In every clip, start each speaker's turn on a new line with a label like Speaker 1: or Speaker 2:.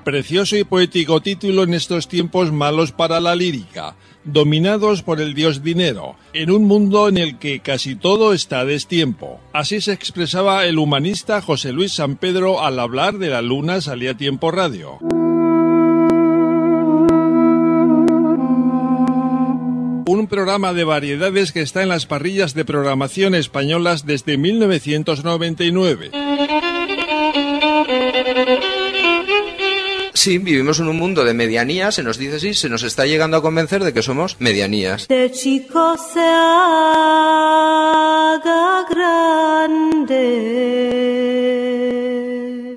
Speaker 1: Precioso y poético título en estos tiempos malos para la lírica, dominados por el dios dinero, en un mundo en el que casi todo está a destiempo. Así se expresaba el humanista José Luis Sampedro al hablar de La Luna Salía a Tiempo Radio. Un programa de variedades que está en las parrillas de programación españolas desde 1999.
Speaker 2: Sí, vivimos en un mundo de medianías, se nos dice así, se nos está llegando a convencer de que somos medianías.
Speaker 3: De chico se haga grande.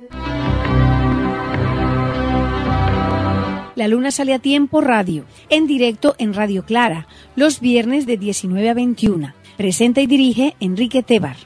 Speaker 4: La Luna Sale a Tiempo Radio, en directo en Radio Clara, los viernes de 19 a 21. Presenta y dirige Enrique Tebar.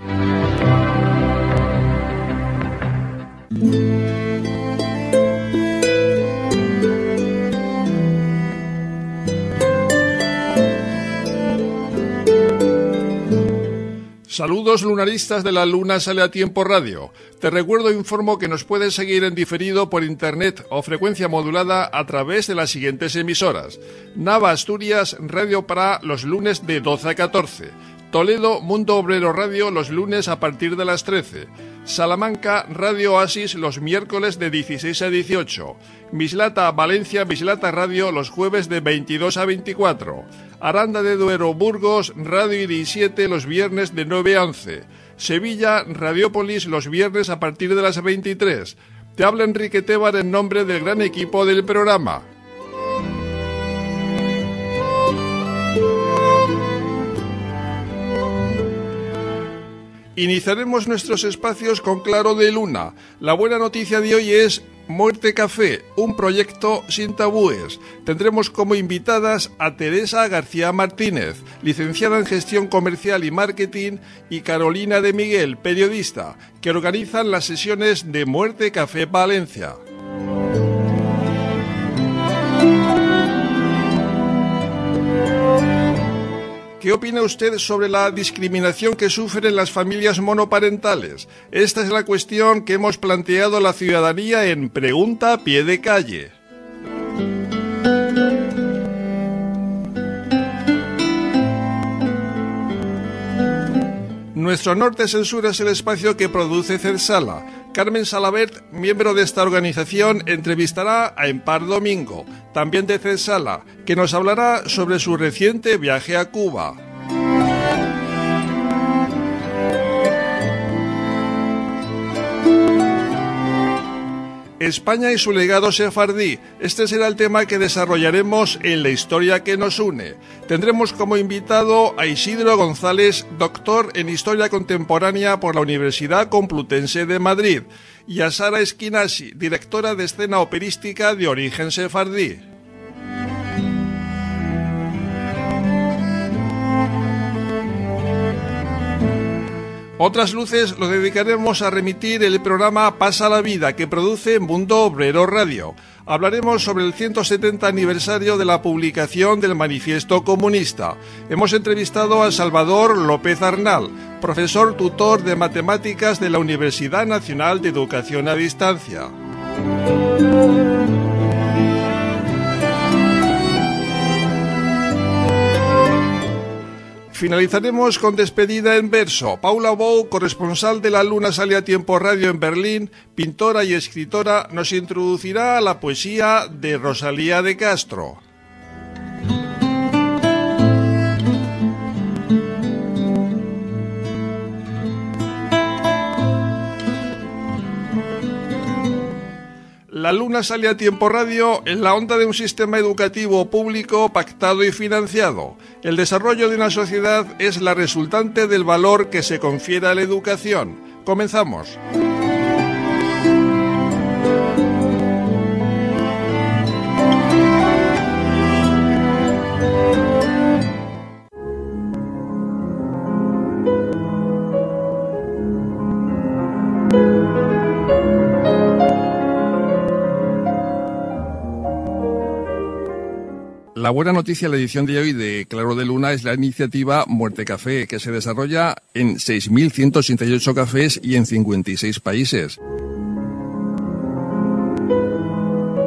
Speaker 1: Saludos lunaristas de La Luna Sale a Tiempo Radio. Te recuerdo e informo que nos puedes seguir en diferido por internet o frecuencia modulada a través de las siguientes emisoras. Nava Asturias, Radio Pra, los lunes de 12 a 14. Toledo, Mundo Obrero Radio, los lunes a partir de las 13. Salamanca, Radio Oasis, los miércoles de 16 a 18. Mislata, Valencia, Mislata Radio, los jueves de 22 a 24. Aranda de Duero, Burgos, Radio Iris 7, los viernes de 9 a 11. Sevilla, Radiópolis, los viernes a partir de las 23. Te habla Enrique Tebar en nombre del gran equipo del programa. Iniciaremos nuestros espacios con Claro de Luna. La buena noticia de hoy es Muerte Café, un proyecto sin tabúes. Tendremos como invitadas a Teresa García Martínez, licenciada en Gestión Comercial y Marketing, y Carolina de Miguel, periodista, que organizan las sesiones de Muerte Café Valencia. ¿Qué opina usted sobre la discriminación que sufren las familias monoparentales? Esta es la cuestión que hemos planteado a la ciudadanía en Pregunta a Pie de Calle. Nuestro Norte Censura es el espacio que produce Cersala. Carmen Salabert, miembro de esta organización, entrevistará a Empar Domingo, también de Cersala, que nos hablará sobre su reciente viaje a Cuba. España y su legado sefardí. Este será el tema que desarrollaremos en La Historia que nos une. Tendremos como invitado a Isidro González, doctor en Historia Contemporánea por la Universidad Complutense de Madrid, y a Sara Esquinasi, directora de escena operística de origen sefardí. Otras luces lo dedicaremos a remitir el programa Pasa la Vida, que produce Mundo Obrero Radio. Hablaremos sobre el 170 aniversario de la publicación del Manifiesto Comunista. Hemos entrevistado a Salvador López Arnal, profesor tutor de matemáticas de la Universidad Nacional de Educación a Distancia. Finalizaremos con despedida en verso. Paula Bou, corresponsal de La Luna Sale a Tiempo Radio en Berlín, pintora y escritora, nos introducirá a la poesía de Rosalía de Castro. La Luna Sale a Tiempo Radio en la onda de un sistema educativo público pactado y financiado. El desarrollo de una sociedad es la resultante del valor que se confiere a la educación. Comenzamos. La buena noticia de la edición de hoy de Claro de Luna es la iniciativa Muerte Café, que se desarrolla en 6.188 cafés y en 56 países.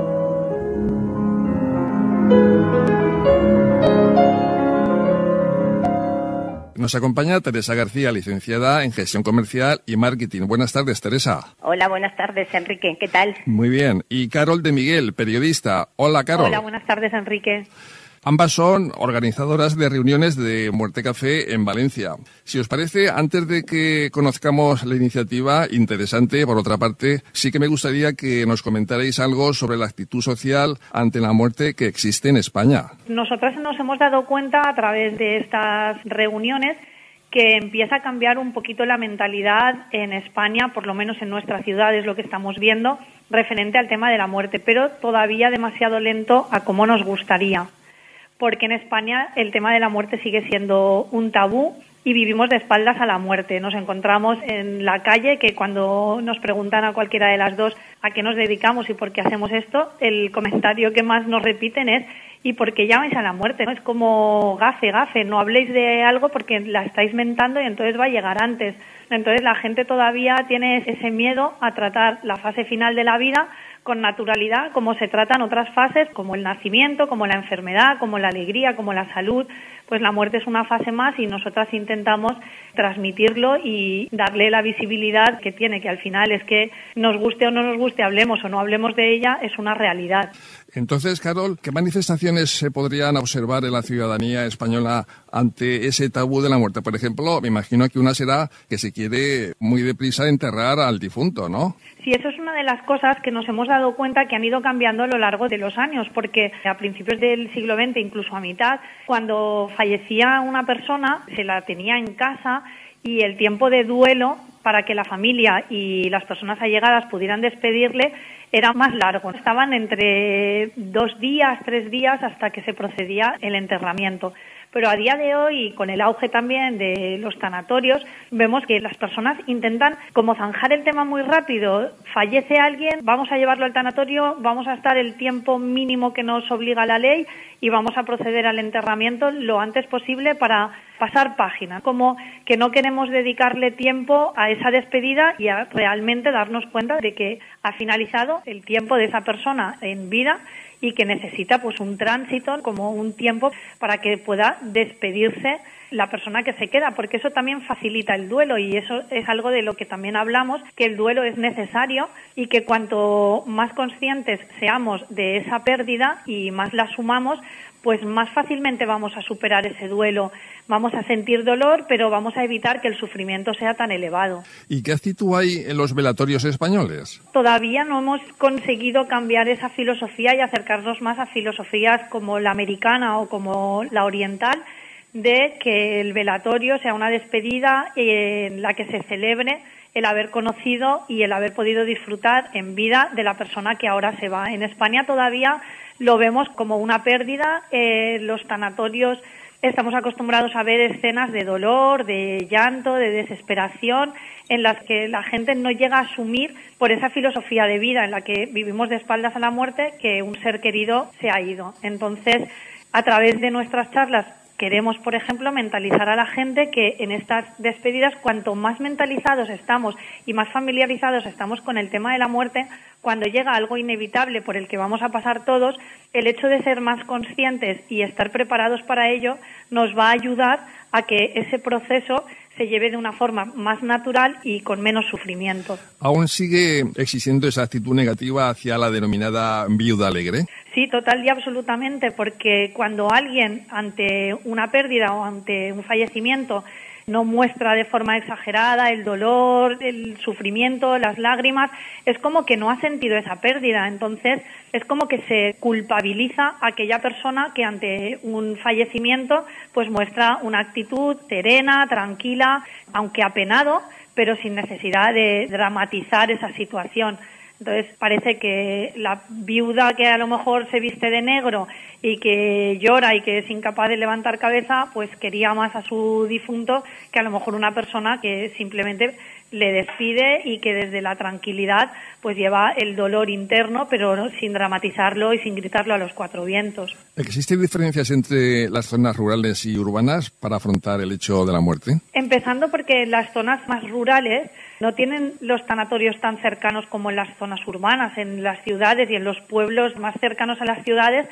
Speaker 1: Nos acompaña Teresa García, licenciada en Gestión Comercial y Marketing. Buenas tardes, Teresa.
Speaker 5: Hola, buenas tardes, Enrique. ¿Qué tal?
Speaker 1: Muy bien. Y Carol de Miguel, periodista. Hola, Carol.
Speaker 6: Hola, buenas tardes, Enrique.
Speaker 1: Ambas son organizadoras de reuniones de Muerte Café en Valencia. Si os parece, antes de que conozcamos la iniciativa, interesante, por otra parte, sí que me gustaría que nos comentarais algo sobre la actitud social ante la muerte que existe en España.
Speaker 6: Nosotras nos hemos dado cuenta a través de estas reuniones que empieza a cambiar un poquito la mentalidad en España, por lo menos en nuestra ciudad es lo que estamos viendo, referente al tema de la muerte, pero todavía demasiado lento a como nos gustaría. Porque en España el tema de la muerte sigue siendo un tabú y vivimos de espaldas a la muerte. Nos encontramos en la calle que cuando nos preguntan a cualquiera de las dos a qué nos dedicamos y por qué hacemos esto, el comentario que más nos repiten es ¿y por qué llamáis a la muerte? ¿No? Es como gafe, no habléis de algo porque la estáis mentando y entonces va a llegar antes. Entonces la gente todavía tiene ese miedo a tratar la fase final de la vida con naturalidad, como se tratan otras fases, como el nacimiento, como la enfermedad, como la alegría, como la salud. Pues la muerte es una fase más y nosotras intentamos transmitirlo y darle la visibilidad que tiene, que al final es que nos guste o no nos guste, hablemos o no hablemos de ella, es una realidad.
Speaker 1: Entonces, Carol, ¿qué manifestaciones se podrían observar en la ciudadanía española ante ese tabú de la muerte? Por ejemplo, me imagino que una será que se quiere muy deprisa enterrar al difunto, ¿no?
Speaker 6: Sí, eso es una de las cosas que nos hemos dado cuenta que han ido cambiando a lo largo de los años, porque a principios del siglo XX, incluso a mitad, cuando fallecía una persona, se la tenía en casa y el tiempo de duelo para que la familia y las personas allegadas pudieran despedirle era más largo. Estaban entre 2 días, 3 días hasta que se procedía el enterramiento. Pero a día de hoy, con el auge también de los tanatorios, vemos que las personas intentan como zanjar el tema muy rápido. Fallece alguien, vamos a llevarlo al tanatorio, vamos a estar el tiempo mínimo que nos obliga la ley y vamos a proceder al enterramiento lo antes posible para pasar página. Como que no queremos dedicarle tiempo a esa despedida y a realmente darnos cuenta de que ha finalizado el tiempo de esa persona en vida y que necesita pues un tránsito, como un tiempo para que pueda despedirse la persona que se queda, porque eso también facilita el duelo y eso es algo de lo que también hablamos, que el duelo es necesario y que cuanto más conscientes seamos de esa pérdida y más la sumamos, pues más fácilmente vamos a superar ese duelo. Vamos a sentir dolor, pero vamos a evitar que el sufrimiento sea tan elevado.
Speaker 1: ¿Y qué actitud hay en los velatorios españoles?
Speaker 6: Todavía no hemos conseguido cambiar esa filosofía y acercarnos más a filosofías como la americana o como la oriental, de que el velatorio sea una despedida en la que se celebre el haber conocido y el haber podido disfrutar en vida de la persona que ahora se va. En España todavía lo vemos como una pérdida. Los tanatorios estamos acostumbrados a ver escenas de dolor, de llanto, de desesperación, en las que la gente no llega a asumir por esa filosofía de vida en la que vivimos de espaldas a la muerte que un ser querido se ha ido. Entonces, a través de nuestras charlas queremos, por ejemplo, mentalizar a la gente que en estas despedidas, cuanto más mentalizados estamos y más familiarizados estamos con el tema de la muerte, cuando llega algo inevitable por el que vamos a pasar todos, el hecho de ser más conscientes y estar preparados para ello nos va a ayudar a que ese proceso se lleve de una forma más natural y con menos sufrimiento.
Speaker 1: ¿Aún sigue existiendo esa actitud negativa hacia la denominada viuda alegre?
Speaker 6: Sí, total y absolutamente, porque cuando alguien ante una pérdida o ante un fallecimiento no muestra de forma exagerada el dolor, el sufrimiento, las lágrimas, es como que no ha sentido esa pérdida. Entonces, es como que se culpabiliza a aquella persona que ante un fallecimiento pues muestra una actitud serena, tranquila, aunque apenado, pero sin necesidad de dramatizar esa situación. Entonces parece que la viuda que a lo mejor se viste de negro y que llora y que es incapaz de levantar cabeza, pues quería más a su difunto que a lo mejor una persona que simplemente le despide y que desde la tranquilidad pues lleva el dolor interno, pero sin dramatizarlo y sin gritarlo a los 4 vientos.
Speaker 1: ¿Existen diferencias entre las zonas rurales y urbanas para afrontar el hecho de la muerte?
Speaker 6: Empezando porque las zonas más rurales no tienen los tanatorios tan cercanos como en las zonas urbanas. En las ciudades y en los pueblos más cercanos a las ciudades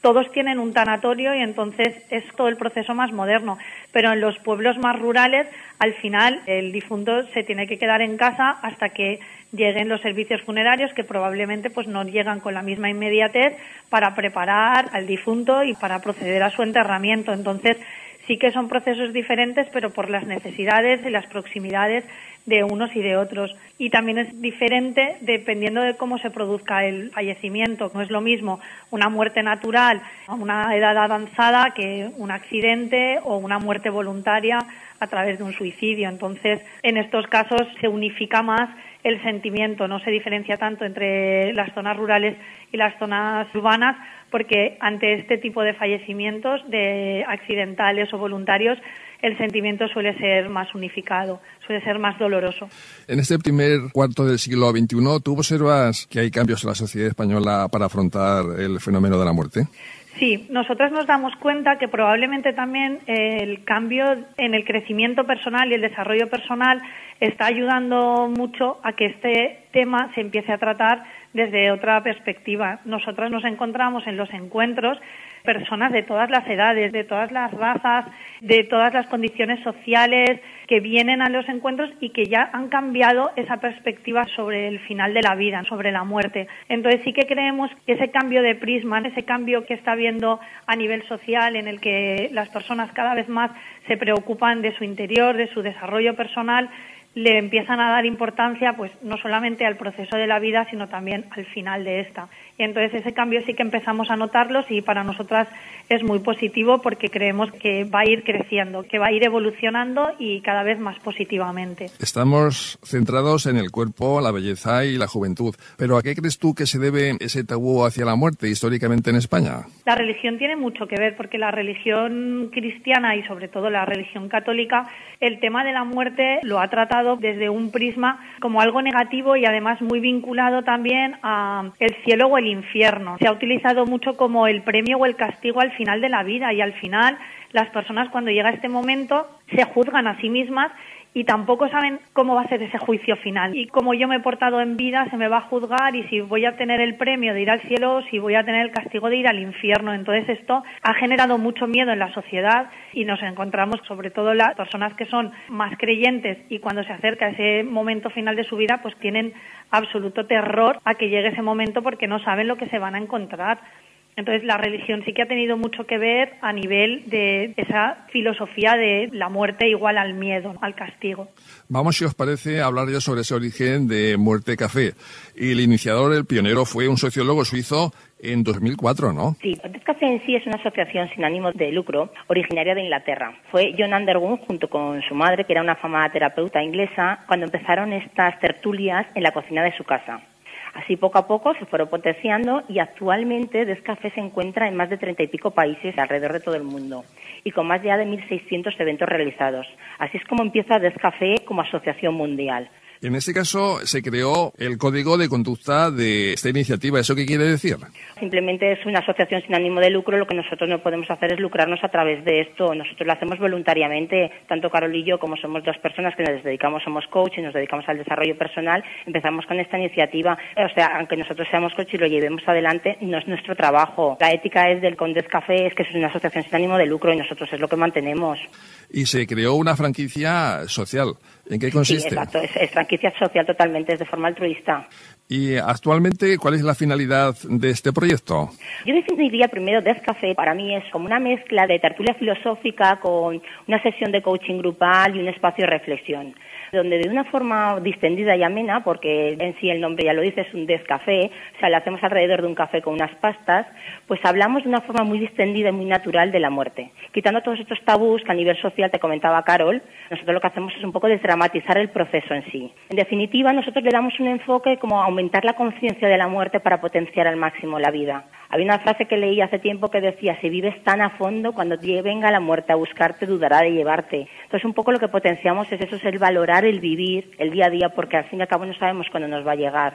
Speaker 6: todos tienen un tanatorio y entonces es todo el proceso más moderno. Pero en los pueblos más rurales, al final, el difunto se tiene que quedar en casa hasta que lleguen los servicios funerarios, que probablemente pues no llegan con la misma inmediatez para preparar al difunto y para proceder a su enterramiento. Entonces, sí que son procesos diferentes, pero por las necesidades y las proximidades de unos y de otros. Y también es diferente dependiendo de cómo se produzca el fallecimiento. No es lo mismo una muerte natural a una edad avanzada que un accidente o una muerte voluntaria a través de un suicidio. Entonces, en estos casos se unifica más el sentimiento, no se diferencia tanto entre las zonas rurales y las zonas urbanas, porque ante este tipo de fallecimientos, de accidentales o voluntarios, el sentimiento suele ser más unificado, suele ser más doloroso.
Speaker 1: En este primer cuarto del siglo XXI, ¿tú observas que hay cambios en la sociedad española para afrontar el fenómeno de la muerte?
Speaker 6: Sí, nosotros nos damos cuenta que probablemente también el cambio en el crecimiento personal y el desarrollo personal está ayudando mucho a que este tema se empiece a tratar desde otra perspectiva. Nosotras nos encontramos en los encuentros personas de todas las edades, de todas las razas, de todas las condiciones sociales que vienen a los encuentros y que ya han cambiado esa perspectiva sobre el final de la vida, sobre la muerte. Entonces sí que creemos que ese cambio de prisma, ese cambio que está habiendo a nivel social en el que las personas cada vez más se preocupan de su interior, de su desarrollo personal, le empiezan a dar importancia pues no solamente al proceso de la vida, sino también al final de esta. Y entonces ese cambio sí que empezamos a notarlos y para nosotras es muy positivo porque creemos que va a ir creciendo, que va a ir evolucionando y cada vez más positivamente.
Speaker 1: Estamos centrados en el cuerpo, la belleza y la juventud, pero ¿a qué crees tú que se debe ese tabú hacia la muerte históricamente en España?
Speaker 6: La religión tiene mucho que ver porque la religión cristiana y sobre todo la religión católica, el tema de la muerte lo ha tratado desde un prisma como algo negativo y además muy vinculado también a el cielo o el infierno. Se ha utilizado mucho como el premio o el castigo al final de la vida y al final las personas cuando llega este momento se juzgan a sí mismas y tampoco saben cómo va a ser ese juicio final. Y como yo me he portado en vida, se me va a juzgar y si voy a tener el premio de ir al cielo o si voy a tener el castigo de ir al infierno. Entonces esto ha generado mucho miedo en la sociedad y nos encontramos, sobre todo las personas que son más creyentes y cuando se acerca ese momento final de su vida, pues tienen absoluto terror a que llegue ese momento porque no saben lo que se van a encontrar. Entonces la religión sí que ha tenido mucho que ver a nivel de esa filosofía de la muerte igual al miedo, al castigo.
Speaker 1: Vamos, si os parece, a hablar ya sobre ese origen de Muerte Café. Y el iniciador, el pionero, fue un sociólogo suizo en 2004, ¿no?
Speaker 7: Sí, Muerte Café en sí es una asociación sin ánimo de lucro originaria de Inglaterra. Fue John Underwood junto con su madre, que era una afamada terapeuta inglesa, cuando empezaron estas tertulias en la cocina de su casa. Así poco a poco se fueron potenciando y actualmente Descafé se encuentra en más de 30 y pico países alrededor de todo el mundo y con más ya de 1.600 eventos realizados. Así es como empieza Descafé como asociación mundial.
Speaker 1: En este caso se creó el código de conducta de esta iniciativa. ¿Eso qué quiere decir?
Speaker 7: Simplemente es una asociación sin ánimo de lucro. Lo que nosotros no podemos hacer es lucrarnos a través de esto. Nosotros lo hacemos voluntariamente. Tanto Carol y yo, como somos dos personas que nos dedicamos, somos coach y nos dedicamos al desarrollo personal, empezamos con esta iniciativa. O sea, aunque nosotros seamos coach y lo llevemos adelante, no es nuestro trabajo. La ética es del Condescafé, es que es una asociación sin ánimo de lucro y nosotros es lo que mantenemos.
Speaker 1: Y se creó una franquicia social. ¿En qué consiste?
Speaker 7: Sí, exacto. Es franquicia social totalmente, es de forma altruista.
Speaker 1: Y actualmente, ¿cuál es la finalidad de este proyecto?
Speaker 7: Yo definiría primero Descafé, para mí es como una mezcla de tertulia filosófica con una sesión de coaching grupal y un espacio de reflexión, donde de una forma distendida y amena, porque en sí el nombre ya lo dice, es un Descafé, o sea, lo hacemos alrededor de un café con unas pastas, pues hablamos de una forma muy distendida y muy natural de la muerte, quitando todos estos tabús que a nivel social te comentaba Carol. Nosotros lo que hacemos es un poco desdramatizar el proceso en sí. En definitiva, nosotros le damos un enfoque como aumentar la conciencia de la muerte para potenciar al máximo la vida. Había una frase que leí hace tiempo que decía: si vives tan a fondo, cuando venga la muerte a buscarte, dudará de llevarte. Entonces, un poco lo que potenciamos es eso, es el valorar el vivir, el día a día, porque al fin y al cabo no sabemos cuándo nos va a llegar.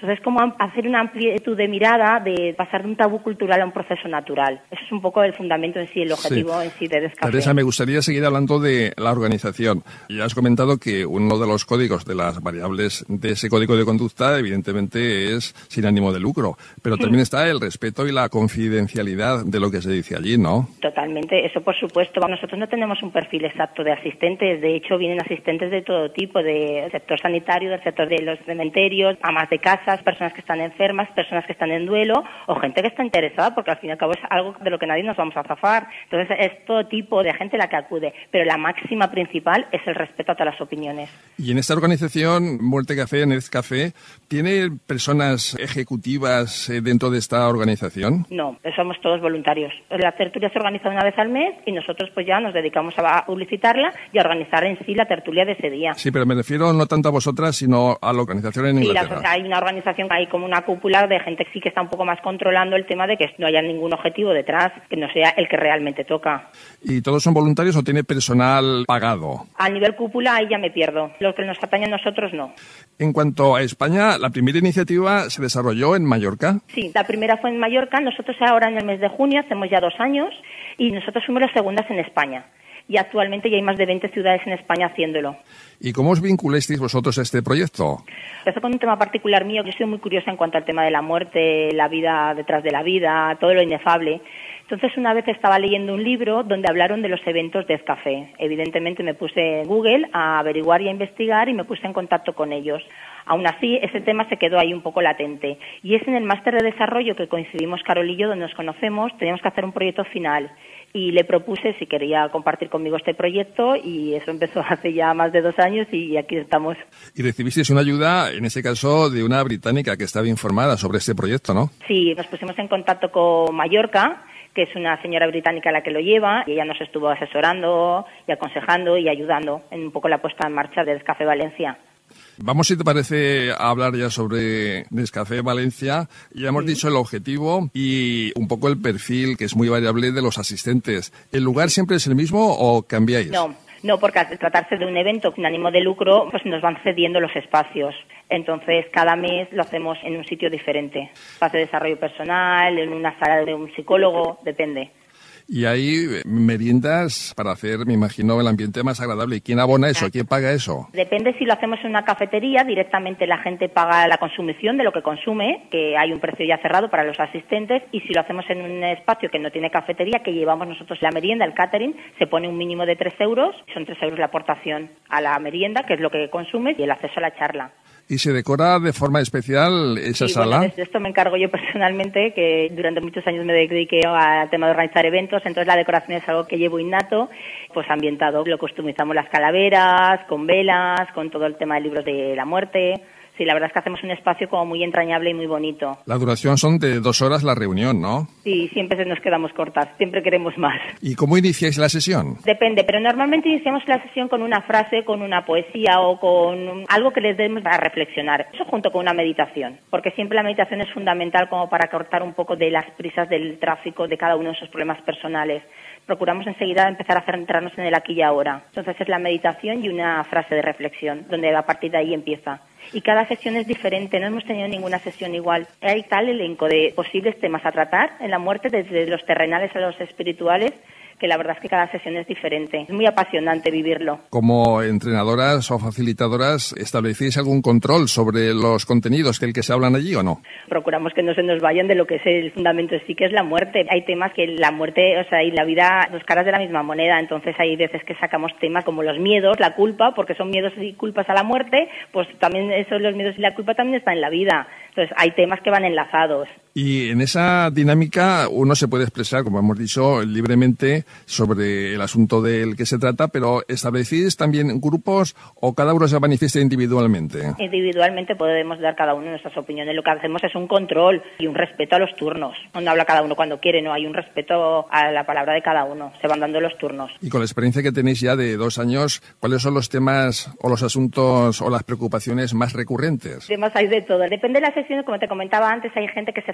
Speaker 7: Entonces es como hacer una amplitud de mirada, de pasar de un tabú cultural a un proceso natural. Eso es un poco el fundamento en sí, el objetivo en sí de Descafé.
Speaker 1: Teresa, me gustaría seguir hablando de la organización. Ya has comentado que uno de los códigos, de las variables de ese código de conducta, evidentemente es sin ánimo de lucro, pero también está el respeto y la confidencialidad de lo que se dice allí, ¿no?
Speaker 7: Totalmente, eso por supuesto. Nosotros no tenemos un perfil exacto de asistentes, de hecho vienen asistentes de todo tipo, del sector sanitario, del sector de los cementerios, amas de casas, personas que están enfermas, personas que están en duelo o gente que está interesada, porque al fin y al cabo es algo de lo que nadie nos vamos a zafar. Entonces es todo tipo de gente la que acude, pero la máxima principal es el respeto a todas las opiniones.
Speaker 1: Y en esta organización, Muerte Café, Nezcafé, ¿tiene personas ejecutivas dentro de esta organización?
Speaker 7: No, somos todos voluntarios. La tertulia se organiza una vez al mes y nosotros pues ya nos dedicamos a publicitarla y a organizar en sí la tertulia de ese día.
Speaker 1: Sí, pero me refiero no tanto a vosotras, sino a la organización en Inglaterra.
Speaker 7: Sí, hay una organización, hay como una cúpula de gente que sí que está un poco más controlando el tema de que no haya ningún objetivo detrás, que no sea el que realmente toca.
Speaker 1: ¿Y todos son voluntarios o tiene personal pagado?
Speaker 7: A nivel cúpula ahí ya me pierdo. Lo que nos atañe a nosotros no.
Speaker 1: En cuanto a España, la primera iniciativa se desarrolló en Mallorca.
Speaker 7: Sí, la primera fue en Mallorca. Nosotros ahora en el mes de junio hacemos ya 2 años y nosotros fuimos las segundas en España. Y actualmente ya hay más de 20 ciudades en España haciéndolo.
Speaker 1: ¿Y cómo os vinculasteis vosotros a este proyecto?
Speaker 7: Empezó con un tema particular mío. Yo soy muy curiosa en cuanto al tema de la muerte, la vida detrás de la vida, todo lo inefable. Entonces una vez estaba leyendo un libro donde hablaron de los eventos de Descafé. Evidentemente me puse en Google a averiguar y a investigar y me puse en contacto con ellos. Aún así, ese tema se quedó ahí un poco latente. Y es en el máster de desarrollo que coincidimos Carol y yo, donde nos conocemos, teníamos que hacer un proyecto final. Y le propuse si quería compartir conmigo este proyecto y eso empezó hace ya más de 2 años y aquí estamos.
Speaker 1: Y recibisteis una ayuda, en ese caso, de una británica que estaba informada sobre este proyecto, ¿no?
Speaker 7: Sí, nos pusimos en contacto con Mallorca, que es una señora británica la que lo lleva, y ella nos estuvo asesorando y aconsejando y ayudando en un poco la puesta en marcha de Descafé Valencia.
Speaker 1: Vamos, si te parece, a hablar ya sobre Descafé Valencia. Ya hemos dicho el objetivo y un poco el perfil, que es muy variable, de los asistentes. ¿El lugar siempre es el mismo o cambiáis?
Speaker 7: No, porque al tratarse de un evento sin ánimo de lucro, pues nos van cediendo los espacios. Entonces, cada mes lo hacemos en un sitio diferente. Espacio de desarrollo personal, en una sala de un psicólogo, depende.
Speaker 1: Y hay meriendas para hacer, me imagino, el ambiente más agradable. ¿Y quién abona eso? ¿Quién paga eso?
Speaker 7: Depende si lo hacemos en una cafetería, directamente la gente paga la consumición de lo que consume, que hay un precio ya cerrado para los asistentes, y si lo hacemos en un espacio que no tiene cafetería, que llevamos nosotros la merienda, el catering, se pone un mínimo de 3 euros, son 3 euros la aportación a la merienda, que es lo que consumes, y el acceso a la charla.
Speaker 1: ¿Y se decora de forma especial esa sala?
Speaker 7: Bueno, de esto me encargo yo personalmente, que durante muchos años me dediqué al tema de organizar eventos, entonces la decoración es algo que llevo innato, pues ambientado, lo customizamos las calaveras, con velas, con todo el tema de libros de la muerte. Sí, la verdad es que hacemos un espacio como muy entrañable y muy bonito.
Speaker 1: La duración son de 2 horas la reunión, ¿no?
Speaker 7: Sí, siempre nos quedamos cortas, siempre queremos más.
Speaker 1: ¿Y cómo iniciáis la sesión?
Speaker 7: Depende, pero normalmente iniciamos la sesión con una frase, con una poesía o con algo que les demos a reflexionar. Eso junto con una meditación, porque siempre la meditación es fundamental como para cortar un poco de las prisas del tráfico, de cada uno de esos problemas personales. Procuramos enseguida empezar a centrarnos en el aquí y ahora. Entonces es la meditación y una frase de reflexión, donde a partir de ahí empieza. Y cada sesión es diferente, no hemos tenido ninguna sesión igual. Hay tal elenco de posibles temas a tratar en la muerte, desde los terrenales a los espirituales, que la verdad es que cada sesión es diferente. Es muy apasionante vivirlo.
Speaker 1: Como entrenadoras o facilitadoras, ¿establecéis algún control sobre los contenidos del que se hablan allí o no?
Speaker 7: Procuramos que no se nos vayan de lo que es el fundamento sí que es la muerte. Hay temas que la muerte, o sea, y la vida, dos caras de la misma moneda. Entonces hay veces que sacamos temas como los miedos, la culpa, porque son miedos y culpas a la muerte, pues también esos los miedos y la culpa también están en la vida. Entonces hay temas que van enlazados.
Speaker 1: Y en esa dinámica uno se puede expresar, como hemos dicho, libremente sobre el asunto del que se trata, pero ¿establecéis también grupos o cada uno se manifiesta individualmente?
Speaker 7: Individualmente podemos dar cada uno nuestras opiniones. Lo que hacemos es un control y un respeto a los turnos. No habla cada uno cuando quiere, no hay un respeto a la palabra de cada uno. Se van dando los turnos.
Speaker 1: Y con la experiencia que tenéis ya de 2 años, ¿cuáles son los temas o los asuntos o las preocupaciones más recurrentes?
Speaker 7: Temas hay de todo. Depende de la sesión, como te comentaba antes, hay gente que se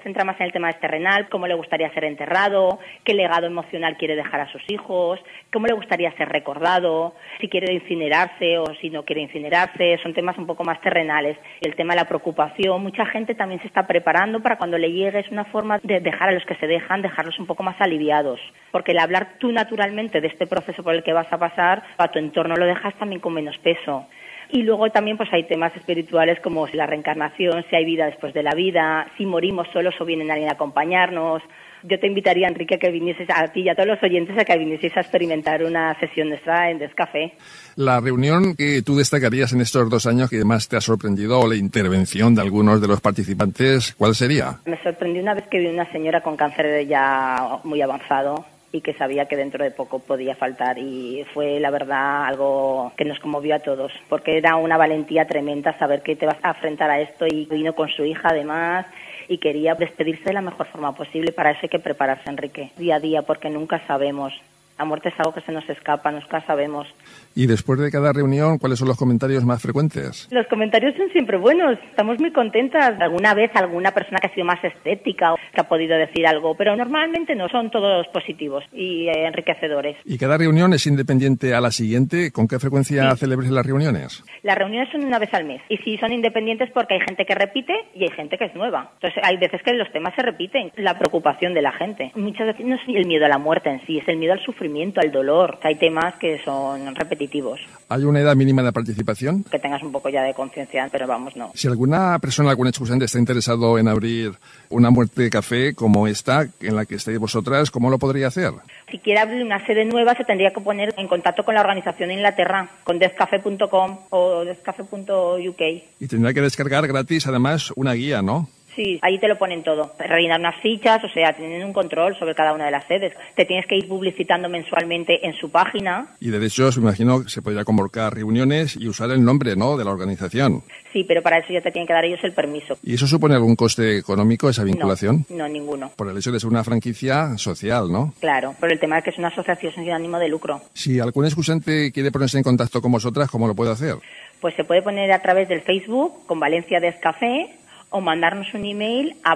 Speaker 7: centra más en el tema terrenal, cómo le gustaría ser enterrado, qué legado emocional quiere dejar a sus hijos, cómo le gustaría ser recordado, si quiere incinerarse o si no quiere incinerarse. Son temas un poco más terrenales. El tema de la preocupación, mucha gente también se está preparando para cuando le llegue. Es una forma de dejar a los que se dejan, dejarlos un poco más aliviados. Porque el hablar tú naturalmente de este proceso por el que vas a pasar, a tu entorno lo dejas también con menos peso. Y luego también pues hay temas espirituales como la reencarnación, si hay vida después de la vida, si morimos solos o viene alguien a acompañarnos. Yo te invitaría, Enrique, a que vinieses a ti y a todos los oyentes a que vinieseis a experimentar una sesión nuestra en Descafé.
Speaker 1: La reunión que tú destacarías en estos 2 años que más te ha sorprendido, o la intervención de algunos de los participantes, ¿cuál sería?
Speaker 7: Me sorprendió una vez que vi una señora con cáncer ya muy avanzado y que sabía que dentro de poco podía faltar, y fue la verdad algo que nos conmovió a todos, porque era una valentía tremenda saber que te vas a enfrentar a esto, y vino con su hija además y quería despedirse de la mejor forma posible. Para eso hay que prepararse, Enrique, día a día, porque nunca sabemos. La muerte es algo que se nos escapa, nunca sabemos.
Speaker 1: Y después de cada reunión, ¿cuáles son los comentarios más frecuentes?
Speaker 7: Los comentarios son siempre buenos, estamos muy contentas. Alguna vez alguna persona que ha sido más estética o que ha podido decir algo, pero normalmente no, son todos positivos y enriquecedores.
Speaker 1: ¿Y cada reunión es independiente a la siguiente? ¿Con qué frecuencia celebres las reuniones?
Speaker 7: Las reuniones son una vez al mes, y sí son independientes porque hay gente que repite y hay gente que es nueva. Entonces hay veces que los temas se repiten, la preocupación de la gente. Muchas veces no es el miedo a la muerte en sí, es el miedo al sufrimiento, al dolor. Hay temas que son repetitivos.
Speaker 1: ¿Hay una edad mínima de participación?
Speaker 7: Que tengas un poco ya de conciencia, pero vamos, no.
Speaker 1: Si alguna persona, algún excursante está interesado en abrir una muerte de café como esta, en la que estáis vosotras, ¿cómo lo podría hacer?
Speaker 7: Si quiere abrir una sede nueva, se tendría que poner en contacto con la organización en Inglaterra, con descafe.com o descafe.uk.
Speaker 1: Y tendrá que descargar gratis, además, una guía, ¿no?
Speaker 7: Sí, ahí te lo ponen todo. Rellenar unas fichas, o sea, tienen un control sobre cada una de las sedes. Te tienes que ir publicitando mensualmente en su página.
Speaker 1: Y de hecho, me imagino que se podría convocar reuniones y usar el nombre, ¿no?, de la organización.
Speaker 7: Sí, pero para eso ya te tienen que dar ellos el permiso.
Speaker 1: ¿Y eso supone algún coste económico, esa vinculación?
Speaker 7: No, ninguno.
Speaker 1: Por el hecho de ser una franquicia social, ¿no?
Speaker 7: Claro, por el tema de que es una asociación sin ánimo de lucro.
Speaker 1: Si algún excursante quiere ponerse en contacto con vosotras, ¿cómo lo puede hacer?
Speaker 7: Pues se puede poner a través del Facebook con Valencia Descafé, o mandarnos un email a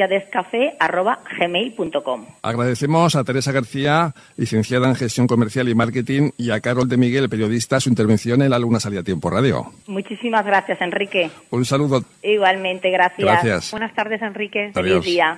Speaker 7: valenciadescafé@gmail.com.
Speaker 1: Agradecemos a Teresa García, licenciada en Gestión Comercial y Marketing, y a Carol de Miguel, periodista, su intervención en La Luna Sale a Tiempo Radio.
Speaker 7: Muchísimas gracias, Enrique.
Speaker 1: Un saludo.
Speaker 7: Igualmente, gracias.
Speaker 1: Gracias.
Speaker 6: Buenas tardes, Enrique.
Speaker 1: Adiós.
Speaker 7: Feliz día.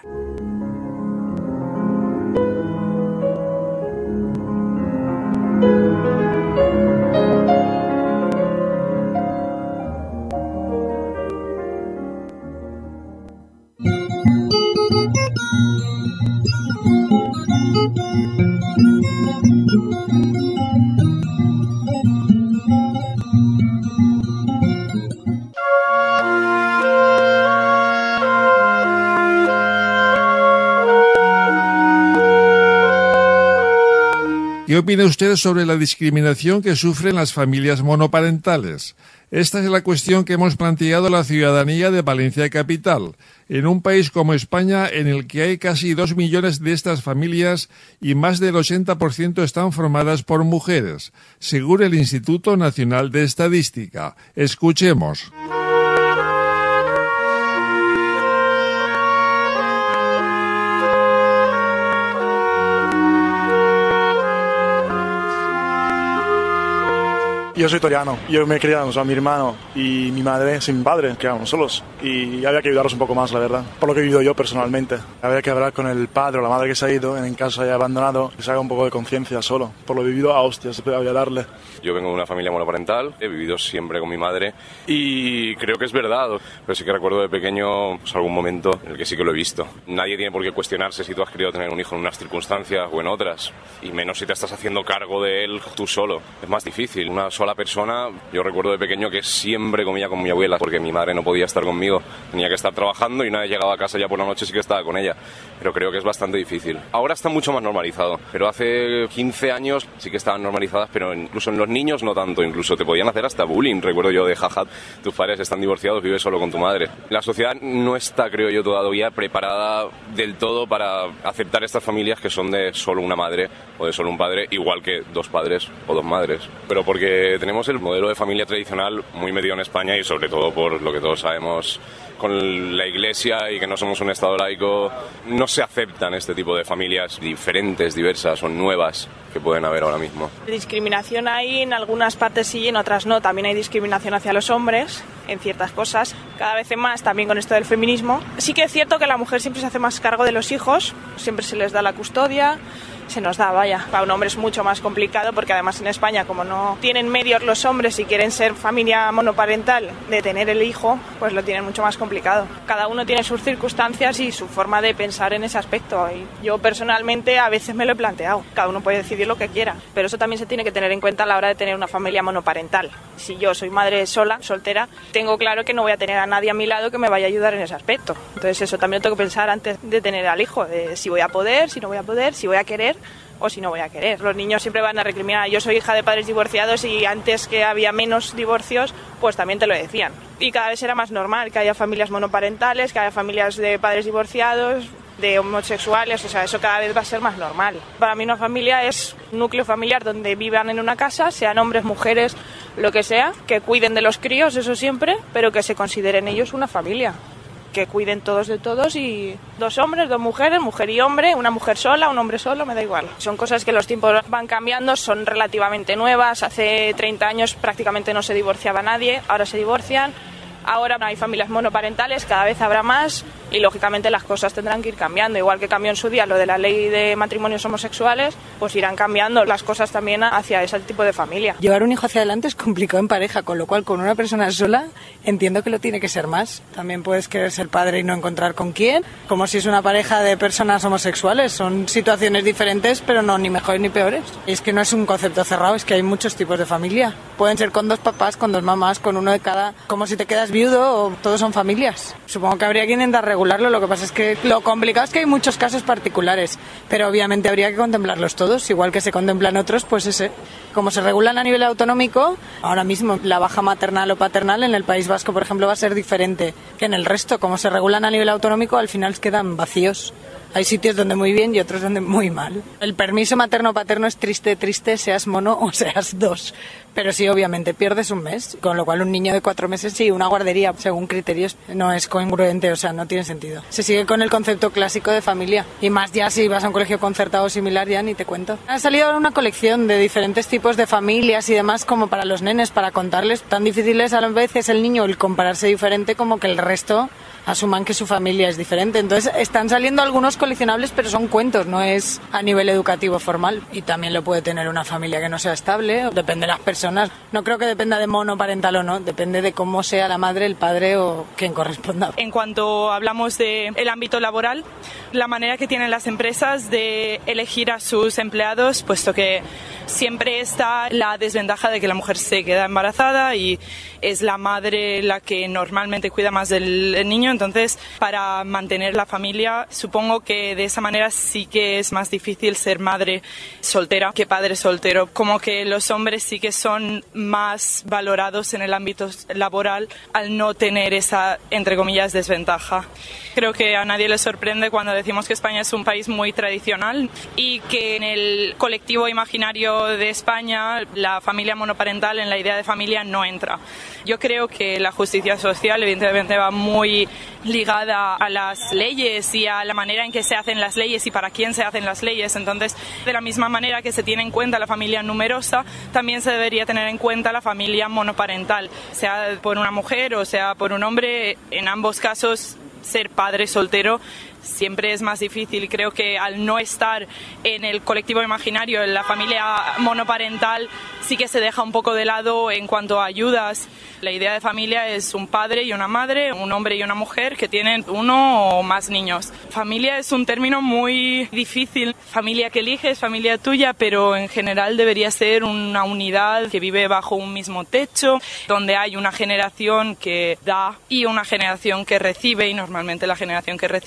Speaker 1: ¿Qué opina usted sobre la discriminación que sufren las familias monoparentales? Esta es la cuestión que hemos planteado a la ciudadanía de Valencia Capital, en un país como España en el que hay casi 2 millones de estas familias y más del 80% están formadas por mujeres, según el Instituto Nacional de Estadística. Escuchemos.
Speaker 8: Yo soy toriano, yo me he criado, o sea, mi hermano y mi madre sin padre, quedamos solos y había que ayudarlos un poco más, la verdad, por lo que he vivido yo personalmente. Había que hablar con el padre o la madre que se ha ido, en caso haya abandonado, que se haga un poco de conciencia solo, por lo vivido a hostias, había darle.
Speaker 9: Yo vengo de una familia monoparental, he vivido siempre con mi madre y creo que es verdad, pero sí que recuerdo de pequeño pues, algún momento en el que sí que lo he visto. Nadie tiene por qué cuestionarse si tú has querido tener un hijo en unas circunstancias o en otras, y menos si te estás haciendo cargo de él tú solo. Es más difícil, una sola persona. Yo recuerdo de pequeño que siempre comía con mi abuela porque mi madre no podía estar conmigo, tenía que estar trabajando y una vez llegaba a casa ya por la noche sí que estaba con ella, pero creo que es bastante difícil. Ahora está mucho más normalizado, pero hace 15 años sí que estaban normalizadas, pero incluso en los niños no tanto, incluso te podían hacer hasta bullying. Recuerdo yo de jaja, tus padres están divorciados, vives solo con tu madre. La sociedad no está, creo yo, todavía preparada del todo para aceptar estas familias que son de solo una madre o de solo un padre, igual que 2 padres o 2 madres, pero porque tenemos el modelo de familia tradicional muy metido en España y sobre todo por lo que todos sabemos con la Iglesia y que no somos un Estado laico, no se aceptan este tipo de familias diferentes, diversas o nuevas que pueden haber ahora mismo.
Speaker 10: Discriminación hay en algunas partes sí y en otras no. También hay discriminación hacia los hombres en ciertas cosas, cada vez más también con esto del feminismo. Sí que es cierto que la mujer siempre se hace más cargo de los hijos, siempre se les da la custodia, se nos da, vaya. Para un hombre es mucho más complicado porque además en España, como no tienen medios los hombres y quieren ser familia monoparental de tener el hijo, pues lo tienen mucho más complicado. Cada uno tiene sus circunstancias y su forma de pensar en ese aspecto. Y yo personalmente a veces me lo he planteado. Cada uno puede decidir lo que quiera, pero eso también se tiene que tener en cuenta a la hora de tener una familia monoparental. Si yo soy madre sola, soltera, tengo claro que no voy a tener a nadie a mi lado que me vaya a ayudar en ese aspecto. Entonces eso también lo tengo que pensar antes de tener al hijo, de si voy a poder, si no voy a poder, si voy a querer o si no voy a querer. Los niños siempre van a recriminar. Yo soy hija de padres divorciados y antes que había menos divorcios, pues también te lo decían. Y cada vez era más normal que haya familias monoparentales, que haya familias de padres divorciados, de homosexuales, o sea, eso cada vez va a ser más normal. Para mí una familia es un núcleo familiar donde vivan en una casa, sean hombres, mujeres, lo que sea, que cuiden de los críos, eso siempre, pero que se consideren ellos una familia. Que cuiden todos de todos y 2 hombres, 2 mujeres, mujer y hombre, una mujer sola, un hombre solo, me da igual. Son cosas que los tiempos van cambiando, son relativamente nuevas. Hace 30 años prácticamente no se divorciaba nadie, ahora se divorcian. Ahora hay familias monoparentales, cada vez habrá más y lógicamente las cosas tendrán que ir cambiando. Igual que cambió en su día lo de la ley de matrimonios homosexuales, pues irán cambiando las cosas también hacia ese tipo de familia.
Speaker 11: Llevar un hijo hacia adelante es complicado en pareja, con lo cual con una persona sola entiendo que lo tiene que ser más. También puedes querer ser padre y no encontrar con quién, como si es una pareja de personas homosexuales. Son situaciones diferentes, pero no ni mejores ni peores. Y es que no es un concepto cerrado, es que hay muchos tipos de familia. Pueden ser con 2 papás, con 2 mamás, con uno de cada, como si te quedas viudo o todos son familias. Supongo que habría que intentar regularlo, lo que pasa es que lo complicado es que hay muchos casos particulares, pero obviamente habría que contemplarlos todos, igual que se contemplan otros, pues ese. Como se regulan a nivel autonómico, ahora mismo la baja maternal o paternal en el País Vasco, por ejemplo, va a ser diferente que en el resto. Como se regulan a nivel autonómico, al final quedan vacíos. Hay sitios donde muy bien y otros donde muy mal. El permiso materno-paterno es triste, seas mono o seas 2. Pero sí, obviamente, pierdes un mes, con lo cual un niño de 4 meses sí, una guardería, según criterios, no es congruente, o sea, no tiene sentido. Se sigue con el concepto clásico de familia. Y más ya si vas a un colegio concertado o similar, ya ni te cuento. Ha salido ahora una colección de diferentes tipos de familias y demás, como para los nenes, para contarles. Tan difícil es a veces el niño el compararse diferente como que el resto asuman que su familia es diferente. Entonces están saliendo algunos coleccionables, pero son cuentos, no es a nivel educativo formal. Y también lo puede tener una familia que no sea estable, depende de las personas. No creo que dependa de monoparental o no, depende de cómo sea la madre, el padre o quien corresponda.
Speaker 12: En cuanto hablamos del ámbito laboral, la manera que tienen las empresas de elegir a sus empleados, puesto que siempre está la desventaja de que la mujer se queda embarazada y es la madre la que normalmente cuida más del niño. Entonces, para mantener la familia, supongo que de esa manera sí que es más difícil ser madre soltera que padre soltero. Como que los hombres sí que son más valorados en el ámbito laboral al no tener esa, entre comillas, desventaja. Creo que a nadie le sorprende cuando decimos que España es un país muy tradicional y que en el colectivo imaginario de España la familia monoparental en la idea de familia no entra. Yo creo que la justicia social evidentemente va muy ligada a las leyes y a la manera en que se hacen las leyes y para quién se hacen las leyes. Entonces, de la misma manera que se tiene en cuenta la familia numerosa, también se debería tener en cuenta la familia monoparental, sea por una mujer o sea por un hombre. En ambos casos, ser padre soltero siempre es más difícil y creo que al no estar en el colectivo imaginario, en la familia monoparental, sí que se deja un poco de lado en cuanto a ayudas. La idea de familia es un padre y una madre, un hombre y una mujer que tienen uno o más niños. Familia es un término muy difícil. Familia que eliges, familia tuya, pero en general debería ser una unidad que vive bajo un mismo techo, donde hay una generación que da y una generación que recibe, y normalmente la generación que recibe es de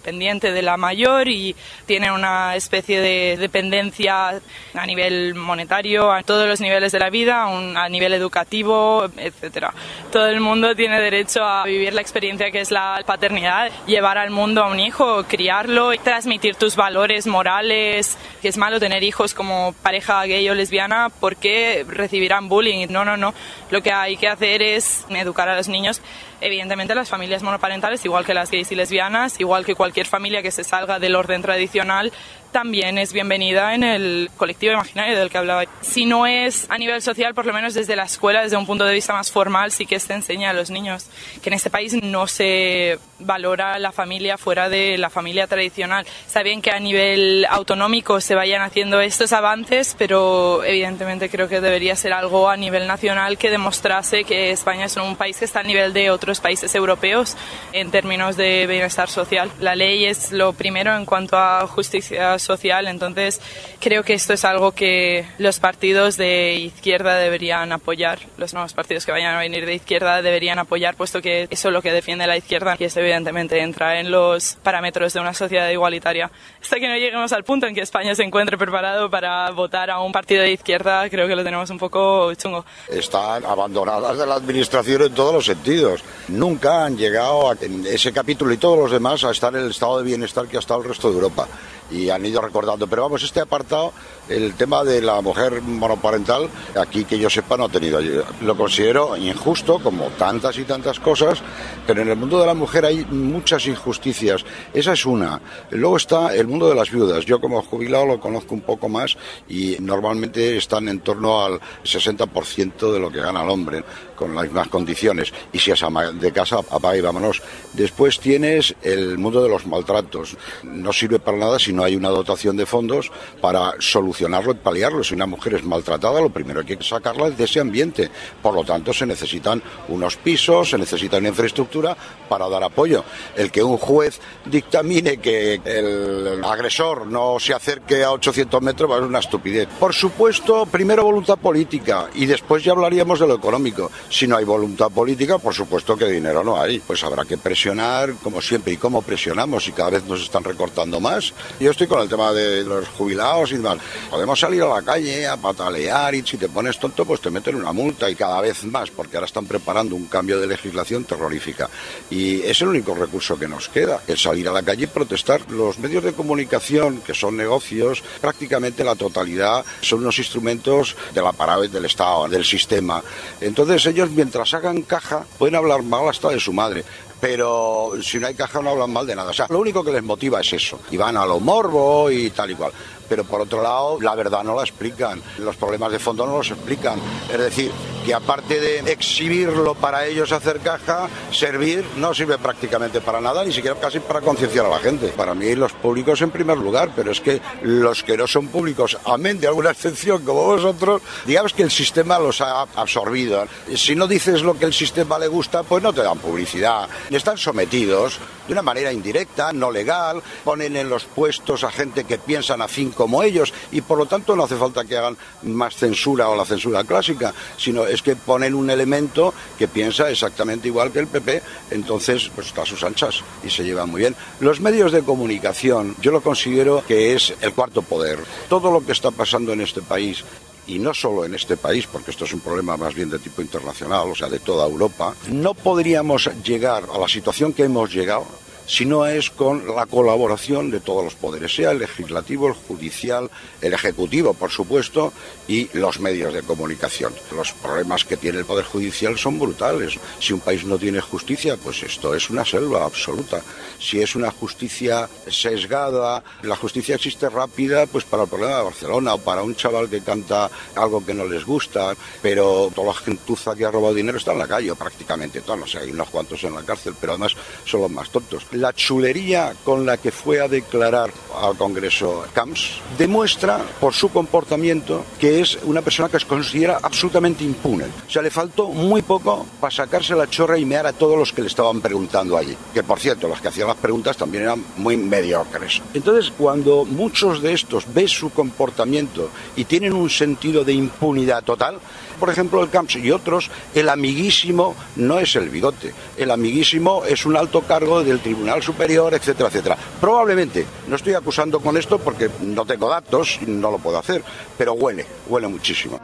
Speaker 12: dependiente de la mayor y tienen una especie de dependencia a nivel monetario, a todos los niveles de la vida, a nivel educativo, etcétera. Todo el mundo tiene derecho a vivir la experiencia que es la paternidad, llevar al mundo a un hijo, criarlo y transmitir tus valores morales. Que es malo tener hijos como pareja gay o lesbiana porque recibirán bullying. No. Lo que hay que hacer es educar a los niños. Evidentemente las familias monoparentales, igual que las gays y lesbianas, igual que cualquier familia que se salga del orden tradicional, también es bienvenida en el colectivo imaginario del que hablaba. Si no es a nivel social, por lo menos desde la escuela, desde un punto de vista más formal, sí que se enseña a los niños que en este país no se valora la familia fuera de la familia tradicional. Está bien que a nivel autonómico se vayan haciendo estos avances, pero evidentemente creo que debería ser algo a nivel nacional que demostrase que España es un país que está a nivel de otros países europeos en términos de bienestar social. La ley es lo primero en cuanto a justicia social, entonces creo que esto es algo que los partidos de izquierda deberían apoyar, los nuevos partidos que vayan a venir de izquierda deberían apoyar, puesto que eso es lo que defiende la izquierda y eso evidentemente entra en los parámetros de una sociedad igualitaria. Hasta que no lleguemos al punto en que España se encuentre preparado para votar a un partido de izquierda, creo que lo tenemos un poco chungo.
Speaker 13: Están abandonadas de la administración en todos los sentidos. Nunca han llegado a ese capítulo y todos los demás a estar en el estado de bienestar que ha estado el resto de Europa. Y han ido recordando, pero vamos, este apartado, el tema de la mujer monoparental, aquí que yo sepa no ha tenido ayuda. Lo considero injusto, como tantas y tantas cosas, pero en el mundo de la mujer hay muchas injusticias. Esa es una. Luego está el mundo de las viudas. Yo como jubilado lo conozco un poco más y normalmente están en torno al 60% de lo que gana el hombre, con las mismas condiciones. Y si es ama de casa, apaga y vámonos. Después tienes el mundo de los maltratos. No sirve para nada si no hay una dotación de fondos para solucionarlo y paliarlo. Si una mujer es maltratada, lo primero hay que sacarla de ese ambiente. Por lo tanto, se necesitan unos pisos, se necesita una infraestructura para dar apoyo. El que un juez dictamine que el agresor no se acerque a 800 metros va a ser una estupidez. Por supuesto, primero voluntad política y después ya hablaríamos de lo económico. Si no hay voluntad política, por supuesto que dinero no hay. Pues habrá que presionar, como siempre. ¿Y cómo presionamos? Y cada vez nos están recortando más. Yo estoy con el tema de los jubilados y demás. Podemos salir a la calle a patalear y si te pones tonto, pues te meten una multa y cada vez más, porque ahora están preparando un cambio de legislación terrorífica. Y es el único recurso que nos queda, el salir a la calle y protestar. Los medios de comunicación, que son negocios, prácticamente la totalidad son unos instrumentos del aparato del Estado, del sistema. Entonces ellos, mientras hagan caja, pueden hablar mal hasta de su madre. Pero si no hay caja no hablan mal de nada. O sea, lo único que les motiva es eso. Y van a lo morbo y tal y cual. Pero por otro lado, la verdad no la explican. Los problemas de fondo no los explican. Es decir, que aparte de exhibirlo para ellos hacer caja, servir no sirve prácticamente para nada, ni siquiera casi para concienciar a la gente. Para mí los públicos en primer lugar, pero es que los que no son públicos, amén de alguna excepción como vosotros, digamos que el sistema los ha absorbido. Si no dices lo que el sistema le gusta, pues no te dan publicidad. Están sometidos de una manera indirecta, no legal, ponen en los puestos a gente que piensan afín como ellos y por lo tanto no hace falta que hagan más censura o la censura clásica, sino es que ponen un elemento que piensa exactamente igual que el PP, entonces pues está a sus anchas y se llevan muy bien. Los medios de comunicación yo lo considero que es el cuarto poder. Todo lo que está pasando en este país, y no solo en este país, porque esto es un problema más bien de tipo internacional, o sea, de toda Europa, no podríamos llegar a la situación que hemos llegado si no es con la colaboración de todos los poderes, sea el legislativo, el judicial, el ejecutivo, por supuesto, y los medios de comunicación. Los problemas que tiene el Poder Judicial son brutales. Si un país no tiene justicia, pues esto es una selva absoluta. Si es una justicia sesgada, la justicia existe rápida, pues para el problema de Barcelona o para un chaval que canta algo que no les gusta, pero toda la gentuza que ha robado dinero está en la calle, prácticamente todos, no sé, hay unos cuantos en la cárcel, pero además son los más tontos. La chulería con la que fue a declarar al Congreso Camps demuestra por su comportamiento que es una persona que se considera absolutamente impune. O sea, le faltó muy poco para sacarse la chorra y mear a todos los que le estaban preguntando allí. Que por cierto, los que hacían las preguntas también eran muy mediocres. Entonces, cuando muchos de estos ves su comportamiento y tienen un sentido de impunidad total, por ejemplo, el Camps y otros, el amiguísimo no es el Bigote. El amiguísimo es un alto cargo del Tribunal Tribunal Superior, etcétera, etcétera. Probablemente, no estoy acusando con esto porque no tengo datos y no lo puedo hacer, pero huele muchísimo.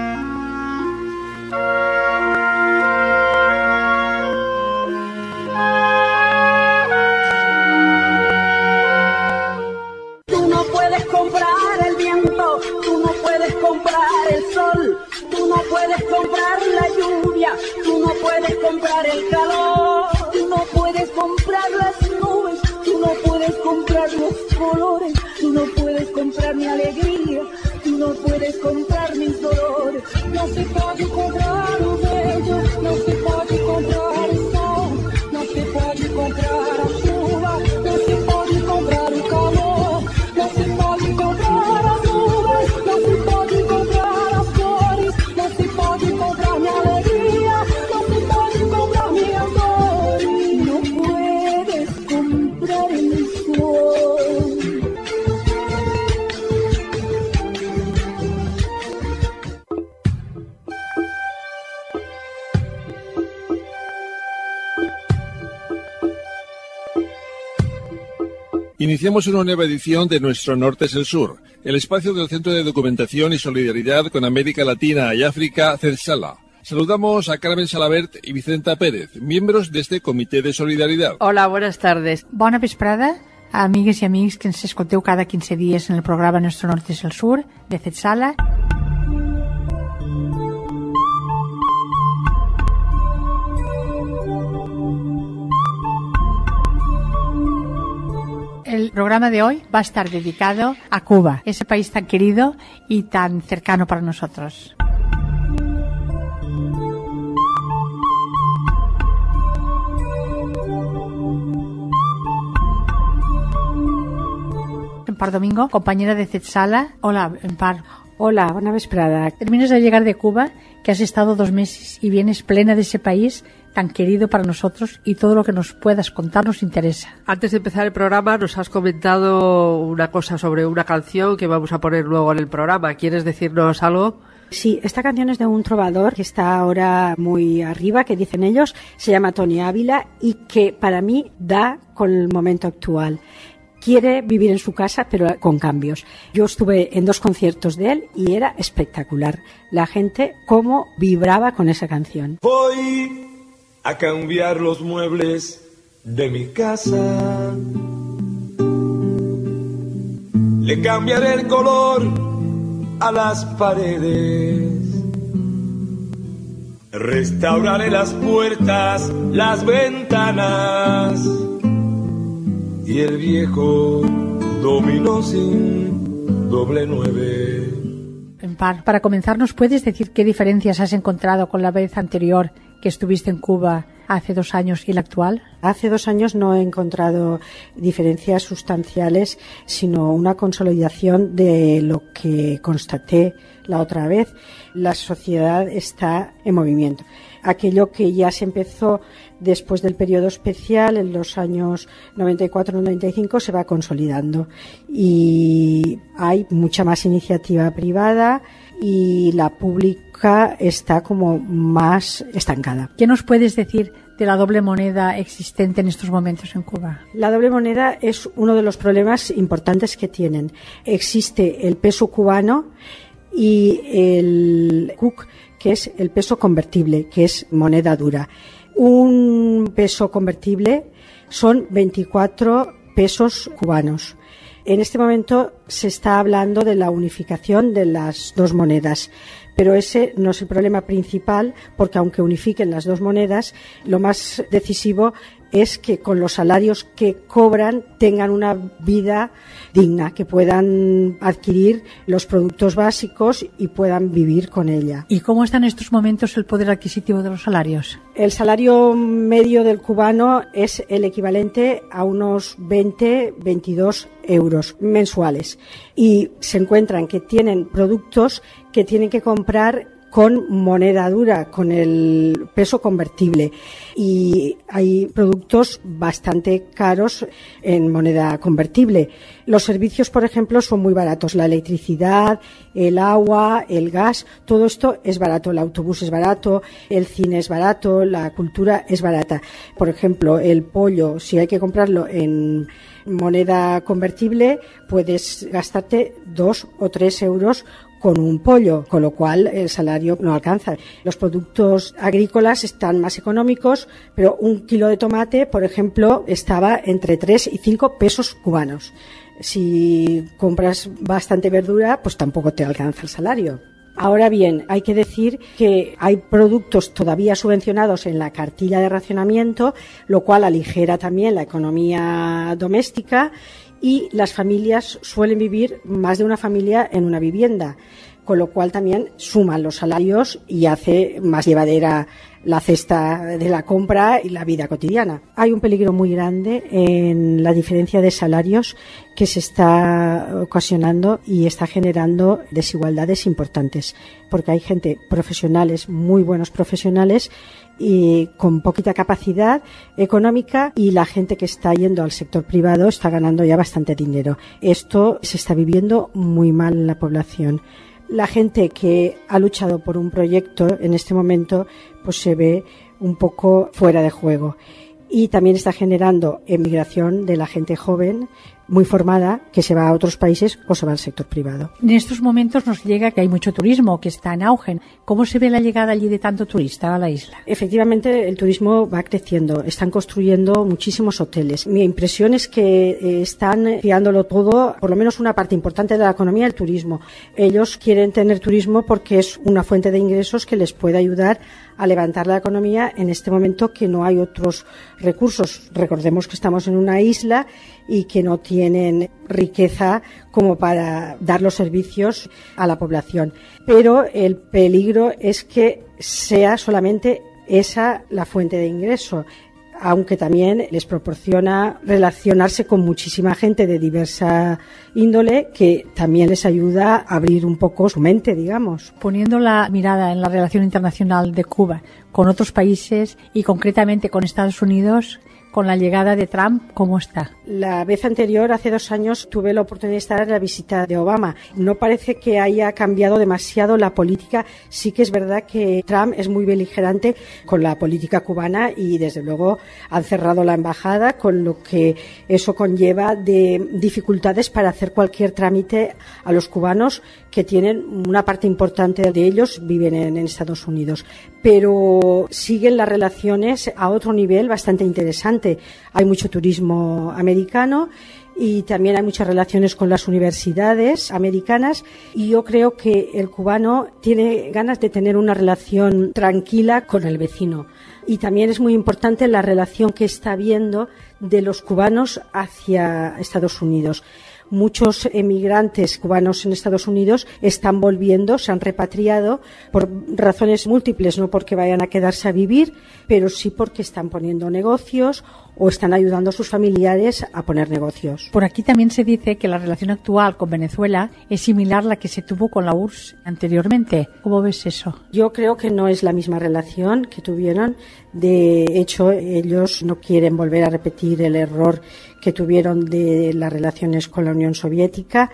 Speaker 14: Tú no puedes comprar el viento, tú no puedes comprar el sol, tú no puedes comprar la lluvia, tú no puedes comprar el calor, tú no puedes comprar las nubes, tú no puedes comprar los colores, tú no puedes comprar mi alegría, tú no puedes comprar mis dolores. No se puede comprar un bello, no se puede comprar el sol, no se puede comprar la lluvia, no se puede comprar el calor, no se puede comprar las nubes, no se puede comprar las flores, no se puede comprar mi alegría, no se puede comprar mi amor, no puedes comprar el sol.
Speaker 1: Iniciamos una nueva edición de Nuestro Norte es el Sur, el espacio del Centro de Documentación y Solidaridad con América Latina y África, CEDSALA. Saludamos a Carmen Salabert y Vicenta Pérez, miembros de este Comitè de Solidaridad.
Speaker 15: Hola, buenas tardes.
Speaker 16: Bona vesprada, amigues i amics que ens escolteu cada 15 dies en el programa Nuestro Norte es el Sur, de CEDSALA. El programa de hoy va a estar dedicado a Cuba, ese país tan querido y tan cercano para nosotros. Empar Domingo, compañera de CEDSALA. Hola, Empar.
Speaker 17: Hola, buena vesprada.
Speaker 16: Terminas de llegar de Cuba, que has estado 2 meses y vienes plena de ese país tan querido para nosotros, y todo lo que nos puedas contar nos interesa.
Speaker 15: Antes de empezar el programa nos has comentado una cosa sobre una canción que vamos a poner luego en el programa. ¿Quieres decirnos algo?
Speaker 17: Sí, esta canción es de un trovador que está ahora muy arriba, que dicen ellos, se llama Tony Ávila, y que para mí da con el momento actual. Quiere vivir en su casa, pero con cambios. Yo estuve en 2 conciertos de él y era espectacular. La gente cómo vibraba con esa canción.
Speaker 18: Voy a cambiar los muebles de mi casa. Le cambiaré el color a las paredes. Restauraré las puertas, las ventanas y el viejo dominó sin doble 9.
Speaker 16: Para comenzar, ¿nos puedes decir qué diferencias has encontrado con la vez anterior que estuviste en Cuba hace 2 años y la actual?
Speaker 17: Hace 2 años no he encontrado diferencias sustanciales, sino una consolidación de lo que constaté la otra vez. La sociedad está en movimiento. Aquello que ya se empezó después del periodo especial, en los años 94-95, se va consolidando. Y hay mucha más iniciativa privada y la pública está como más estancada.
Speaker 16: ¿Qué nos puedes decir de la doble moneda existente en estos momentos en Cuba?
Speaker 17: La doble moneda es uno de los problemas importantes que tienen. Existe el peso cubano y el CUC, que es el peso convertible, que es moneda dura. Un peso convertible son 24 pesos cubanos. En este momento se está hablando de la unificación de las 2 monedas, pero ese no es el problema principal, porque aunque unifiquen las 2 monedas, lo más decisivo es que con los salarios que cobran tengan una vida digna, que puedan adquirir los productos básicos y puedan vivir con ella.
Speaker 16: ¿Y cómo está en estos momentos el poder adquisitivo de los salarios?
Speaker 17: El salario medio del cubano es el equivalente a unos 20-22 euros mensuales, y se encuentran que tienen productos que tienen que comprar con moneda dura, con el peso convertible, y hay productos bastante caros en moneda convertible. Los servicios, por ejemplo, son muy baratos. La electricidad, el agua, el gas, todo esto es barato. El autobús es barato, el cine es barato, la cultura es barata. Por ejemplo, el pollo, si hay que comprarlo en moneda convertible, puedes gastarte 2 o 3 euros con un pollo, con lo cual el salario no alcanza. Los productos agrícolas están más económicos, pero un kilo de tomate, por ejemplo, estaba entre 3 y 5 pesos cubanos. Si compras bastante verdura, pues tampoco te alcanza el salario. Ahora bien, hay que decir que hay productos todavía subvencionados en la cartilla de racionamiento, lo cual aligera también la economía doméstica, y las familias suelen vivir, más de una familia en una vivienda, con lo cual también suman los salarios y hace más llevadera la cesta de la compra y la vida cotidiana. Hay un peligro muy grande en la diferencia de salarios que se está ocasionando y está generando desigualdades importantes, porque hay gente, profesionales, muy buenos profesionales, y con poquita capacidad económica, y la gente que está yendo al sector privado está ganando ya bastante dinero. Esto se está viviendo muy mal en la población. La gente que ha luchado por un proyecto en este momento pues se ve un poco fuera de juego, y también está generando emigración de la gente joven muy formada que se va a otros países o se va al sector privado.
Speaker 16: En estos momentos nos llega que hay mucho turismo, que está en auge. ¿Cómo se ve la llegada allí de tanto turista a la isla?
Speaker 17: Efectivamente, el turismo va creciendo. Están construyendo muchísimos hoteles. Mi impresión es que están fiándolo todo, por lo menos una parte importante de la economía, el turismo. Ellos quieren tener turismo porque es una fuente de ingresos que les puede ayudar a levantar la economía en este momento que no hay otros recursos. Recordemos que estamos en una isla y que no tienen riqueza como para dar los servicios a la población. Pero el peligro es que sea solamente esa la fuente de ingreso, aunque también les proporciona relacionarse con muchísima gente de diversa índole, que también les ayuda a abrir un poco su mente, digamos.
Speaker 16: Poniendo la mirada en la relación internacional de Cuba con otros países y concretamente con Estados Unidos, con la llegada de Trump, ¿cómo está?
Speaker 17: La vez anterior, hace 2 años, tuve la oportunidad de estar en la visita de Obama. No parece que haya cambiado demasiado la política. Sí que es verdad que Trump es muy beligerante con la política cubana y, desde luego, han cerrado la embajada, con lo que eso conlleva de dificultades para hacer cualquier trámite a los cubanos, que tienen una parte importante de ellos viven en Estados Unidos. Pero siguen las relaciones a otro nivel bastante interesante. Hay mucho turismo americano y también hay muchas relaciones con las universidades americanas, y yo creo que el cubano tiene ganas de tener una relación tranquila con el vecino. Y también es muy importante la relación que está habiendo de los cubanos hacia Estados Unidos. Muchos emigrantes cubanos en Estados Unidos están volviendo, se han repatriado por razones múltiples, no porque vayan a quedarse a vivir, pero sí porque están poniendo negocios o están ayudando a sus familiares a poner negocios.
Speaker 16: Por aquí también se dice que la relación actual con Venezuela es similar a la que se tuvo con la URSS anteriormente. ¿Cómo ves eso?
Speaker 17: Yo creo que no es la misma relación que tuvieron. De hecho, ellos no quieren volver a repetir el error que tuvieron de las relaciones con la Unión Soviética.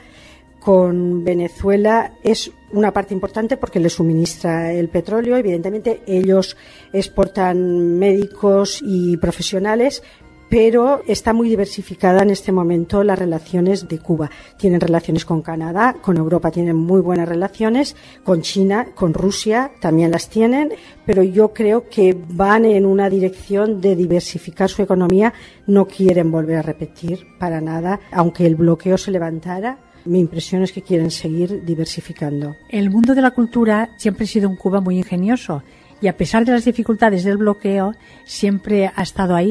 Speaker 17: Con Venezuela es una parte importante porque les suministra el petróleo. Evidentemente, ellos exportan médicos y profesionales, pero está muy diversificada en este momento las relaciones de Cuba. Tienen relaciones con Canadá, con Europa tienen muy buenas relaciones, con China, con Rusia también las tienen, pero yo creo que van en una dirección de diversificar su economía. No quieren volver a repetir para nada, aunque el bloqueo se levantara. Mi impresión es que quieren seguir diversificando.
Speaker 16: El mundo de la cultura siempre ha sido en Cuba muy ingenioso, y a pesar de las dificultades del bloqueo, siempre ha estado ahí.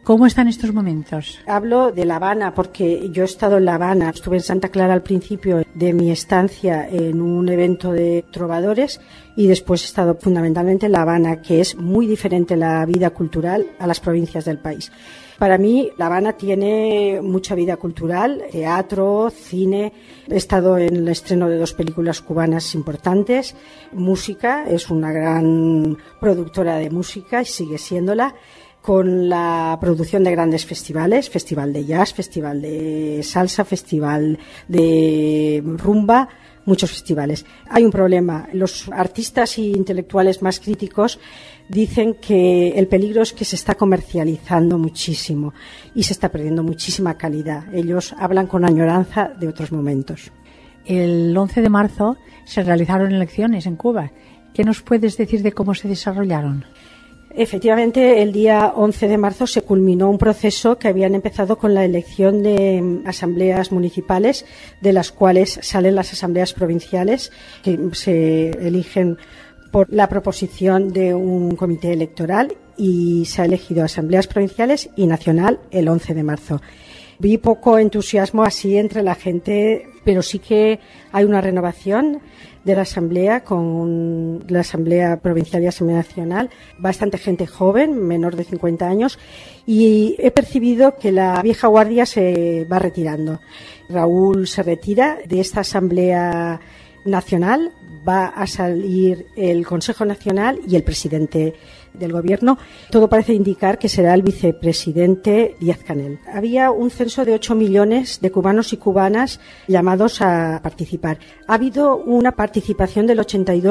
Speaker 16: ¿Cómo está en estos momentos?
Speaker 17: Hablo de La Habana porque yo he estado en La Habana. Estuve en Santa Clara al principio de mi estancia en un evento de trovadores y después he estado fundamentalmente en La Habana, que es muy diferente la vida cultural a las provincias del país. Para mí, La Habana tiene mucha vida cultural, teatro, cine. He estado en el estreno de 2 películas cubanas importantes. Música, es una gran productora de música y sigue siéndola, con la producción de grandes festivales, festival de jazz, festival de salsa, festival de rumba, muchos festivales. Hay un problema. Los artistas e intelectuales más críticos dicen que el peligro es que se está comercializando muchísimo y se está perdiendo muchísima calidad. Ellos hablan con añoranza de otros momentos.
Speaker 16: El 11 de marzo se realizaron elecciones en Cuba. ¿Qué nos puedes decir de cómo se desarrollaron?
Speaker 17: Efectivamente, el día 11 de marzo se culminó un proceso que habían empezado con la elección de asambleas municipales, de las cuales salen las asambleas provinciales, que se eligen por la proposición de un comité electoral, y se ha elegido asambleas provinciales y nacional el 11 de marzo. Vi poco entusiasmo así entre la gente, pero sí que hay una renovación de la asamblea, con la asamblea provincial y asamblea nacional, bastante gente joven, menor de 50 años, y he percibido que la vieja guardia se va retirando. Raúl se retira de esta asamblea nacional, va a salir el Consejo Nacional y el presidente del gobierno. Todo parece indicar que será el vicepresidente Díaz-Canel. Había un censo de 8 millones de cubanos y cubanas llamados a participar. Ha habido una participación del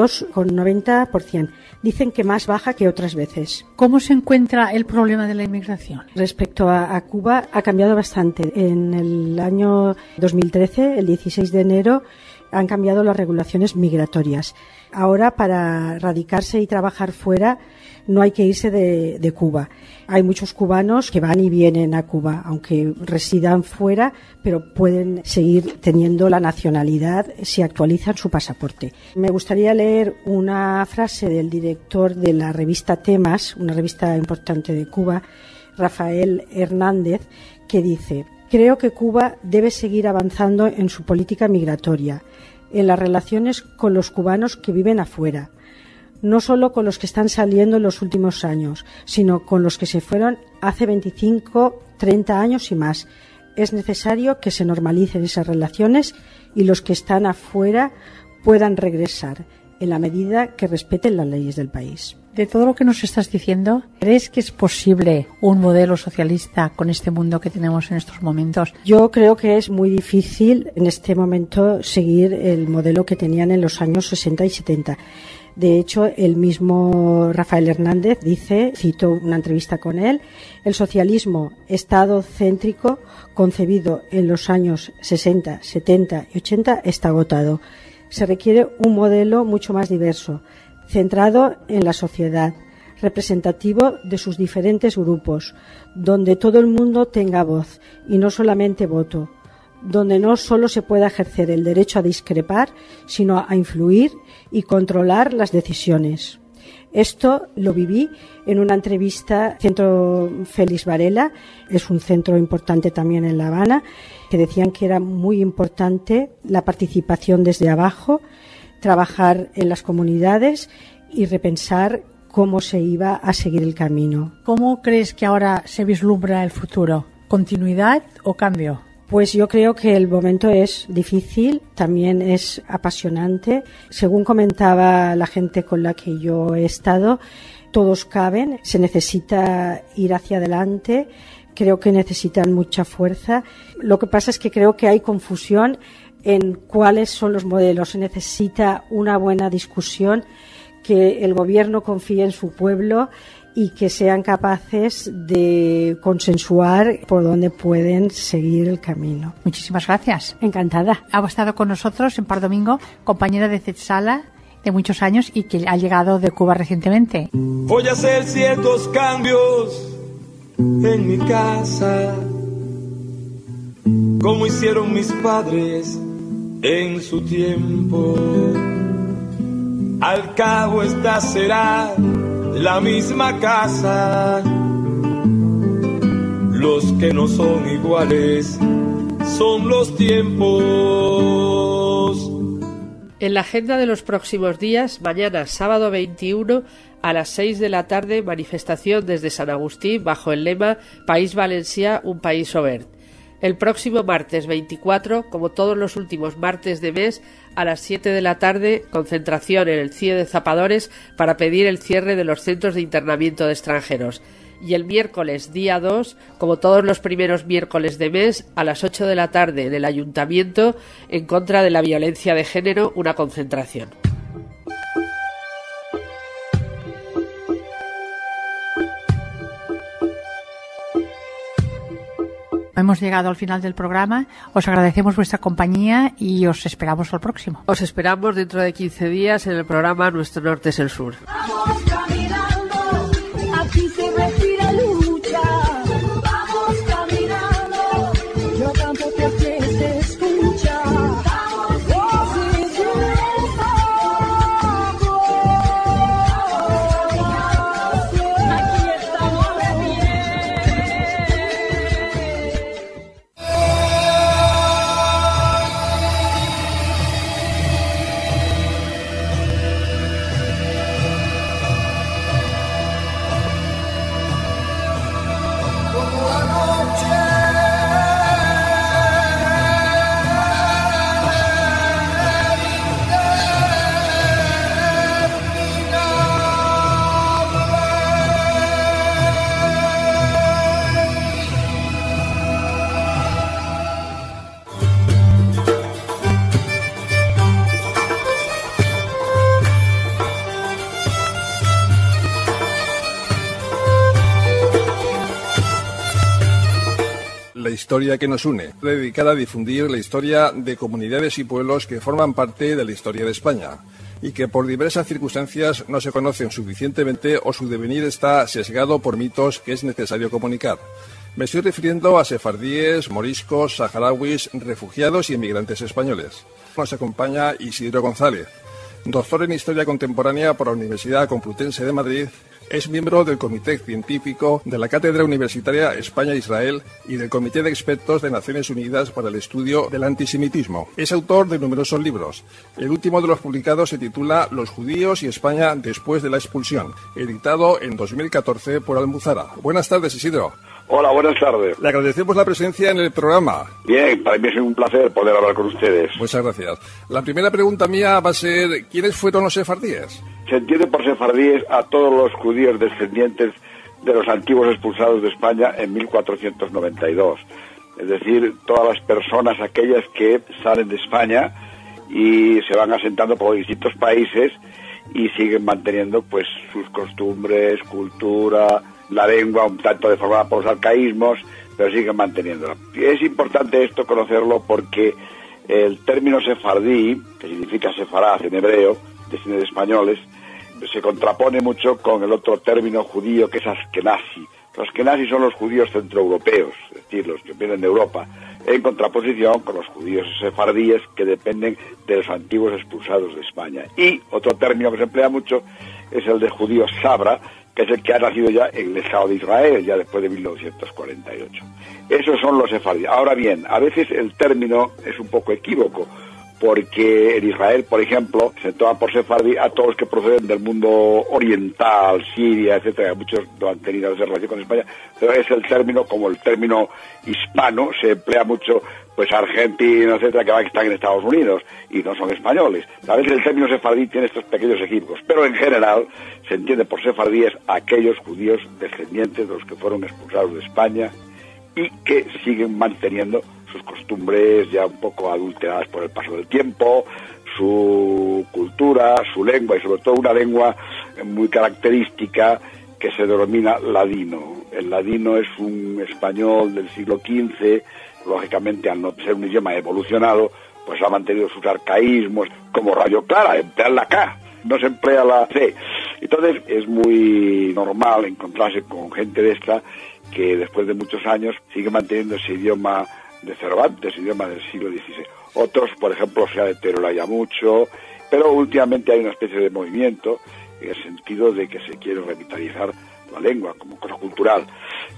Speaker 17: 82,90%. Dicen que más baja que otras veces.
Speaker 16: ¿Cómo se encuentra el problema de la inmigración?
Speaker 17: Respecto a Cuba, ha cambiado bastante. En el año 2013, el 16 de enero, han cambiado las regulaciones migratorias. Ahora, para radicarse y trabajar fuera, no hay que irse de Cuba. Hay muchos cubanos que van y vienen a Cuba, aunque residan fuera, pero pueden seguir teniendo la nacionalidad si actualizan su pasaporte. Me gustaría leer una frase del director de la revista Temas, una revista importante de Cuba, Rafael Hernández, que dice: creo que Cuba debe seguir avanzando en su política migratoria, en las relaciones con los cubanos que viven afuera, no solo con los que están saliendo en los últimos años, sino con los que se fueron hace 25, 30 años y más. Es necesario que se normalicen esas relaciones y los que están afuera puedan regresar, en la medida que respeten las leyes del país.
Speaker 16: De todo lo que nos estás diciendo, ¿crees que es posible un modelo socialista con este mundo que tenemos en estos momentos?
Speaker 17: Yo creo que es muy difícil en este momento seguir el modelo que tenían en los años 60 y 70. De hecho, el mismo Rafael Hernández dice, cito una entrevista con él: el socialismo estado-céntrico concebido en los años 60, 70 y 80 está agotado. Se requiere un modelo mucho más diverso, centrado en la sociedad, representativo de sus diferentes grupos, donde todo el mundo tenga voz y no solamente voto, donde no solo se pueda ejercer el derecho a discrepar, sino a influir y controlar las decisiones. Esto lo viví en una entrevista Centro Félix Varela, es un centro importante también en La Habana, que decían que era muy importante la participación desde abajo, trabajar en las comunidades y repensar cómo se iba a seguir el camino.
Speaker 16: ¿Cómo crees que ahora se vislumbra el futuro? ¿Continuidad o cambio?
Speaker 17: Pues yo creo que el momento es difícil, también es apasionante. Según comentaba la gente con la que yo he estado, todos caben, se necesita ir hacia adelante, creo que necesitan mucha fuerza. Lo que pasa es que creo que hay confusión en cuáles son los modelos. Se necesita una buena discusión, que el gobierno confíe en su pueblo y que sean capaces de consensuar por dónde pueden seguir el camino.
Speaker 16: Muchísimas gracias.
Speaker 17: Encantada.
Speaker 16: Ha estado con nosotros en Par Domingo, compañera de Zetsala de muchos años y que ha llegado de Cuba recientemente.
Speaker 18: Voy a hacer ciertos cambios en mi casa, como hicieron mis padres en su tiempo. Al cabo esta será la misma casa, los que no son iguales son los tiempos.
Speaker 15: En la agenda de los próximos días, mañana sábado 21 a las 6 de la tarde, manifestación desde San Agustín bajo el lema País Valencià, un país obert. El próximo martes 24, como todos los últimos martes de mes, a las 7 de la tarde, concentración en el CIE de Zapadores para pedir el cierre de los centros de internamiento de extranjeros. Y el miércoles, día 2, como todos los primeros miércoles de mes, a las 8 de la tarde en el Ayuntamiento, en contra de la violencia de género, una concentración.
Speaker 16: Hemos llegado al final del programa. Os agradecemos vuestra compañía y os esperamos al próximo.
Speaker 15: Os esperamos dentro de 15 días en el programa Nuestro Norte es el Sur.
Speaker 14: Vamos caminando, aquí se respira lucha. Vamos caminando, yo canto que aquí se escucha. Vamos sin aquí estamos de pie.
Speaker 1: La historia que nos une, dedicada a difundir la historia de comunidades y pueblos que forman parte de la historia de España y que por diversas circunstancias no se conocen suficientemente o su devenir está sesgado por mitos que es necesario comunicar. Me estoy refiriendo a sefardíes, moriscos, saharauis, refugiados y emigrantes españoles. Nos acompaña Isidro González, doctor en Historia Contemporánea por la Universidad Complutense de Madrid. Es miembro del Comité Científico de la Cátedra Universitaria España-Israel y del Comité de Expertos de Naciones Unidas para el Estudio del Antisemitismo. Es autor de numerosos libros. El último de los publicados se titula Los judíos y España después de la expulsión, editado en 2014 por Almuzara. Buenas tardes, Isidro.
Speaker 19: Hola, buenas tardes.
Speaker 1: Le agradecemos la presencia en el programa.
Speaker 19: Bien, para mí es un placer poder hablar con ustedes.
Speaker 1: Muchas gracias. La primera pregunta mía va a ser, ¿quiénes fueron los sefardíes?
Speaker 19: Se entiende por sefardíes a todos los judíos descendientes de los antiguos expulsados de España en 1492. Es decir, todas las personas aquellas que salen de España y se van asentando por distintos países y siguen manteniendo pues sus costumbres, cultura, la lengua un tanto deformada por los arcaísmos, pero siguen manteniéndola. Y es importante esto conocerlo porque el término sefardí, que significa sefaraz en hebreo, descendientes españoles, se contrapone mucho con el otro término judío que es askenazi. Los askenazi son los judíos centroeuropeos, es decir, los que vienen de Europa, en contraposición con los judíos sefardíes que dependen de los antiguos expulsados de España. Y otro término que se emplea mucho es el de judío sabra, que es el que ha nacido ya en el Estado de Israel, ya después de 1948. Esos son los sefardíes. Ahora bien, a veces el término es un poco equívoco, porque en Israel, por ejemplo, se toma por sefardí a todos los que proceden del mundo oriental, Siria, etcétera. Muchos no han tenido esa relación con España, pero es el término, como el término hispano, se emplea mucho, pues argentinos, etcétera, que están en Estados Unidos y no son españoles. A veces el término sefardí tiene estos pequeños equívocos, pero en general se entiende por sefardíes a aquellos judíos descendientes de los que fueron expulsados de España y que siguen manteniendo sus costumbres ya un poco adulteradas por el paso del tiempo, su cultura, su lengua y sobre todo una lengua muy característica que se denomina ladino. El ladino es un español del siglo XV, lógicamente al no ser un idioma evolucionado, pues ha mantenido sus arcaísmos, como Radio Clara, emplear la K, no se emplea la C. Entonces es muy normal encontrarse con gente de esta que después de muchos años sigue manteniendo ese idioma de Cervantes, idioma del siglo XVI. Otros, por ejemplo, se ha deteriorado ya mucho, pero últimamente hay una especie de movimiento en el sentido de que se quiere revitalizar la lengua como cosa cultural.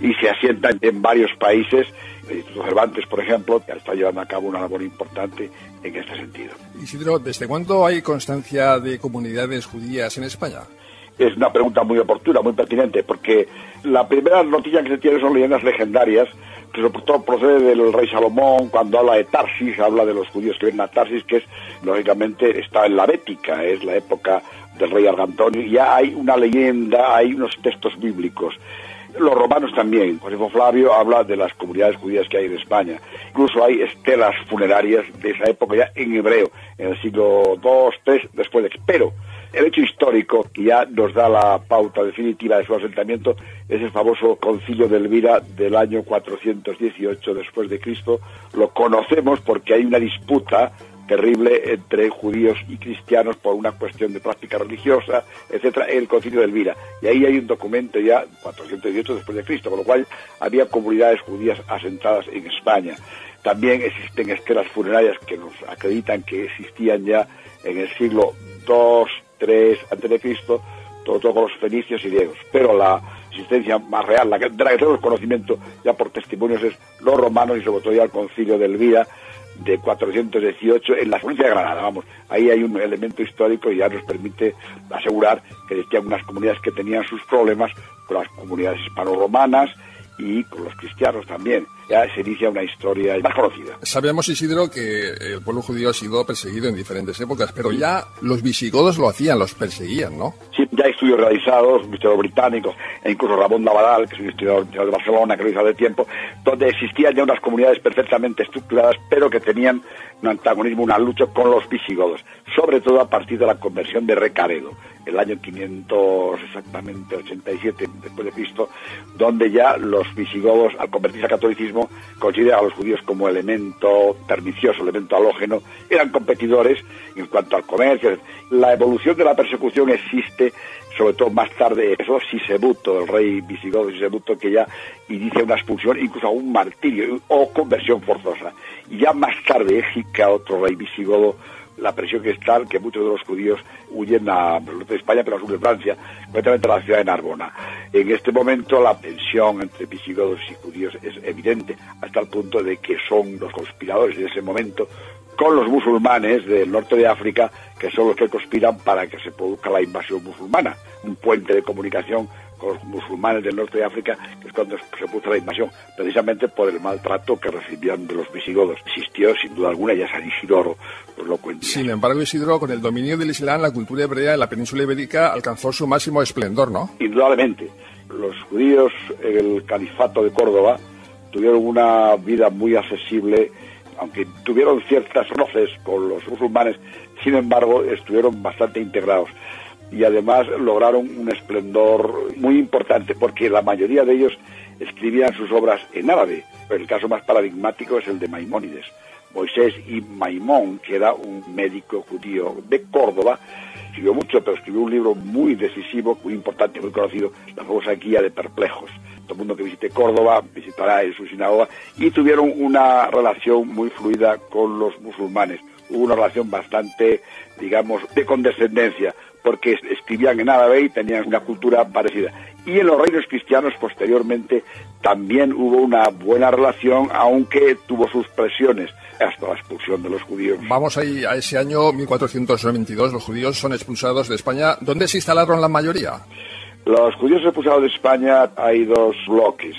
Speaker 19: y se asientan en varios países. El Instituto Cervantes, por ejemplo, está llevando a cabo una labor importante en este sentido.
Speaker 1: Isidro, ¿desde cuándo hay constancia de comunidades judías en España?
Speaker 19: Es una pregunta muy oportuna, muy pertinente, porque la primera noticia que se tiene son leyendas legendarias, que sobre todo procede del rey Salomón. Cuando habla de Tarsis, habla de los judíos que vienen a Tarsis, que es, lógicamente, está en la Bética, es la época del rey Argantonio, y ya hay una leyenda, hay unos textos bíblicos. Los romanos también. Josefo Flavio habla de las comunidades judías que hay en España. Incluso hay estelas funerarias de esa época ya en hebreo, en el siglo II, III después de Cristo. Pero el hecho histórico que ya nos da la pauta definitiva de su asentamiento es el famoso Concilio de Elvira del año 418 después de Cristo. Lo conocemos porque hay una disputa terrible entre judíos y cristianos por una cuestión de práctica religiosa, etcétera, en el Concilio de Elvira. Y ahí hay un documento ya 418 después de Cristo, con lo cual había comunidades judías asentadas en España. También existen estelas funerarias que nos acreditan que existían ya en el siglo II, III antes de Cristo, todo con los fenicios y griegos. Pero la existencia más real, de la que tenemos conocimiento ya por testimonios, es los romanos y sobre todo ya el Concilio de Elvira de 418 en la provincia de Granada. Vamos, ahí hay un elemento histórico y ya nos permite asegurar que existían unas comunidades que tenían sus problemas con las comunidades hispano-romanas y con los cristianos también. Ya se inicia una historia más conocida.
Speaker 1: Sabemos, Isidro, que el pueblo judío ha sido perseguido en diferentes épocas, pero ya los visigodos lo hacían, los perseguían, ¿no?
Speaker 19: Sí, ya hay estudios realizados, historiadores británicos, e incluso Ramón Navadal, que es un historiador de Barcelona, que lo hizo hace tiempo, donde existían ya unas comunidades perfectamente estructuradas, pero que tenían un antagonismo, una lucha con los visigodos, sobre todo a partir de la conversión de Recaredo, el año 587 después de Cristo, donde ya los visigodos, al convertirse al catolicismo, consideran a los judíos como elemento pernicioso, elemento halógeno, eran competidores en cuanto al comercio. La evolución de la persecución existe, sobre todo más tarde, eso Sisebuto, el rey visigodo Sisebuto, que ya inicia una expulsión, incluso un martirio o conversión forzosa. Y ya más tarde Égica, otro rey visigodo, la presión que es tal que muchos de los judíos huyen al norte de España, pero al sur de Francia, concretamente a la ciudad de Narbona. En este momento la tensión entre visigodos y judíos es evidente, hasta el punto de que son los conspiradores en ese momento con los musulmanes del norte de África, que son los que conspiran para que se produzca la invasión musulmana, un puente de comunicación con los musulmanes del norte de África, que es cuando se produce la invasión, precisamente por el maltrato que recibían de los visigodos. Existió, sin duda alguna, ya San Isidoro pues lo cuenta.
Speaker 1: Sin embargo, Isidro, con el dominio del Islam, la cultura hebrea en la península ibérica alcanzó su máximo esplendor, ¿no?
Speaker 19: Indudablemente. Los judíos en el califato de Córdoba tuvieron una vida muy accesible, aunque tuvieron ciertas roces con los musulmanes, sin embargo, estuvieron bastante integrados. Y además lograron un esplendor muy importante, porque la mayoría de ellos escribían sus obras en árabe. El caso más paradigmático es el de Maimónides. Moisés ibn Maimón, que era un médico judío de Córdoba, escribió mucho, pero escribió un libro muy decisivo, muy importante, muy conocido, la famosa Guía de Perplejos. Todo el mundo que visite Córdoba visitará en su sinagoga, y tuvieron una relación muy fluida con los musulmanes. Hubo una relación bastante, digamos, de condescendencia, porque escribían en árabe y tenían una cultura parecida. Y en los reinos cristianos, posteriormente, también hubo una buena relación, aunque tuvo sus presiones hasta la expulsión de los judíos.
Speaker 1: Vamos ahí a ese año 1492, los judíos son expulsados de España. ¿Dónde se instalaron la mayoría?
Speaker 19: Los judíos expulsados de España hay dos bloques.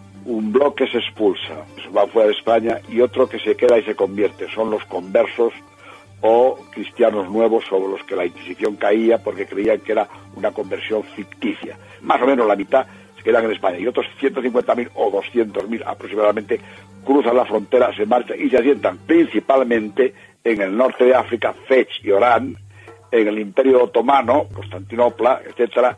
Speaker 19: Un bloque se expulsa, se va fuera de España, y otro que se queda y se convierte. Son los conversos o cristianos nuevos sobre los que la Inquisición caía porque creían que era una conversión ficticia. Más o menos la mitad se quedan en España, y otros 150.000 o 200.000 aproximadamente cruzan la frontera, se marchan y se asientan principalmente en el norte de África, Fez y Orán, en el Imperio Otomano, Constantinopla, etcétera,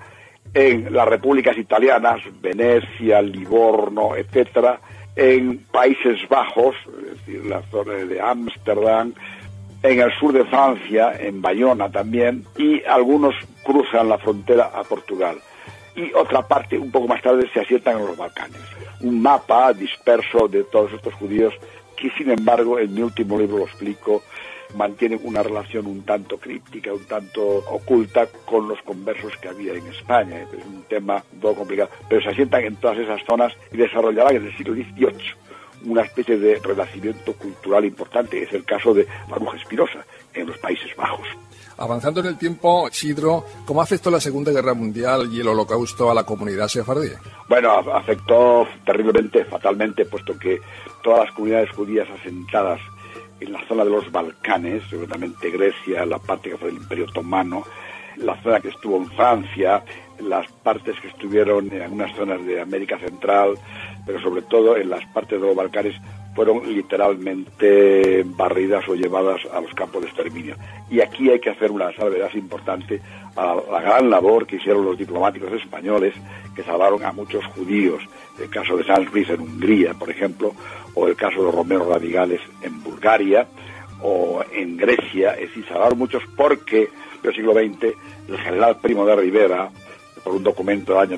Speaker 19: en las repúblicas italianas, Venecia, Livorno, etcétera, en Países Bajos, es decir, la zona de Ámsterdam, en el sur de Francia, en Bayona también, y algunos cruzan la frontera a Portugal. Y otra parte, un poco más tarde, se asientan en los Balcanes. Un mapa disperso de todos estos judíos que, sin embargo, en mi último libro lo explico, mantienen una relación un tanto críptica, un tanto oculta con los conversos que había en España. Es un tema un poco complicado, pero se asientan en todas esas zonas y desarrollarán en el siglo XVIII una especie de renacimiento cultural importante. Es el caso de Baruch Spinoza en los Países Bajos.
Speaker 1: Avanzando en el tiempo, Isidro, ¿cómo afectó la Segunda Guerra Mundial y el Holocausto a la comunidad sefardí?
Speaker 19: Bueno, afectó terriblemente, fatalmente, puesto que todas las comunidades judías asentadas en la zona de los Balcanes, seguramente Grecia, la parte que fue del Imperio Otomano, la zona que estuvo en Francia, las partes que estuvieron en algunas zonas de América Central, pero sobre todo en las partes de los Balcanes, fueron literalmente barridas o llevadas a los campos de exterminio. Y aquí hay que hacer una salvedad importante a la gran labor que hicieron los diplomáticos españoles, que salvaron a muchos judíos. El caso de Sanz Briz en Hungría, por ejemplo, o el caso de Romero Radicales en Bulgaria, o en Grecia. Es decir, salvaron muchos porque en el siglo XX el general Primo de Rivera, por un documento del año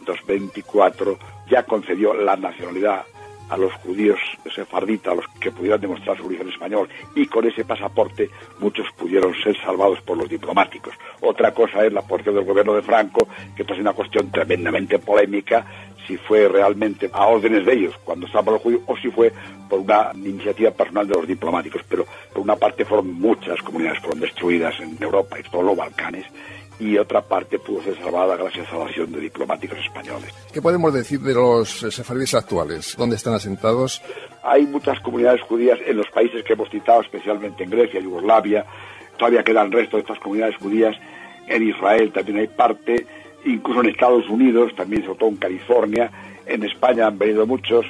Speaker 19: 1924, ya concedió la nacionalidad a los judíos sefarditas, a los que pudieran demostrar su origen español, y con ese pasaporte muchos pudieron ser salvados por los diplomáticos. Otra cosa es la posición del gobierno de Franco, que esto es una cuestión tremendamente polémica, si fue realmente a órdenes de ellos cuando estaban los judíos o si fue por una iniciativa personal de los diplomáticos. Pero por una parte fueron muchas comunidades fueron destruidas en Europa y todos los Balcanes, y otra parte pudo ser salvada gracias a la acción de diplomáticos españoles.
Speaker 1: ¿Qué podemos decir de los sefardíes actuales? ¿Dónde están asentados?
Speaker 19: Hay muchas comunidades judías en los países que hemos citado, especialmente en Grecia, Yugoslavia. Todavía quedan restos de estas comunidades judías. En Israel también hay parte, incluso en Estados Unidos, también sobre todo en California. En España han venido muchos,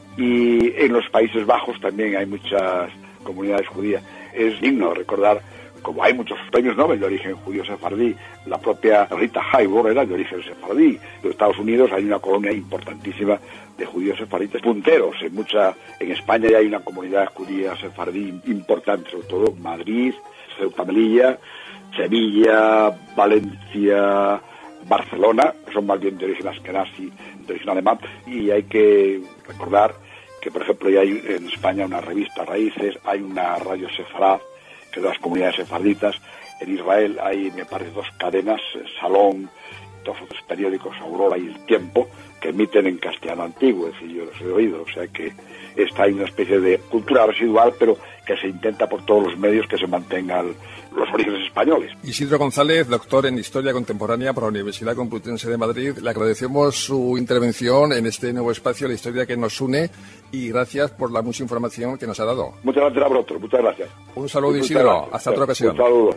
Speaker 19: y en los Países Bajos también hay muchas comunidades judías. Es digno recordar, como hay muchos premios Nobel de origen judío sefardí, la propia Rita Hayworth era de origen sefardí. En los Estados Unidos hay una colonia importantísima de judíos sefarditas punteros. En España ya hay una comunidad judía sefardí importante, sobre todo en Madrid, Ceuta, Melilla, Sevilla, Valencia, Barcelona, que son más bien de origen askenazi, de origen alemán. Y hay que recordar que, por ejemplo, ya hay en España una revista Raíces, hay una radio sefarad, que de las comunidades sefarditas. En Israel hay, me parece, 2 cadenas, Salón, 2 otros periódicos, Aurora y El Tiempo, que emiten en castellano antiguo, es decir, yo los he oído. O sea que hay una especie de cultura residual, pero que se intenta por todos los medios que se mantengan los orígenes españoles.
Speaker 1: Isidro González, doctor en Historia Contemporánea por la Universidad Complutense de Madrid, le agradecemos su intervención en este nuevo espacio, La Historia que nos une, y gracias por la mucha información que nos ha dado.
Speaker 19: Muchas gracias a vosotros, muchas gracias.
Speaker 1: Un saludo, Isidro, hasta otra ocasión.
Speaker 19: Un saludo.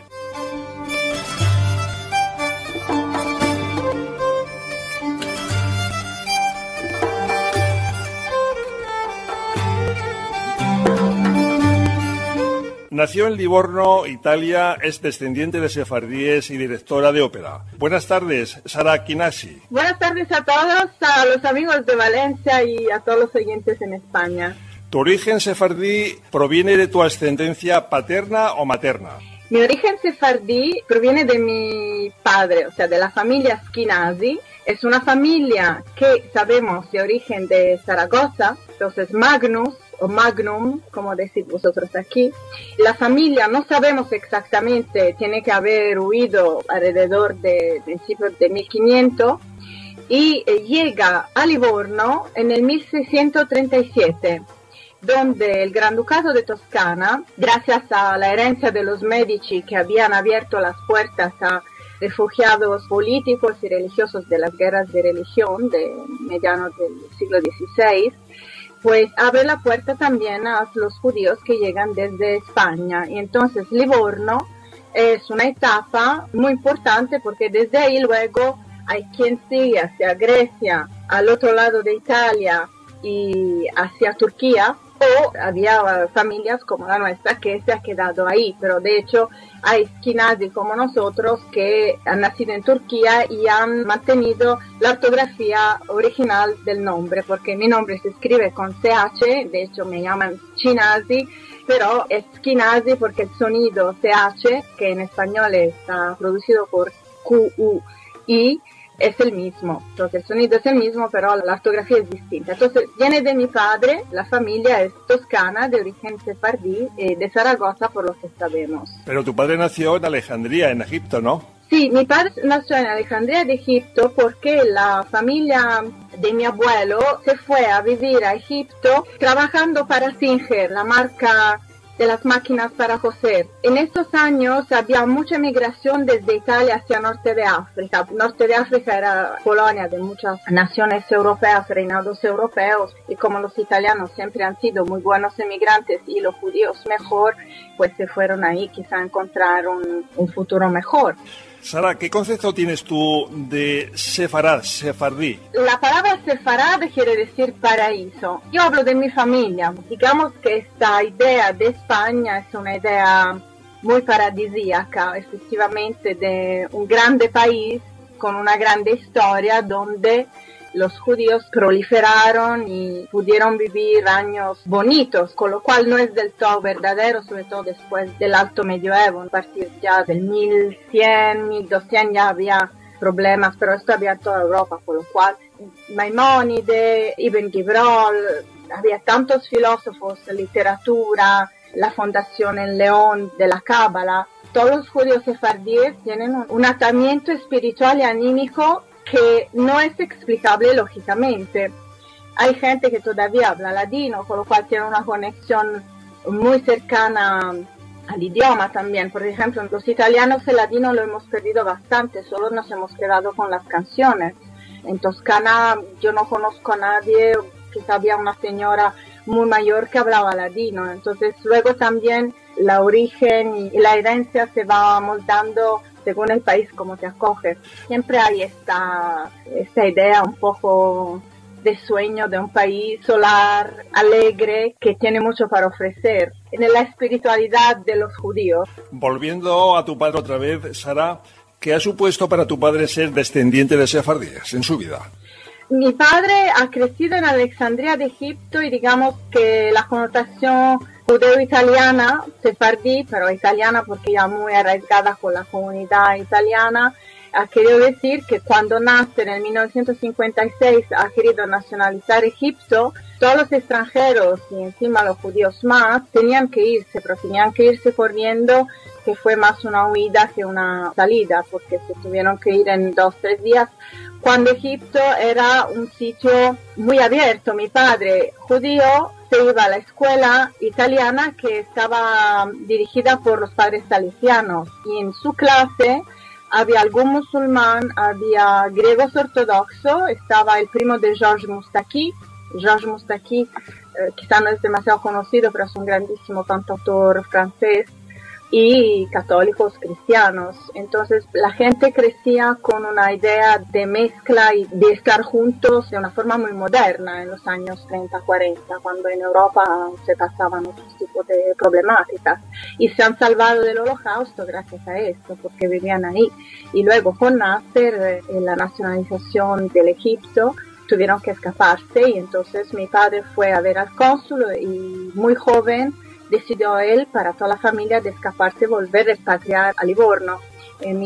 Speaker 1: Nació en Livorno, Italia, es descendiente de sefardíes y directora de ópera. Buenas tardes, Sara Kinasi.
Speaker 20: Buenas tardes a todos, a los amigos de Valencia y a todos los oyentes en España.
Speaker 1: ¿Tu origen sefardí proviene de tu ascendencia paterna o materna?
Speaker 20: Mi origen sefardí proviene de mi padre, o sea, de la familia Ashkenazi. Es una familia que sabemos de origen de Zaragoza, entonces Magnus o Magnum, como decís vosotros aquí. La familia no sabemos exactamente, tiene que haber huido alrededor de principios de 1500 y llega a Livorno en el 1637, donde el Gran Ducado de Toscana, gracias a la herencia de los Medici que habían abierto las puertas a refugiados políticos y religiosos de las guerras de religión de medianos del siglo XVI, pues abre la puerta también a los judíos que llegan desde España. Y entonces Livorno es una etapa muy importante porque desde ahí luego hay quien sigue hacia Grecia, al otro lado de Italia y hacia Turquía, o había familias como la nuestra que se ha quedado ahí, pero de hecho hay Ashkenazi como nosotros que han nacido en Turquía y han mantenido la ortografía original del nombre, porque mi nombre se escribe con CH, de hecho me llaman Chinazi, pero es Ashkenazi porque el sonido CH, que en español está producido por QUI, es el mismo. Entonces el sonido es el mismo, pero la ortografía es distinta. Entonces viene de mi padre, la familia es toscana, de origen sefardí, de Zaragoza, por lo que sabemos.
Speaker 1: Pero tu padre nació en Alejandría, en Egipto, ¿no?
Speaker 20: Sí, mi padre nació en Alejandría de Egipto porque la familia de mi abuelo se fue a vivir a Egipto trabajando para Singer, la marca de las máquinas para coser. En estos años había mucha migración desde Italia hacia norte de África. Norte de África era colonia de muchas naciones europeas, reinados europeos, y como los italianos siempre han sido muy buenos emigrantes y los judíos mejor, pues se fueron ahí quizá a encontrar un futuro mejor.
Speaker 1: Sara, ¿qué concepto tienes tú de sefarad, sefardí?
Speaker 20: La palabra sefarad quiere decir paraíso. Yo hablo de mi familia. Digamos que esta idea de España es una idea muy paradisíaca, efectivamente, de un grande país con una grande historia donde los judíos proliferaron y pudieron vivir años bonitos, con lo cual no es del todo verdadero, sobre todo después del Alto Medioevo. A partir ya del 1100, 1200 ya había problemas, pero esto había en toda Europa, con lo cual Maimónides, Ibn Gibrol, había tantos filósofos, literatura, la fundación en León de la Cábala. Todos los judíos sefardíes tienen un atamiento espiritual y anímico que no es explicable lógicamente. Hay gente que todavía habla ladino, con lo cual tiene una conexión muy cercana al idioma también. Por ejemplo, los italianos el ladino lo hemos perdido bastante, solo nos hemos quedado con las canciones. En Toscana yo no conozco a nadie, quizá había una señora muy mayor que hablaba ladino. Entonces luego también la origen y la herencia se va moldando según el país como te acoge. Siempre hay esta idea un poco de sueño de un país solar, alegre, que tiene mucho para ofrecer en la espiritualidad de los judíos.
Speaker 1: Volviendo a tu padre otra vez, Sara, ¿qué ha supuesto para tu padre ser descendiente de sefardíes en su vida?
Speaker 20: Mi padre ha crecido en Alejandría de Egipto y digamos que la connotación judeo-italiana, sefardí, pero italiana porque ya muy arraigada con la comunidad italiana, ha querido decir que cuando Nasser en 1956 ha querido nacionalizar Egipto, todos los extranjeros y encima los judíos más tenían que irse, pero tenían que irse corriendo, que fue más una huida que una salida, porque se tuvieron que ir en 2-3 días, cuando Egipto era un sitio muy abierto. Mi padre, judío, se iba a la escuela italiana que estaba dirigida por los padres salesianos y en su clase había algún musulmán, había griegos ortodoxos, estaba el primo de Georges Moustaki. Georges Moustaki quizá no es demasiado conocido, pero es un grandísimo cantautor francés, y católicos cristianos. Entonces la gente crecía con una idea de mezcla y de estar juntos de una forma muy moderna en los años 30-40, cuando en Europa se pasaban otros tipos de problemáticas y se han salvado del holocausto gracias a esto, porque vivían ahí. Y luego con Nasser, en la nacionalización del Egipto, tuvieron que escaparse y entonces mi padre fue a ver al cónsul y muy joven decidió él, para toda la familia, de escaparse y volver a expatriar a Livorno en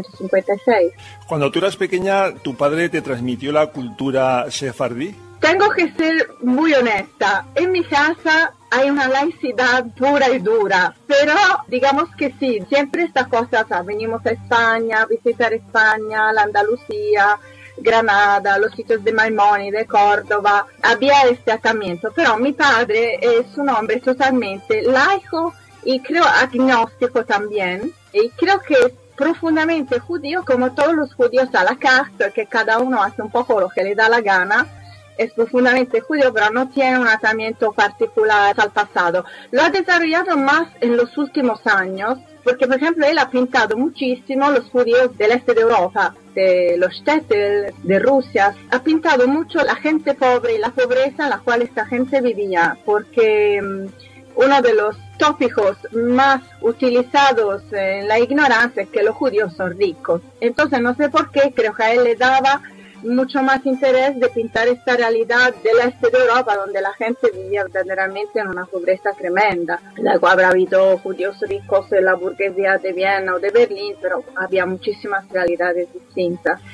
Speaker 20: 1956.
Speaker 1: Cuando tú eras pequeña, ¿tu padre te transmitió la cultura sefardí?
Speaker 20: Tengo que ser muy honesta. En mi casa hay una laicidad pura y dura, pero digamos que sí, siempre estas cosas, venimos a España, a visitar España, la Andalucía, Granada, los sitios de Maimónides, de Córdoba, había este atamiento, pero mi padre es un hombre totalmente laico y creo agnóstico también, y creo que es profundamente judío, como todos los judíos a la carte, que cada uno hace un poco lo que le da la gana. Es profundamente judío, pero no tiene un atamiento particular al pasado. Lo ha desarrollado más en los últimos años, porque por ejemplo él ha pintado muchísimo los judíos del este de Europa, de los shtetl, de Rusia. Ha pintado mucho la gente pobre y la pobreza en la cual esta gente vivía, porque uno de los tópicos más utilizados en la ignorancia es que los judíos son ricos. Entonces no sé por qué, creo que a él le daba mucho más interés de pintar esta realidad del este de Europa, donde la gente vivía verdaderamente en una pobreza tremenda. Luego habrá habido judíos ricos en la burguesía de Viena o de Berlín, pero había muchísimas realidades distintas.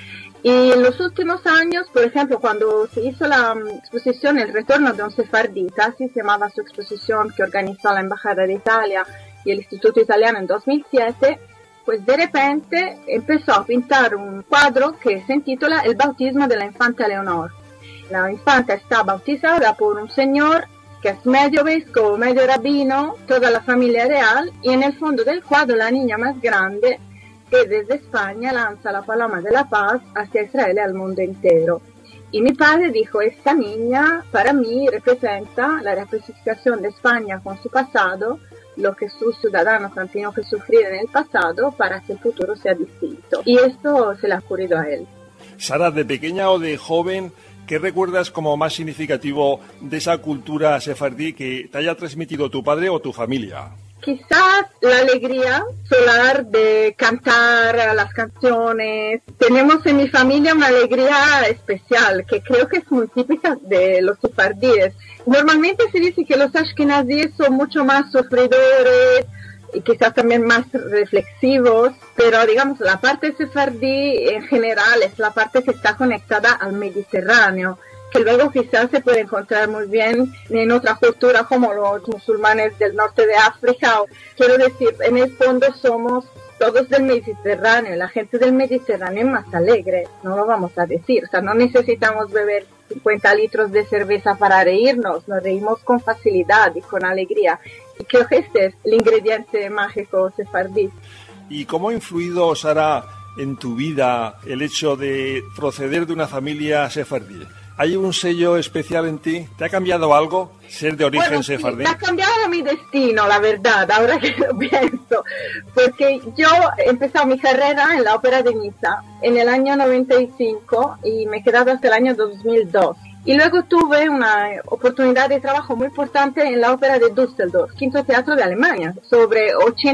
Speaker 20: Y en los últimos años, por ejemplo, cuando se hizo la exposición El retorno de un sefardita, así se llamaba su exposición que organizó la Embajada de Italia y el Instituto Italiano en 2007, pues de repente empezó a pintar un cuadro que se intitula El bautismo de la infanta Leonor. La infanta está bautizada por un señor que es medio vescovo, medio rabino, toda la familia real, y en el fondo del cuadro la niña más grande que desde España lanza la paloma de la paz hacia Israel y al mundo entero. Y mi padre dijo, esta niña para mí representa la representación de España con su pasado, lo que sus ciudadanos han tenido que sufrir en el pasado para que el futuro sea distinto. Y esto se le ha ocurrido a él.
Speaker 1: Sara, de pequeña o de joven, ¿qué recuerdas como más significativo de esa cultura sefardí que te haya transmitido tu padre o tu familia?
Speaker 20: Quizás la alegría solar de cantar las canciones. Tenemos en mi familia una alegría especial que creo que es muy típica de los sefardíes. Normalmente se dice que los ashkenazíes son mucho más sufridores y quizás también más reflexivos, pero digamos la parte sefardí en general es la parte que está conectada al Mediterráneo, que luego quizás se puede encontrar muy bien en otra cultura como los musulmanes del norte de África. Quiero decir, en el fondo somos todos del Mediterráneo, y la gente del Mediterráneo es más alegre, no lo vamos a decir, o sea, no necesitamos beber 50 litros de cerveza para reírnos, nos reímos con facilidad y con alegría. Y creo que este es el ingrediente mágico sefardí.
Speaker 1: ¿Y cómo ha influido, Sara, en tu vida el hecho de proceder de una familia sefardí? ¿Hay un sello especial en ti? ¿Te ha cambiado algo ser de origen sefardí?
Speaker 20: Me ha cambiado mi destino, la verdad, ahora que lo pienso. Porque yo he empezado mi carrera en la ópera de Niza en el año 95 y me he quedado hasta el año 2002. Y luego tuve una oportunidad de trabajo muy importante en la ópera de Düsseldorf, quinto teatro de Alemania, sobre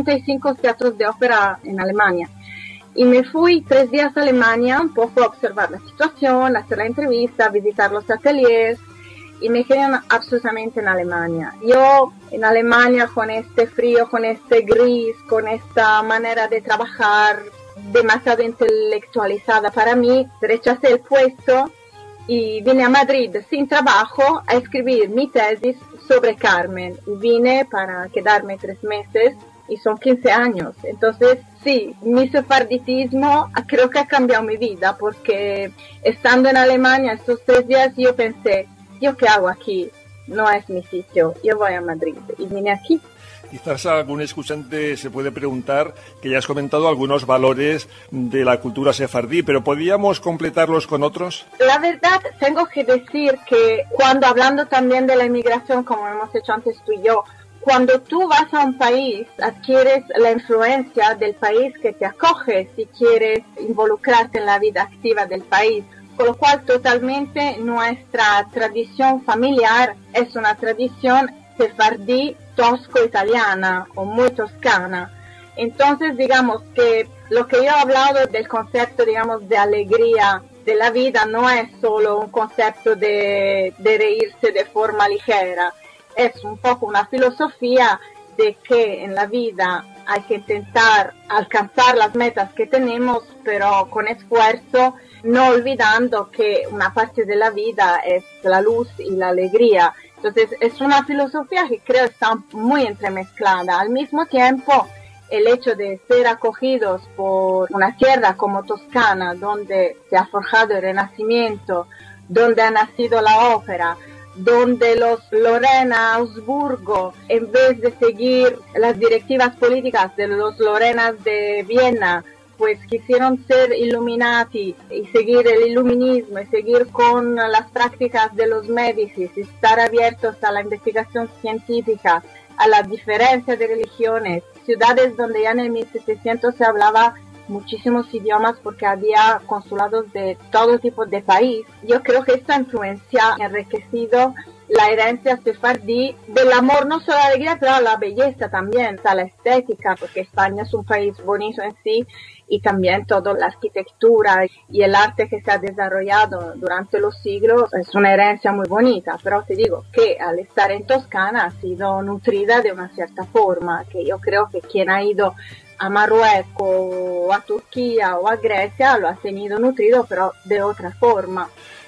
Speaker 20: 85 teatros de ópera en Alemania. Y me fui 3 días a Alemania un poco a observar la situación, hacer la entrevista, visitar los ateliers y me quedé absolutamente en Alemania. Yo en Alemania con este frío, con este gris, con esta manera de trabajar demasiado intelectualizada para mí, rechacé el puesto y vine a Madrid sin trabajo a escribir mi tesis sobre Carmen. Y vine para quedarme 3 meses y son 15 años. Entonces, sí, mi sefarditismo creo que ha cambiado mi vida porque estando en Alemania estos 3 días yo pensé, ¿yo qué hago aquí? No es mi sitio, yo voy a Madrid y vine aquí.
Speaker 1: Quizás algún escuchante se puede preguntar que ya has comentado algunos valores de la cultura sefardí, pero ¿podríamos completarlos con otros?
Speaker 20: La verdad, tengo que decir que cuando hablando también de la inmigración, como hemos hecho antes tú y yo, cuando tú vas a un país, adquieres la influencia del país que te acoge si quieres involucrarte en la vida activa del país. Con lo cual, totalmente nuestra tradición familiar es una tradición sefardí tosco-italiana o muy toscana. Entonces, digamos que lo que yo he hablado del concepto, digamos, de alegría de la vida no es solo un concepto de reírse de forma ligera. Es un poco una filosofía de que en la vida hay que intentar alcanzar las metas que tenemos, pero con esfuerzo, no olvidando que una parte de la vida es la luz y la alegría. Entonces es una filosofía que creo está muy entremezclada. Al mismo tiempo, el hecho de ser acogidos por una tierra como Toscana, donde se ha forjado el Renacimiento, donde ha nacido la ópera, donde los Lorena Augsburgo, en vez de seguir las directivas políticas de los Lorenas de Viena, pues quisieron ser Illuminati y seguir el iluminismo y seguir con las prácticas de los Médicis y estar abiertos a la investigación científica, a la diferencia de religiones, ciudades donde ya en el 1700 se hablaba muchísimos idiomas porque había consulados de todo tipo de país. Yo creo que esta influencia ha enriquecido la herencia sefardí del amor, no solo a la alegría, pero a la belleza también, a la estética, porque España es un país bonito en sí y también toda la arquitectura y el arte que se ha desarrollado durante los siglos es una herencia muy bonita, pero te digo que al estar en Toscana ha sido nutrida de una cierta forma, que yo creo que quien ha ido a Marruecos o a Turquía o a Grecia, lo has tenido nutrido, pero de otra forma.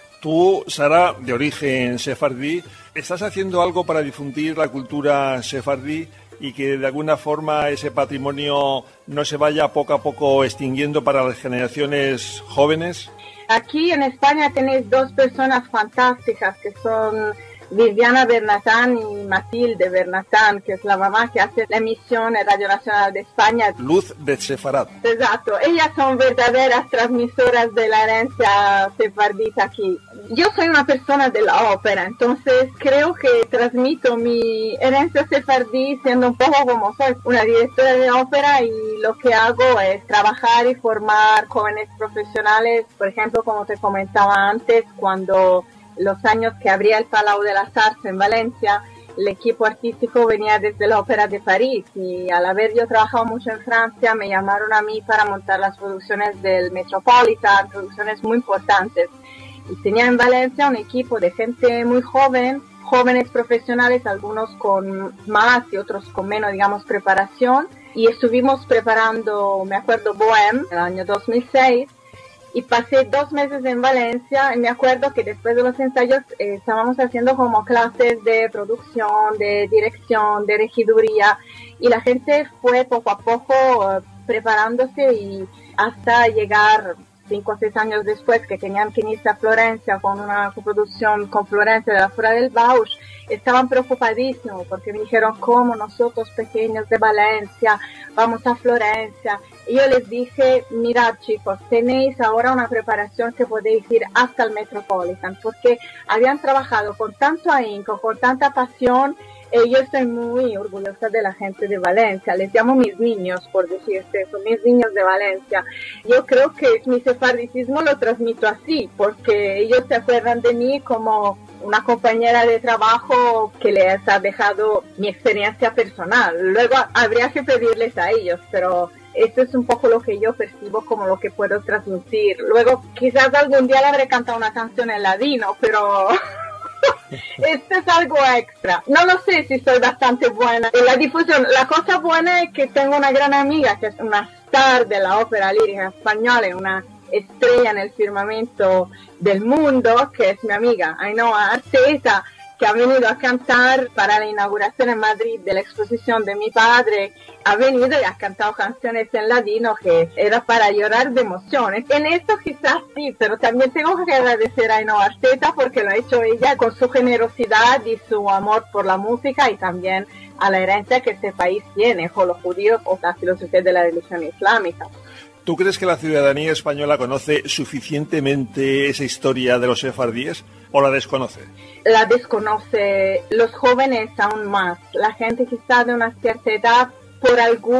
Speaker 1: Tú, Sara, de origen sefardí, ¿estás haciendo algo para difundir la cultura sefardí y que de alguna forma ese patrimonio no se vaya poco a poco extinguiendo para las generaciones jóvenes?
Speaker 20: Aquí en España tenéis dos personas fantásticas que son Viviana Bernatán y Matilde Bernatán, que es la mamá que hace la emisión en Radio Nacional de España.
Speaker 1: Luz de Sefarad.
Speaker 20: Exacto, ellas son verdaderas transmisoras de la herencia sefardita aquí. Yo soy una persona de la ópera, entonces creo que transmito mi herencia sefardí siendo un poco como soy una directora de ópera, y lo que hago es trabajar y formar jóvenes profesionales, por ejemplo, como te comentaba antes, cuando los años que abría el Palau de las Arts en Valencia, el equipo artístico venía desde la Ópera de París, y al haber yo trabajado mucho en Francia me llamaron a mí para montar las producciones del Metropolitan, producciones muy importantes, y tenía en Valencia un equipo de gente muy joven, jóvenes profesionales, algunos con más y otros con menos, digamos, preparación, y estuvimos preparando, me acuerdo, Bohème, en el año 2006, y pasé 2 meses en Valencia, y me acuerdo que después de los ensayos estábamos haciendo como clases de producción, de dirección, de regiduría, y la gente fue poco a poco preparándose, y hasta llegar 5 o 6 años después, que tenían que irse a Florencia con una coproducción con Florencia de la Fuera del Bausch, estaban preocupadísimos porque me dijeron, ¿cómo nosotros pequeños de Valencia vamos a Florencia? Y yo les dije, mirad chicos, tenéis ahora una preparación que podéis ir hasta el Metropolitan, porque habían trabajado con tanto ahínco, con tanta pasión. Yo estoy muy orgullosa de la gente de Valencia, les llamo mis niños, por decirte eso, mis niños de Valencia. Yo creo que mi sefardicismo lo transmito así, porque ellos se acuerdan de mí como una compañera de trabajo que les ha dejado mi experiencia personal. Luego habría que pedirles a ellos, pero esto es un poco lo que yo percibo como lo que puedo transmitir. Luego quizás algún día le habré cantado una canción en ladino, pero esto es algo extra. No lo sé si soy bastante buena en la difusión. La cosa buena es que tengo una gran amiga que es una star de la ópera lírica española, una estrella en el firmamento del mundo, que es mi amiga Ainhoa Arteta, que ha venido a cantar para la inauguración en Madrid de la exposición de mi padre. Ha venido y ha cantado canciones en ladino que era para llorar de emociones. En esto quizás sí, pero también tengo que agradecer a Ainhoa Arteta porque lo ha hecho ella con su generosidad y su amor por la música, y también a la herencia que este país tiene con los judíos o la filosofía de la religión islámica.
Speaker 1: ¿Tú crees que la ciudadanía española conoce suficientemente esa historia de los sefardíes o la desconoce?
Speaker 20: La desconoce, los jóvenes aún más. La gente quizá de una cierta edad, por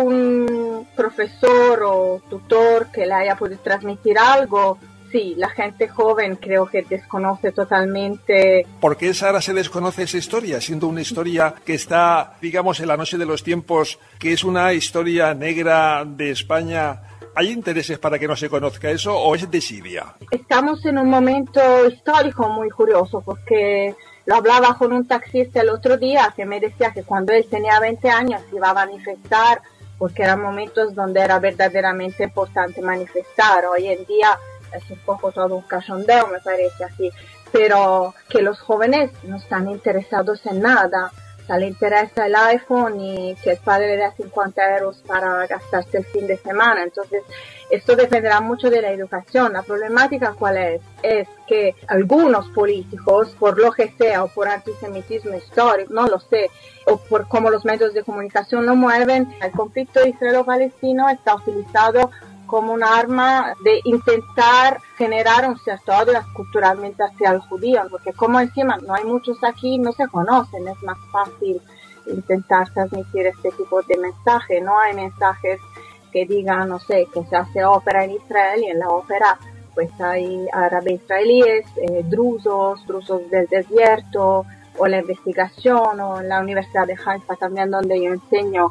Speaker 20: algún profesor o tutor que le haya podido transmitir algo, sí, la gente joven creo que desconoce totalmente.
Speaker 1: ¿Por qué, Sara, se desconoce esa historia, siendo una historia que está, digamos, en la noche de los tiempos, que es una historia negra de España? ¿Hay intereses para que no se conozca eso o es desidia?
Speaker 20: Estamos en un momento histórico muy curioso, porque lo hablaba con un taxista el otro día que me decía que cuando él tenía 20 años iba a manifestar, porque eran momentos donde era verdaderamente importante manifestar. Hoy en día es un poco todo un cachondeo, me parece así, pero que los jóvenes no están interesados en nada. O sea, le interesa el iPhone y que el padre le da 50 euros para gastarse el fin de semana. Entonces, esto dependerá mucho de la educación. La problemática, ¿cuál es? Es que algunos políticos, por lo que sea, o por antisemitismo histórico, no lo sé, o por cómo los medios de comunicación lo mueven, el conflicto israelo-palestino está utilizado como un arma de intentar generar un cierto odio culturalmente hacia el judío, porque como encima no hay muchos aquí, no se conocen, es más fácil intentar transmitir este tipo de mensaje. No hay mensajes que digan, no sé, que se hace ópera en Israel, y en la ópera pues hay árabes israelíes, drusos del desierto, o la investigación, o en la Universidad de Haifa también, donde yo enseño,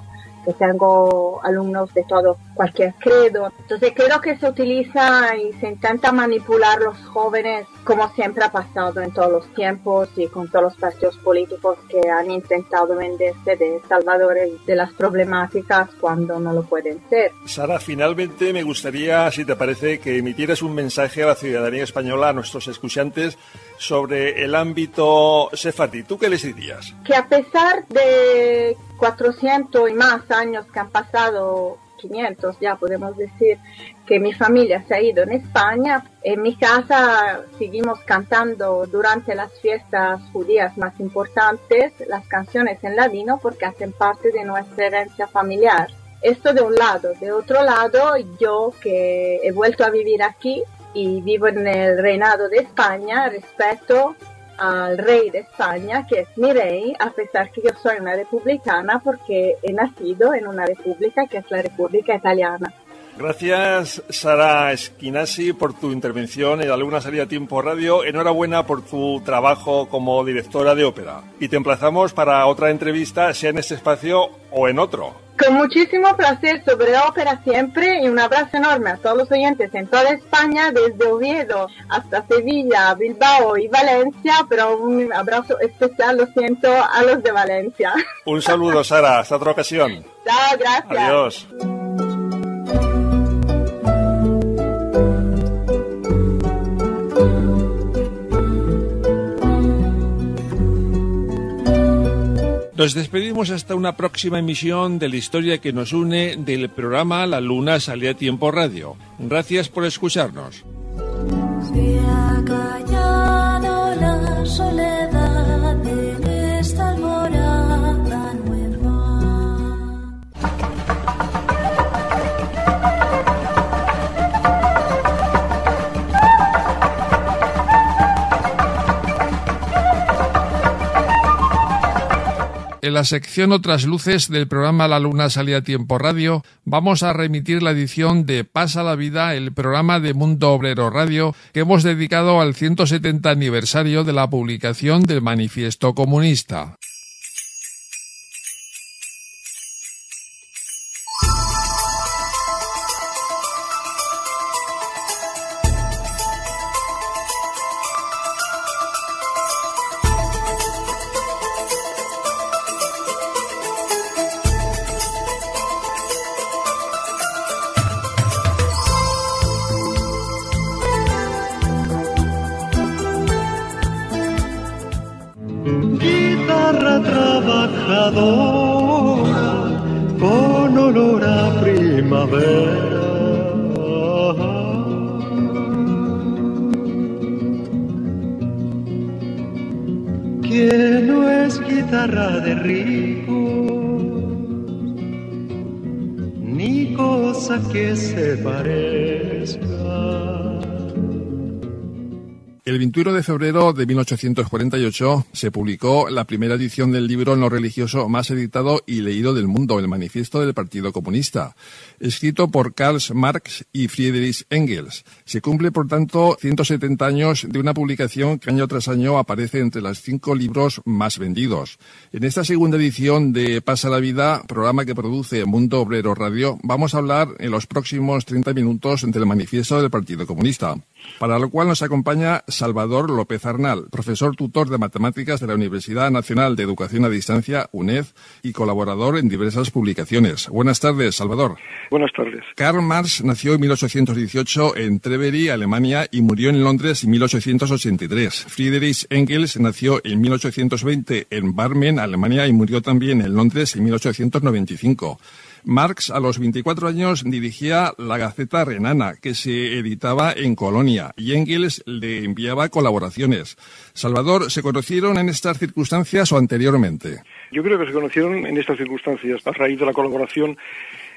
Speaker 20: que tengo alumnos de todo, cualquier credo. Entonces creo que se utiliza y se intenta manipular los jóvenes, como siempre ha pasado en todos los tiempos y con todos los partidos políticos que han intentado venderse de salvadores de las problemáticas cuando no lo pueden ser.
Speaker 1: Sara, finalmente me gustaría, si te parece, que emitieras un mensaje a la ciudadanía española, a nuestros escuchantes, sobre el ámbito sefardí. ¿Tú qué les dirías?
Speaker 20: Que a pesar de 400 y más años que han pasado, 500 ya podemos decir, que mi familia se ha ido en España, en mi casa seguimos cantando durante las fiestas judías más importantes las canciones en ladino porque hacen parte de nuestra herencia familiar. Esto de un lado. De otro lado, yo que he vuelto a vivir aquí y vivo en el reinado de España, respeto al rey de España, que es mi rey, a pesar que yo soy una republicana porque he nacido en una república que es la República Italiana.
Speaker 1: Gracias, Sara Esquinasi, por tu intervención en La Luna Salía a Tiempo Radio. Enhorabuena por tu trabajo como directora de ópera. Y te emplazamos para otra entrevista, sea en este espacio o en otro.
Speaker 20: Con muchísimo placer, sobre ópera siempre, y un abrazo enorme a todos los oyentes en toda España, desde Oviedo hasta Sevilla, Bilbao y Valencia, pero un abrazo especial, lo siento, a los de Valencia.
Speaker 1: Un saludo, Sara, hasta otra ocasión.
Speaker 20: Chao, gracias.
Speaker 1: Adiós. Nos despedimos hasta una próxima emisión de La Historia que nos une del programa La Luna Sale a Tiempo Radio. Gracias por escucharnos.
Speaker 14: Se ha callado la soledad en esta alborada nueva.
Speaker 1: En la sección Otras Luces del programa La Luna Salía a Tiempo Radio vamos a remitir la edición de Pasa la Vida, el programa de Mundo Obrero Radio que hemos dedicado al 170 aniversario de la publicación del Manifiesto Comunista.
Speaker 21: Con olor a primavera, que no es guitarra de rico, ni cosa que se parezca.
Speaker 1: El 21 de febrero de 1848 se publicó la primera edición del libro no religioso más editado y leído del mundo, el Manifiesto del Partido Comunista, escrito por Karl Marx y Friedrich Engels. Se cumple, por tanto, 170 años de una publicación que año tras año aparece entre los 5 libros más vendidos. En esta segunda edición de Pasa la Vida, programa que produce Mundo Obrero Radio, vamos a hablar en los próximos 30 minutos del Manifiesto del Partido Comunista, para lo cual nos acompaña Salvador López Arnal, profesor tutor de matemáticas de la Universidad Nacional de Educación a Distancia, UNED, y colaborador en diversas publicaciones. Buenas tardes, Salvador.
Speaker 22: Buenas tardes.
Speaker 1: Karl Marx nació en 1818 en Trèvery, Alemania, y murió en Londres en 1883. Friedrich Engels nació en 1820 en Barmen, Alemania, y murió también en Londres en 1895. Marx, a los 24 años, dirigía la Gaceta Renana, que se editaba en Colonia, y Engels le enviaba colaboraciones. Salvador, ¿se conocieron en estas circunstancias o anteriormente?
Speaker 22: Yo creo que se conocieron en estas circunstancias, a raíz de la colaboración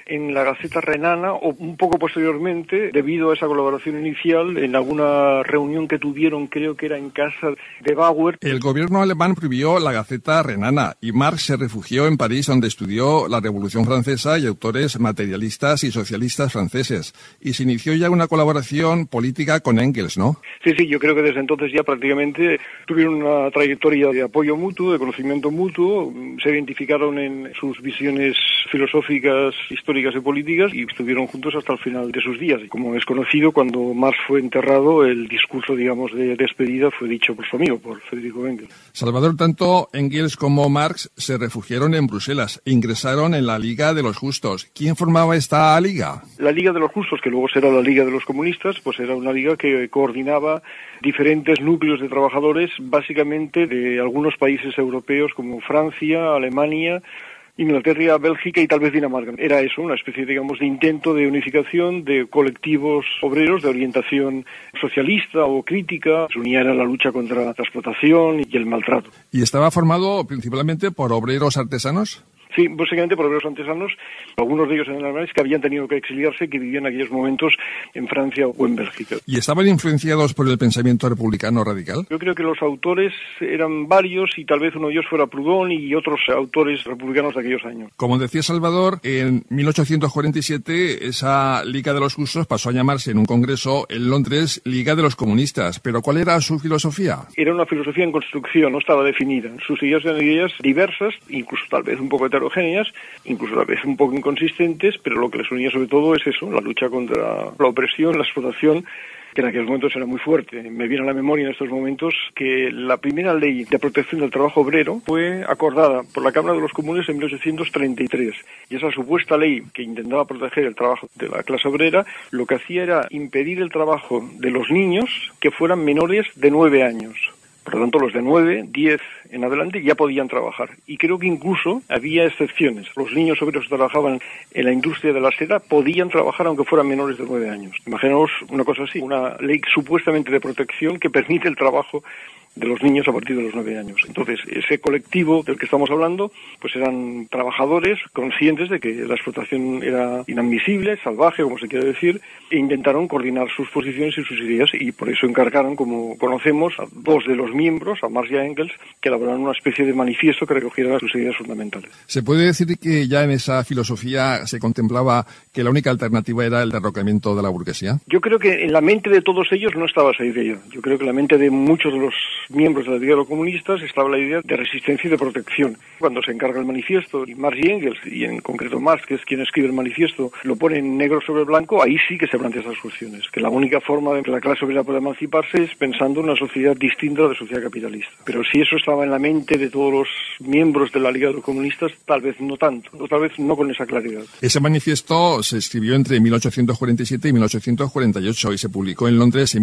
Speaker 2: en la Gaceta Renana o un poco posteriormente, debido a esa colaboración inicial, en alguna reunión que tuvieron, creo que era en casa de Bauer.
Speaker 1: El gobierno alemán prohibió la Gaceta Renana y Marx se refugió en París, donde estudió la Revolución Francesa y autores materialistas y socialistas franceses. Y se inició ya una colaboración política con Engels, ¿no?
Speaker 2: Sí, yo creo que desde entonces ya prácticamente tuvieron una trayectoria de apoyo mutuo, de conocimiento mutuo, se identificaron en sus visiones filosóficas, históricas y políticas y estuvieron juntos hasta el final de sus días. Y como es conocido, cuando Marx fue enterrado, el discurso, digamos, de despedida fue dicho por su amigo, por Federico Engels.
Speaker 1: Salvador, tanto Engels como Marx se refugiaron en Bruselas e ingresaron en la Liga de los Justos. ¿Quién formaba esta liga?
Speaker 2: La Liga de los Justos, que luego será la Liga de los Comunistas, pues era una liga que coordinaba diferentes núcleos de trabajadores, básicamente de algunos países europeos como Francia, Alemania, Inglaterra, Bélgica y tal vez Dinamarca. Era eso, una especie, digamos, de intento de unificación de colectivos obreros de orientación socialista o crítica. Se unían a la lucha contra la explotación y el maltrato.
Speaker 1: ¿Y estaba formado principalmente por obreros artesanos?
Speaker 2: Sí, básicamente por obreros artesanos, algunos de ellos en alemanes que habían tenido que exiliarse, que vivían en aquellos momentos en Francia o en Bélgica.
Speaker 1: ¿Y estaban influenciados por el pensamiento republicano radical?
Speaker 2: Yo creo que los autores eran varios y tal vez uno de ellos fuera Proudhon y otros autores republicanos de aquellos años.
Speaker 1: Como decía Salvador, en 1847 esa Liga de los Justos pasó a llamarse en un congreso en Londres Liga de los Comunistas. ¿Pero cuál era su filosofía?
Speaker 2: Era una filosofía en construcción, no estaba definida. Sus ideas eran ideas diversas, incluso tal vez un poco heterogéneas, incluso a veces un poco inconsistentes, pero lo que les unía sobre todo es eso, la lucha contra la opresión, la explotación, que en aquellos momentos era muy fuerte. Me viene a la memoria en estos momentos que la primera ley de protección del trabajo obrero fue acordada por la Cámara de los Comunes en 1833. Y esa supuesta ley que intentaba proteger el trabajo de la clase obrera, lo que hacía era impedir el trabajo de los niños que fueran menores de 9 años. Por lo tanto, los de 9, 10 en adelante ya podían trabajar. Y creo que incluso había excepciones. Los niños obreros que trabajaban en la industria de la seda podían trabajar aunque fueran menores de 9 años. Imaginaos una cosa así, una ley supuestamente de protección que permite el trabajo de los niños a partir de los 9 años. Entonces, ese colectivo del que estamos hablando, pues eran trabajadores conscientes de que la explotación era inadmisible, salvaje, como se quiere decir, e intentaron coordinar sus posiciones y sus ideas, y por eso encargaron, como conocemos, a dos de los miembros, a Marx y a Engels, que elaboraron una especie de manifiesto que recogiera sus ideas fundamentales.
Speaker 1: ¿Se puede decir que ya en esa filosofía se contemplaba que la única alternativa era el derrocamiento de la burguesía?
Speaker 2: Yo creo que en la mente de todos ellos no estaba esa idea. Yo creo que en la mente de muchos de los miembros de la Liga de los Comunistas estaba la idea de resistencia y de protección. Cuando se encarga el manifiesto, y Marx y Engels, y en concreto Marx, que es quien escribe el manifiesto, lo pone en negro sobre blanco, ahí sí que se plantean esas cuestiones. Que la única forma de que la clase obrera pueda emanciparse es pensando en una sociedad distinta de la sociedad capitalista. Pero si eso estaba en la mente de todos los miembros de la Liga de los Comunistas, tal vez no tanto, o tal vez no con esa claridad.
Speaker 1: Ese manifiesto se escribió entre 1847 y 1848 y se publicó en Londres en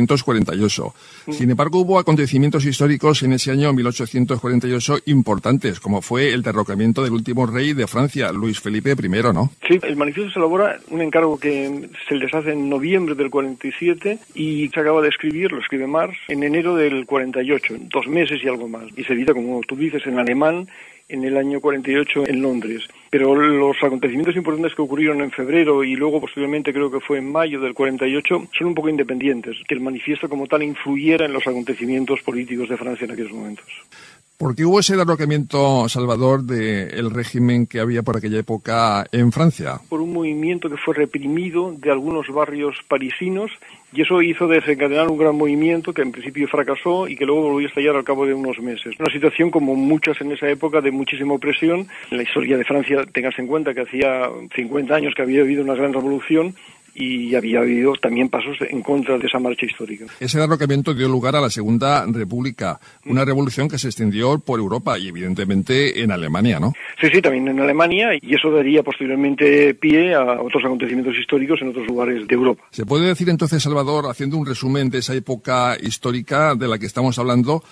Speaker 1: 1848. Sin embargo, hubo acontecimientos históricos en ese año 1848 importantes, como fue el derrocamiento del último rey de Francia, Luis Felipe I, ¿no?
Speaker 2: Sí, el manifiesto se elabora un encargo que se les hace en noviembre del 47 y se acaba de escribir, lo escribe Marx, en enero del 48, 2 meses y algo más. Y se edita, como tú dices, en alemán, en el año 48 en Londres. Pero los acontecimientos importantes que ocurrieron en febrero y luego posteriormente creo que fue en mayo del 48 son un poco independientes, que el manifiesto como tal influyera en los acontecimientos políticos de Francia en aquellos momentos.
Speaker 1: ¿Por qué hubo ese derrocamiento, Salvador, del régimen que había por aquella época en Francia?
Speaker 2: Por un movimiento que fue reprimido de algunos barrios parisinos, y eso hizo desencadenar un gran movimiento que en principio fracasó y que luego volvió a estallar al cabo de unos meses. Una situación como muchas en esa época de muchísima opresión. En la historia de Francia, tengas en cuenta que hacía 50 años que había habido una gran revolución y había habido también pasos en contra de esa marcha histórica.
Speaker 1: Ese derrocamiento dio lugar a la Segunda República, una revolución que se extendió por Europa y evidentemente en Alemania, ¿no?
Speaker 2: Sí, también en Alemania, y eso daría posteriormente pie a otros acontecimientos históricos en otros lugares de Europa.
Speaker 1: ¿Se puede decir entonces, Salvador, haciendo un resumen de esa época histórica de la que estamos hablando,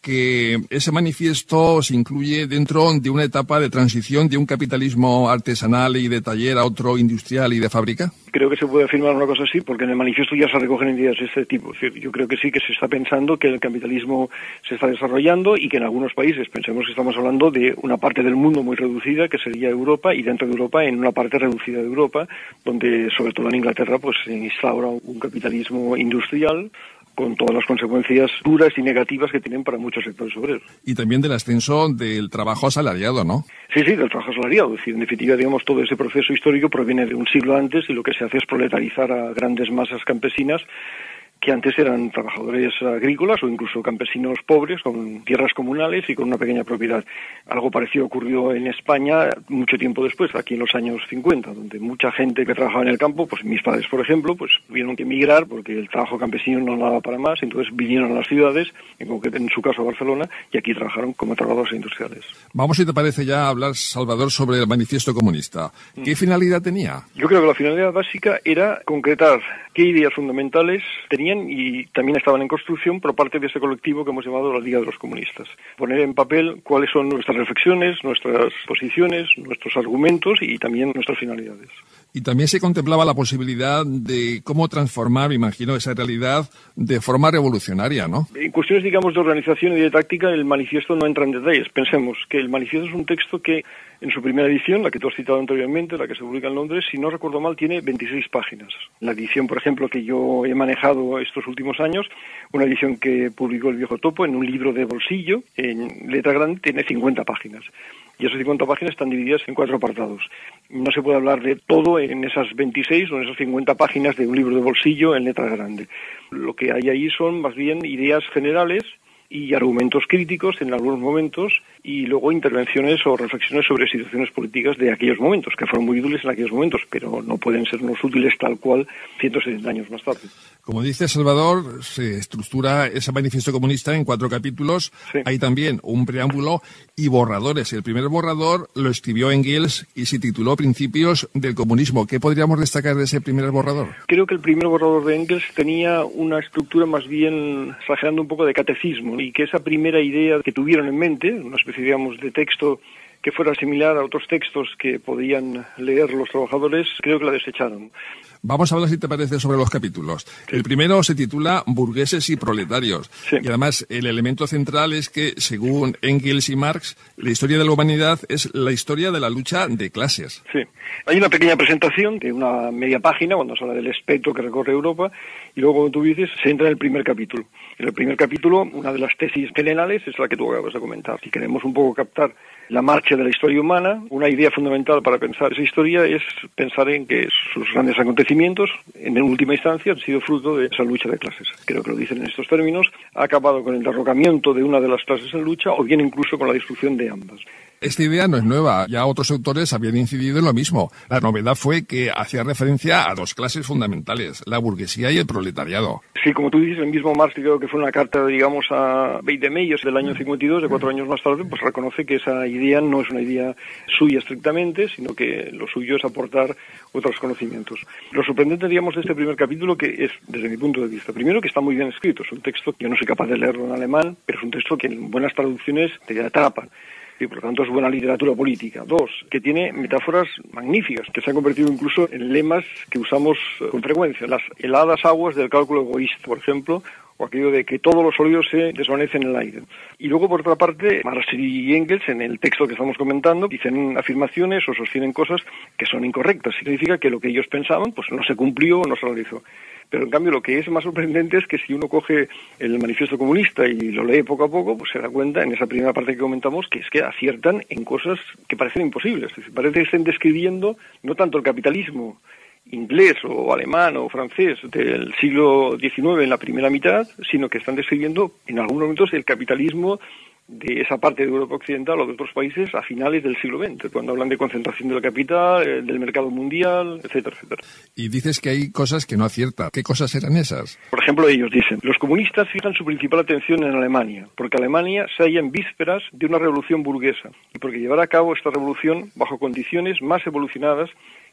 Speaker 1: que ese manifiesto se incluye dentro de una etapa de transición de un capitalismo artesanal y de taller a otro industrial y de fábrica?
Speaker 2: Creo que se puede afirmar una cosa así, porque en el manifiesto ya se recogen ideas de este tipo. Es decir, yo creo que sí que se está pensando que el capitalismo se está desarrollando y que en algunos países, pensemos que estamos hablando de una parte del mundo muy reducida, que sería Europa, y dentro de Europa en una parte reducida de Europa, donde sobre todo en Inglaterra pues se instaura un capitalismo industrial con todas las consecuencias duras y negativas que tienen para muchos sectores obreros.
Speaker 1: Y también del ascenso del trabajo asalariado, ¿no?
Speaker 2: Sí, del trabajo asalariado. Es decir, en definitiva, digamos, todo ese proceso histórico proviene de un siglo antes y lo que se hace es proletarizar a grandes masas campesinas que antes eran trabajadores agrícolas o incluso campesinos pobres con tierras comunales y con una pequeña propiedad. Algo parecido ocurrió en España mucho tiempo después, aquí en los años 50, donde mucha gente que trabajaba en el campo, pues mis padres, por ejemplo, pues tuvieron que emigrar porque el trabajo campesino no daba para más, entonces vinieron a las ciudades, en concreto en su caso a Barcelona, y aquí trabajaron como trabajadores industriales.
Speaker 1: Vamos, si te parece, ya a hablar, Salvador, sobre el manifiesto comunista. ¿Qué finalidad tenía?
Speaker 2: Yo creo que la finalidad básica era concretar qué ideas fundamentales tenían y también estaban en construcción por parte de ese colectivo que hemos llamado la Liga de los Comunistas. Poner en papel cuáles son nuestras reflexiones, nuestras posiciones, nuestros argumentos y también nuestras finalidades.
Speaker 1: Y también se contemplaba la posibilidad de cómo transformar, me imagino, esa realidad de forma revolucionaria, ¿no?
Speaker 2: En cuestiones, digamos, de organización y de táctica, el manifiesto no entra en detalles. Pensemos que el manifiesto es un texto que, en su primera edición, la que tú has citado anteriormente, la que se publica en Londres, si no recuerdo mal, tiene 26 páginas. La edición, por ejemplo, que yo he manejado estos últimos años, una edición que publicó El Viejo Topo en un libro de bolsillo, en letra grande, tiene 50 páginas. Y esas 50 páginas están divididas en 4 apartados. No se puede hablar de todo en esas 26 o en esas 50 páginas de un libro de bolsillo en letra grande. Lo que hay ahí son más bien ideas generales y argumentos críticos en algunos momentos y luego intervenciones o reflexiones sobre situaciones políticas de aquellos momentos, que fueron muy útiles en aquellos momentos, pero no pueden sernos útiles tal cual 170 años más tarde.
Speaker 1: Como dice Salvador, se estructura ese manifiesto comunista en 4 capítulos. Sí. Hay también un preámbulo y borradores. El primer borrador lo escribió Engels y se tituló Principios del comunismo. ¿Qué podríamos destacar de ese primer borrador?
Speaker 2: Creo que el primer borrador de Engels tenía una estructura más bien exagerando un poco de catecismo y que esa primera idea que tuvieron en mente, una especie, digamos, de texto que fuera similar a otros textos que podían leer los trabajadores, creo que la desecharon.
Speaker 1: Vamos a hablar, si te parece, sobre los capítulos. Sí. El primero se titula Burgueses y Proletarios. Sí. Y además el elemento central es que, según Engels y Marx, la historia de la humanidad es la historia de la lucha de clases.
Speaker 2: Sí. Hay una pequeña presentación de una media página cuando se habla del espectro que recorre Europa y luego, como tú dices, se entra en el primer capítulo. En el primer capítulo, una de las tesis generales es la que tú acabas de comentar. Si queremos un poco captar la marcha de la historia humana, una idea fundamental para pensar esa historia es pensar en que sus grandes acontecimientos, en última instancia, han sido fruto de esa lucha de clases. Creo que lo dicen en estos términos. Ha acabado con el derrocamiento de una de las clases en lucha o bien incluso con la destrucción de ambas.
Speaker 1: Esta idea no es nueva, ya otros autores habían incidido en lo mismo. La novedad fue que hacía referencia a 2 clases fundamentales, la burguesía y el proletariado.
Speaker 2: Sí, como tú dices, el mismo Marx, creo que fue una carta, digamos, a Beit de Meyers del año 52, de 4 años más tarde, pues reconoce que esa idea no es una idea suya estrictamente, sino que lo suyo es aportar otros conocimientos. Lo sorprendente, digamos, de este primer capítulo, que es, desde mi punto de vista, primero que está muy bien escrito, es un texto que yo no soy capaz de leerlo en alemán, pero es un texto que en buenas traducciones te atrapa. Y por lo tanto es buena literatura política. 2, que tiene metáforas magníficas, que se han convertido incluso en lemas que usamos con frecuencia. Las heladas aguas del cálculo egoísta, por ejemplo, o aquello de que todos los sólidos se desvanecen en el aire. Y luego, por otra parte, Marx y Engels, en el texto que estamos comentando, dicen afirmaciones o sostienen cosas que son incorrectas. Significa que lo que ellos pensaban pues no se cumplió o no se realizó. Pero en cambio lo que es más sorprendente es que si uno coge el manifiesto comunista y lo lee poco a poco, pues se da cuenta en esa primera parte que comentamos que es que aciertan en cosas que parecen imposibles. Es decir, parece que estén describiendo no tanto el capitalismo inglés o alemán o francés del siglo XIX en la primera mitad, sino que están describiendo en algunos momentos el capitalismo de esa parte de Europa Occidental o de otros países a finales del siglo XX, cuando hablan de concentración del capital, del mercado mundial, etcétera, etcétera.
Speaker 1: Y dices que hay cosas que no acierta. ¿Qué cosas eran esas?
Speaker 2: Por ejemplo, ellos dicen, los comunistas fijan su principal atención en Alemania, porque Alemania se halla en vísperas de una revolución burguesa, y porque llevará a cabo esta revolución bajo condiciones más evolucionadas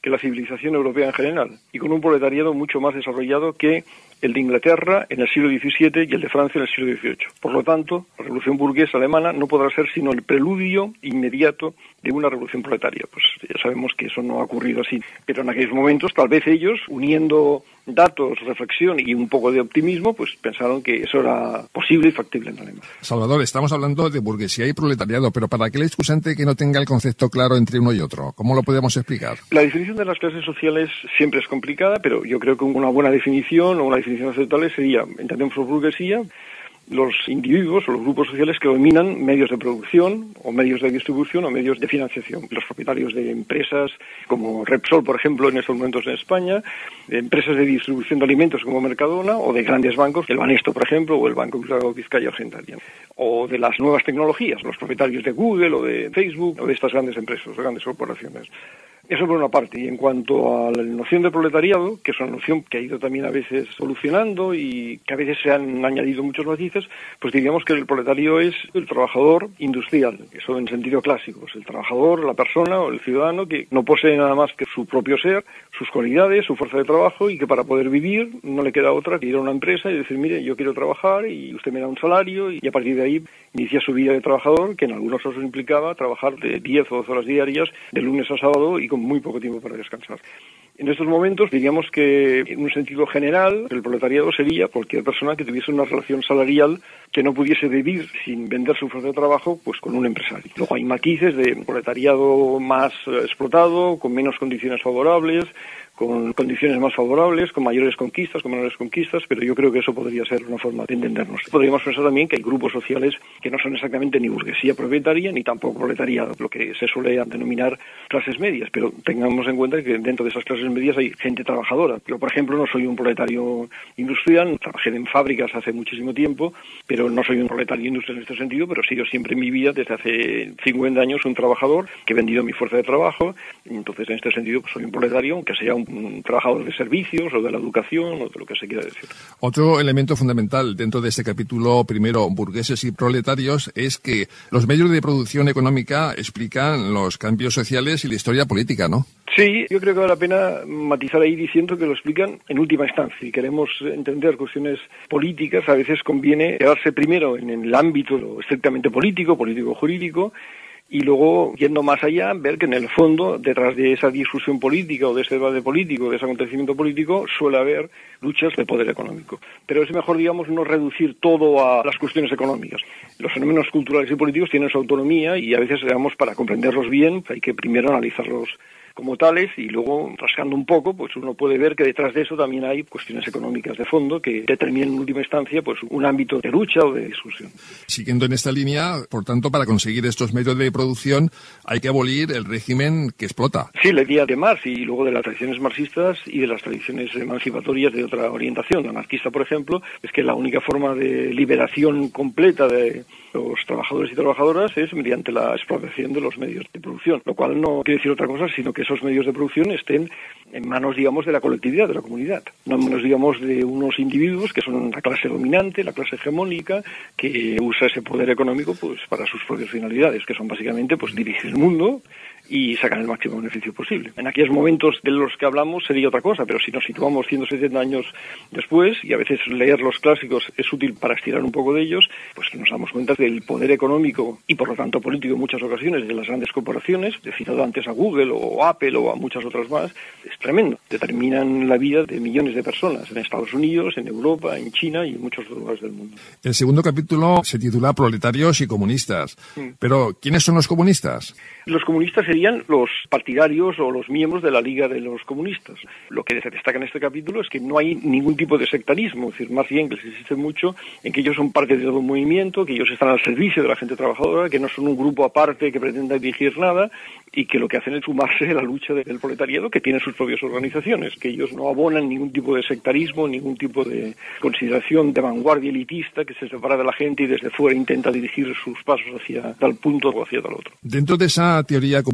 Speaker 2: que la civilización europea en general, y con un proletariado mucho más desarrollado que el de Inglaterra en el siglo XVII y el de Francia en el siglo XVIII. Por lo tanto, la revolución burguesa alemana no podrá ser sino el preludio inmediato de una revolución proletaria. Pues ya sabemos que eso no ha ocurrido así, pero en aquellos momentos tal vez ellos, uniendo datos, reflexión y un poco de optimismo, pues pensaron que eso era posible y factible en Alemania.
Speaker 1: Salvador, estamos hablando de burguesía y proletariado, pero para aquel excusante que no tenga el concepto claro entre uno y otro, ¿cómo lo podemos explicar?
Speaker 2: La definición de las clases sociales siempre es complicada, pero yo creo que una buena definición o una definición aceptable sería, entendemos por burguesía, los individuos o los grupos sociales que dominan medios de producción o medios de distribución o medios de financiación. Los propietarios de empresas como Repsol, por ejemplo, en estos momentos en España, de empresas de distribución de alimentos como Mercadona o de grandes bancos, el Banesto, por ejemplo, o el Banco Vizcaya Argentaria. O de las nuevas tecnologías, los propietarios de Google o de Facebook o de estas grandes empresas, de grandes corporaciones. Eso por una parte. Y en cuanto a la noción de proletariado, que es una noción que ha ido también a veces evolucionando y que a veces se han añadido muchos matices, pues diríamos que el proletario es el trabajador industrial, eso en sentido clásico. Es el trabajador, la persona o el ciudadano que no posee nada más que su propio ser, sus cualidades, su fuerza de trabajo y que para poder vivir no le queda otra que ir a una empresa y decir, mire, yo quiero trabajar y usted me da un salario y a partir de ahí inicia su vida de trabajador, que en algunos casos implicaba trabajar de 10 o 12 horas diarias de lunes a sábado y con muy poco tiempo para descansar. En estos momentos diríamos que, en un sentido general, el proletariado sería cualquier persona que tuviese una relación salarial que no pudiese vivir sin vender su fuerza de trabajo pues con un empresario. Luego hay matices de proletariado más explotado, con menos condiciones favorables, con condiciones más favorables, con mayores conquistas, con menores conquistas, pero yo creo que eso podría ser una forma de entendernos. Podríamos pensar también que hay grupos sociales que no son exactamente ni burguesía propietaria ni tampoco proletariado, lo que se suele denominar clases medias, pero tengamos en cuenta que dentro de esas clases medias hay gente trabajadora. Yo, por ejemplo, no soy un proletario industrial, trabajé en fábricas hace muchísimo tiempo, pero no soy un proletario industrial en este sentido, pero he sido siempre en mi vida, desde hace 50 años, un trabajador que he vendido mi fuerza de trabajo. Entonces, en este sentido, pues soy un proletario, aunque sea un trabajador de servicios o de la educación o de lo que se quiera decir.
Speaker 1: Otro elemento fundamental dentro de este capítulo primero, burgueses y proletarios, es que los medios de producción económica explican los cambios sociales y la historia política, ¿no?
Speaker 2: Sí, yo creo que vale la pena matizar ahí diciendo que lo explican en última instancia. Si queremos entender cuestiones políticas, a veces conviene quedarse primero en el ámbito estrictamente político, político-jurídico, y luego, yendo más allá, ver que en el fondo, detrás de esa discusión política o de ese debate político, de ese acontecimiento político, suele haber luchas de poder económico. Pero es mejor, digamos, no reducir todo a las cuestiones económicas. Los fenómenos culturales y políticos tienen su autonomía y a veces, digamos, para comprenderlos bien, hay que primero analizarlos como tales y luego, rascando un poco, pues uno puede ver que detrás de eso también hay cuestiones económicas de fondo que determinan en última instancia pues un ámbito de lucha o de discusión.
Speaker 1: Siguiendo en esta línea, por tanto, para conseguir estos medios de producción hay que abolir el régimen que explota.
Speaker 2: Sí, la idea de Marx y luego de las tradiciones marxistas y de las tradiciones emancipatorias de otra orientación. La anarquista, por ejemplo, es que la única forma de liberación completa de los trabajadores y trabajadoras es mediante la explotación de los medios de producción, lo cual no quiere decir otra cosa, sino que esos medios de producción estén en manos, digamos, de la colectividad, de la comunidad, no en manos, digamos, de unos individuos que son la clase dominante, la clase hegemónica, que usa ese poder económico pues para sus propias finalidades, que son básicamente pues dirigir el mundo y sacar el máximo beneficio posible. En aquellos momentos de los que hablamos sería otra cosa, pero si nos situamos 170 años después, y a veces leer los clásicos es útil para estirar un poco de ellos, pues nos damos cuenta del poder económico y por lo tanto político en muchas ocasiones de las grandes corporaciones, he citado antes a Google o Apple o a muchas otras más, es tremendo. Determinan la vida de millones de personas en Estados Unidos, en Europa, en China y en muchos otros lugares del mundo.
Speaker 1: El segundo capítulo se titula Proletarios y comunistas. Pero, ¿quiénes son los comunistas?
Speaker 2: Los comunistas serían los partidarios o los miembros de la Liga de los Comunistas. Lo que se destaca en este capítulo es que no hay ningún tipo de sectarismo, es decir, Marx y Engels insisten mucho en que ellos son parte de todo un movimiento, que ellos están al servicio de la gente trabajadora, que no son un grupo aparte que pretenda dirigir nada y que lo que hacen es sumarse a la lucha del proletariado, que tiene sus propias organizaciones, que ellos no abonan ningún tipo de sectarismo, ningún tipo de consideración de vanguardia elitista que se separa de la gente y desde fuera intenta dirigir sus pasos hacia tal punto o hacia tal otro.
Speaker 1: Dentro de esa teoría comunista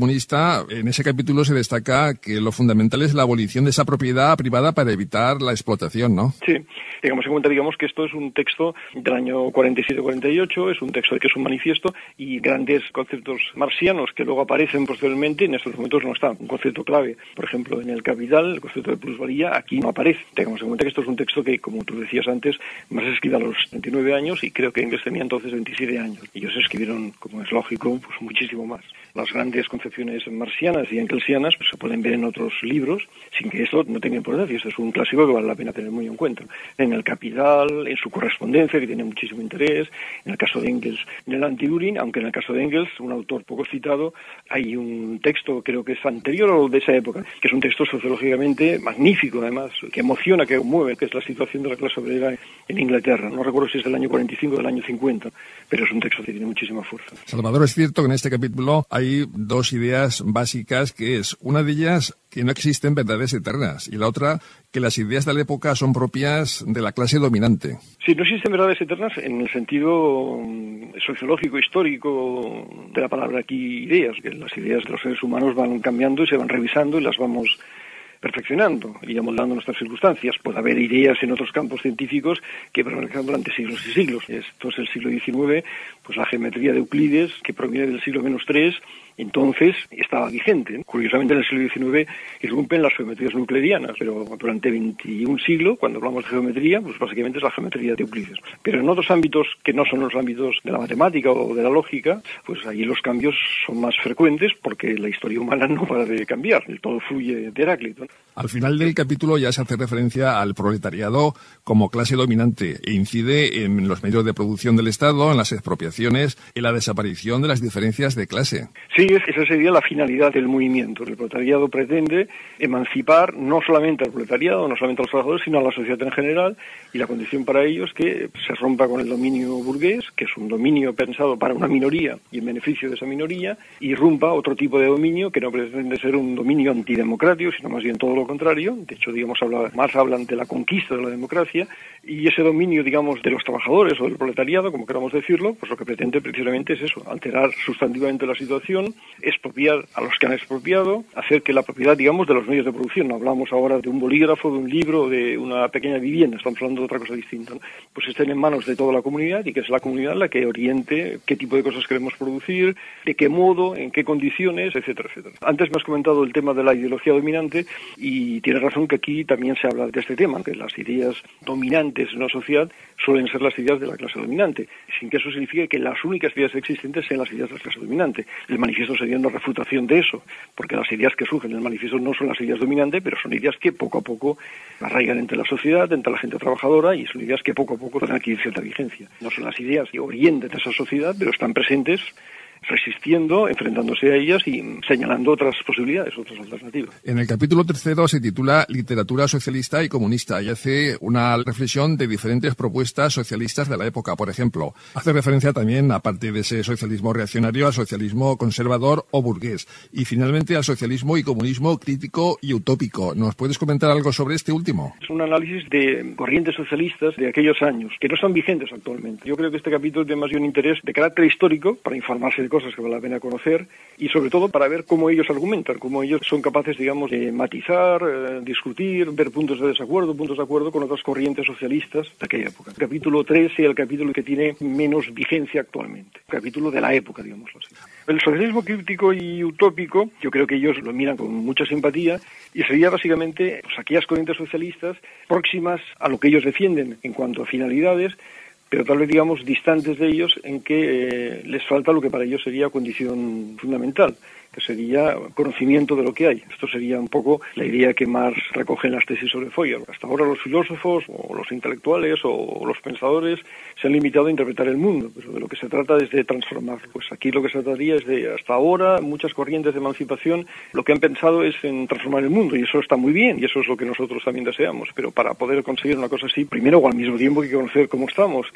Speaker 1: comunista, en ese capítulo se destaca que lo fundamental es la abolición de esa propiedad privada para evitar la explotación, ¿no?
Speaker 2: Sí, tengamos en cuenta, que esto es un texto del año 47-48, es un texto que es un manifiesto, y grandes conceptos marxianos que luego aparecen posteriormente en estos momentos no están. Un concepto clave, por ejemplo, en el Capital, el concepto de plusvalía, aquí no aparece. Tengamos en cuenta que esto es un texto que, como tú decías antes, Marx escribió a los 29 años y creo que Engels tenía entonces 27 años. Ellos escribieron, como es lógico, pues muchísimo más. Las grandes concepciones marxianas y engelsianas pues, se pueden ver en otros libros, sin que esto no tenga importancia. Esto es un clásico que vale la pena tener muy en cuenta. En el Capital, en su correspondencia, que tiene muchísimo interés, en el caso de Engels, en el Anti-Düring, aunque en el caso de Engels, un autor poco citado, hay un texto, creo que es anterior o de esa época, que es un texto sociológicamente magnífico, además, que emociona, que conmueve, que es la situación de la clase obrera en Inglaterra. No recuerdo si es del año 45 o del año 50, pero es un texto que tiene muchísima fuerza.
Speaker 1: Salvador, es cierto que en este capítulo hay dos ideas básicas, que es una de ellas que no existen verdades eternas y la otra que las ideas de la época son propias de la clase dominante.
Speaker 2: Sí, no existen verdades eternas en el sentido sociológico, histórico de la palabra aquí, ideas, que las ideas de los seres humanos van cambiando y se van revisando y las vamos perfeccionando y amoldando nuestras circunstancias. Puede haber ideas en otros campos científicos que permanecen durante siglos y siglos. Esto es el siglo XIX, pues la geometría de Euclides, que proviene del siglo -3, entonces estaba vigente. Curiosamente, en el siglo XIX irrumpen las geometrías euclidianas, pero durante 21 siglos, cuando hablamos de geometría, pues básicamente es la geometría de Euclides. Pero en otros ámbitos que no son los ámbitos de la matemática o de la lógica, pues ahí los cambios son más frecuentes porque la historia humana no para de cambiar, el todo fluye de Heráclito.
Speaker 1: Al final del capítulo ya se hace referencia al proletariado como clase dominante e incide en los medios de producción del Estado, en las expropiaciones, en la desaparición de las diferencias de clase.
Speaker 2: Sí, esa sería la finalidad del movimiento. El proletariado pretende emancipar no solamente al proletariado, no solamente a los trabajadores, sino a la sociedad en general, y la condición para ello es que se rompa con el dominio burgués, que es un dominio pensado para una minoría y en beneficio de esa minoría, y irrumpa otro tipo de dominio que no pretende ser un dominio antidemocrático, sino más bien todo lo contrario. De hecho, más hablan de la conquista de la democracia, y ese dominio, de los trabajadores o del proletariado, como queramos decirlo, pues lo que pretende precisamente es eso, alterar sustantivamente la situación, expropiar a los que han expropiado, hacer que la propiedad, de los medios de producción, no hablamos ahora de un bolígrafo, de un libro, de una pequeña vivienda, estamos hablando de otra cosa distinta, ¿no? Pues estén en manos de toda la comunidad y que es la comunidad la que oriente qué tipo de cosas queremos producir, de qué modo, en qué condiciones, etcétera, etcétera. Antes me has comentado el tema de la ideología dominante y tienes razón que aquí también se habla de este tema, que las ideas dominantes en una sociedad suelen ser las ideas de la clase dominante, sin que eso signifique que las únicas ideas existentes sean las ideas de la clase dominante. El manifiesto sería una refutación de eso, porque las ideas que surgen en el manifiesto no son las ideas dominantes, pero son ideas que poco a poco arraigan entre la sociedad, entre la gente trabajadora, y son ideas que poco a poco tienen adquirir cierta vigencia. No son las ideas que orientan a esa sociedad, pero están presentes, resistiendo, enfrentándose a ellas y señalando otras posibilidades, otras alternativas.
Speaker 1: En el capítulo 3 se titula Literatura socialista y comunista y hace una reflexión de diferentes propuestas socialistas de la época. Por ejemplo, hace referencia también, aparte de ese socialismo reaccionario, al socialismo conservador o burgués y finalmente al socialismo y comunismo crítico y utópico. ¿Nos puedes comentar algo sobre este último?
Speaker 2: Es un análisis de corrientes socialistas de aquellos años, que no son vigentes actualmente. Yo creo que este capítulo tiene más bien un interés de carácter histórico para informarse de cosas que vale la pena conocer y sobre todo para ver cómo ellos argumentan, cómo ellos son capaces, de matizar, discutir, ver puntos de acuerdo con otras corrientes socialistas de aquella época. El capítulo 3 es el capítulo que tiene menos vigencia actualmente, el capítulo de la época, digámoslo así. El socialismo crítico y utópico, yo creo que ellos lo miran con mucha simpatía y sería básicamente aquellas corrientes socialistas próximas a lo que ellos defienden en cuanto a finalidades, pero tal vez, distantes de ellos en que les falta lo que para ellos sería condición fundamental, que sería conocimiento de lo que hay. Esto sería un poco la idea que Marx recoge en las tesis sobre Feuerbach. Hasta ahora los filósofos o los intelectuales o los pensadores se han limitado a interpretar el mundo, pero de lo que se trata es de transformarlo. Pues aquí lo que se trataría es de, hasta ahora, muchas corrientes de emancipación lo que han pensado es en transformar el mundo, y eso está muy bien, y eso es lo que nosotros también deseamos, pero para poder conseguir una cosa así, primero o al mismo tiempo hay que conocer cómo estamos,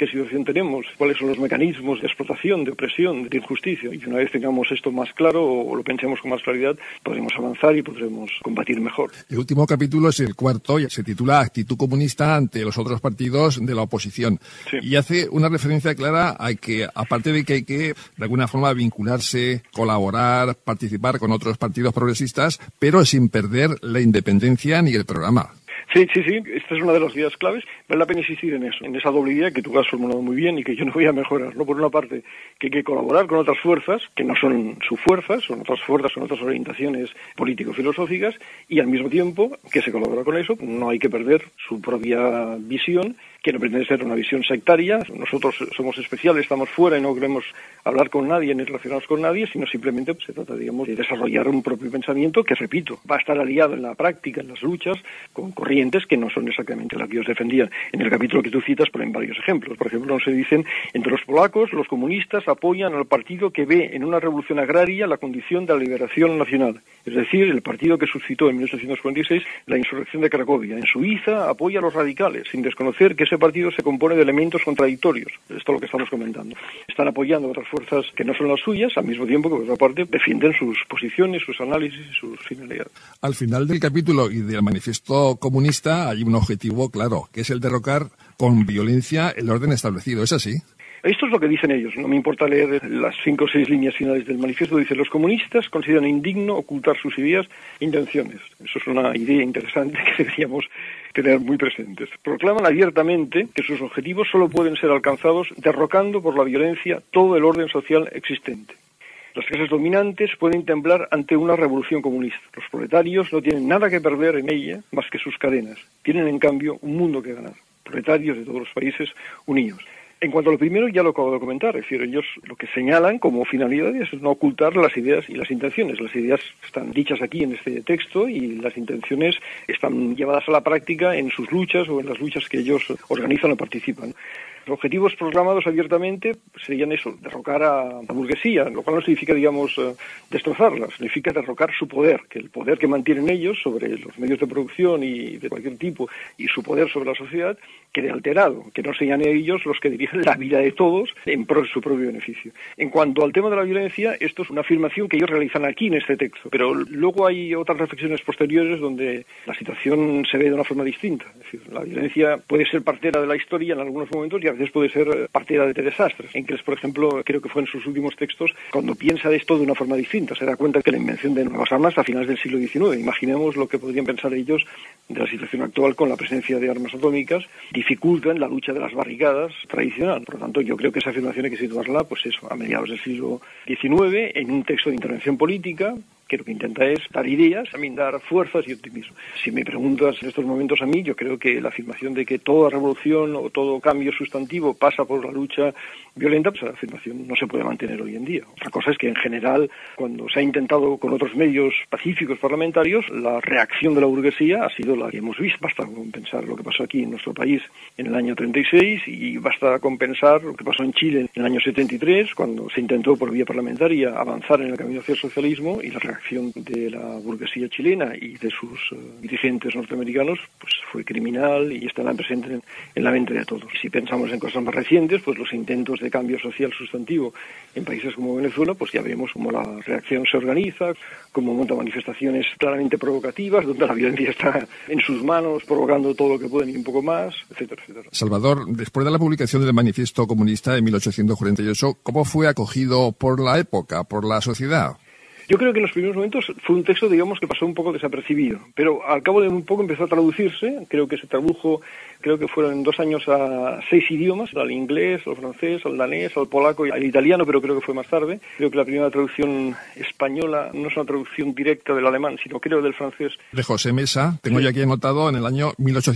Speaker 2: qué situación tenemos, cuáles son los mecanismos de explotación, de opresión, de injusticia. Y una vez tengamos esto más claro o lo pensemos con más claridad, podremos avanzar y podremos combatir mejor.
Speaker 1: El último capítulo es el cuarto y se titula Actitud comunista ante los otros partidos de la oposición. Sí. Y hace una referencia clara a que, aparte de que hay que, de alguna forma, vincularse, colaborar, participar con otros partidos progresistas, pero sin perder la independencia ni el programa.
Speaker 2: Sí, esta es una de las ideas claves. Vale la pena insistir en eso, en esa doble idea que tú has formulado muy bien y que yo no voy a mejorar, ¿no? Por una parte, que hay que colaborar con otras fuerzas, que no son sus fuerzas, son otras fuerzas, son otras orientaciones político-filosóficas, y al mismo tiempo que se colabora con eso, no hay que perder su propia visión, que no pretende ser una visión sectaria. Nosotros somos especiales, estamos fuera y no queremos hablar con nadie ni relacionarnos con nadie, sino simplemente se trata, digamos, de desarrollar un propio pensamiento que, repito, va a estar aliado en la práctica, en las luchas, con corrientes que no son exactamente las que ellos defendían. En el capítulo que tú citas ponen varios ejemplos. Por ejemplo, se dicen, entre los polacos, los comunistas apoyan al partido que ve en una revolución agraria la condición de la liberación nacional. Es decir, el partido que suscitó en 1846 la insurrección de Cracovia. En Suiza apoya a los radicales, sin desconocer que ese partido se compone de elementos contradictorios. Esto es lo que estamos comentando. Están apoyando a otras fuerzas que no son las suyas, al mismo tiempo que, por otra parte, defienden sus posiciones, sus análisis y sus finalidades.
Speaker 1: Al final del capítulo y del manifiesto comunista hay un objetivo claro, que es el derrocar con violencia el orden establecido. ¿Es así?
Speaker 2: Esto es lo que dicen ellos. No me importa leer las 5 o 6 líneas finales del manifiesto. Dice, los comunistas consideran indigno ocultar sus ideas e intenciones. Eso es una idea interesante que deberíamos tener muy presentes. Proclaman abiertamente que sus objetivos solo pueden ser alcanzados derrocando por la violencia todo el orden social existente. Las clases dominantes pueden temblar ante una revolución comunista. Los proletarios no tienen nada que perder en ella más que sus cadenas. Tienen, en cambio, un mundo que ganar. Proletarios de todos los países unidos. En cuanto a lo primero, ya lo acabo de comentar, es decir, ellos lo que señalan como finalidad es no ocultar las ideas y las intenciones. Las ideas están dichas aquí en este texto y las intenciones están llevadas a la práctica en sus luchas o en las luchas que ellos organizan o participan. Los objetivos proclamados abiertamente serían eso, derrocar a la burguesía, lo cual no significa, digamos, destrozarla, significa derrocar su poder, que el poder que mantienen ellos sobre los medios de producción y de cualquier tipo y su poder sobre la sociedad quede alterado, que no sean ellos los que dirigen la vida de todos en pro de su propio beneficio. En cuanto al tema de la violencia, esto es una afirmación que ellos realizan aquí en este texto, pero luego hay otras reflexiones posteriores donde la situación se ve de una forma distinta. Es decir, la violencia puede ser partera de la historia en algunos momentos y a veces puede ser partera de desastres. Engels, por ejemplo, creo que fue en sus últimos textos, cuando piensa de esto de una forma distinta, se da cuenta que la invención de nuevas armas a finales del siglo XIX, imaginemos lo que podrían pensar ellos de la situación actual con la presencia de armas atómicas, dificultan la lucha de las barricadas tradicional. Por lo tanto, yo creo que esa afirmación hay que situarla, pues eso, a mediados del siglo XIX, en un texto de intervención política, que lo que intenta es dar ideas, también dar fuerzas y optimismo. Si me preguntas en estos momentos a mí, yo creo que la afirmación de que toda revolución o todo cambio sustantivo pasa por la lucha violenta, pues la afirmación no se puede mantener hoy en día. Otra cosa es que en general, cuando se ha intentado con otros medios pacíficos parlamentarios, la reacción de la burguesía ha sido la que hemos visto. Basta con pensar lo que pasó aquí en nuestro país en el año 36 y basta con pensar lo que pasó en Chile en el año 73, cuando se intentó por vía parlamentaria avanzar en el camino hacia el socialismo, y la reacción de la burguesía chilena y de sus dirigentes norteamericanos pues fue criminal y estará presente en la mente de todos. Si pensamos en cosas más recientes, pues los intentos de cambio social sustantivo en países como Venezuela, pues ya vemos cómo la reacción se organiza, cómo monta manifestaciones claramente provocativas, donde la violencia está en sus manos, provocando todo lo que pueden y un poco más, etcétera, etcétera.
Speaker 1: Salvador, después de la publicación del Manifiesto Comunista en 1848, ¿cómo fue acogido por la época, por la sociedad?
Speaker 2: Yo creo que en los primeros momentos fue un texto, digamos, que pasó un poco desapercibido, pero al cabo de un poco empezó a traducirse. Creo que se tradujo, creo que fueron en 2 años a 6 idiomas, al inglés, al francés, al danés, al polaco y al italiano, pero creo que fue más tarde. Creo que la primera traducción española no es una traducción directa del alemán, sino creo del francés.
Speaker 1: De José Mesa, tengo yo aquí anotado en el año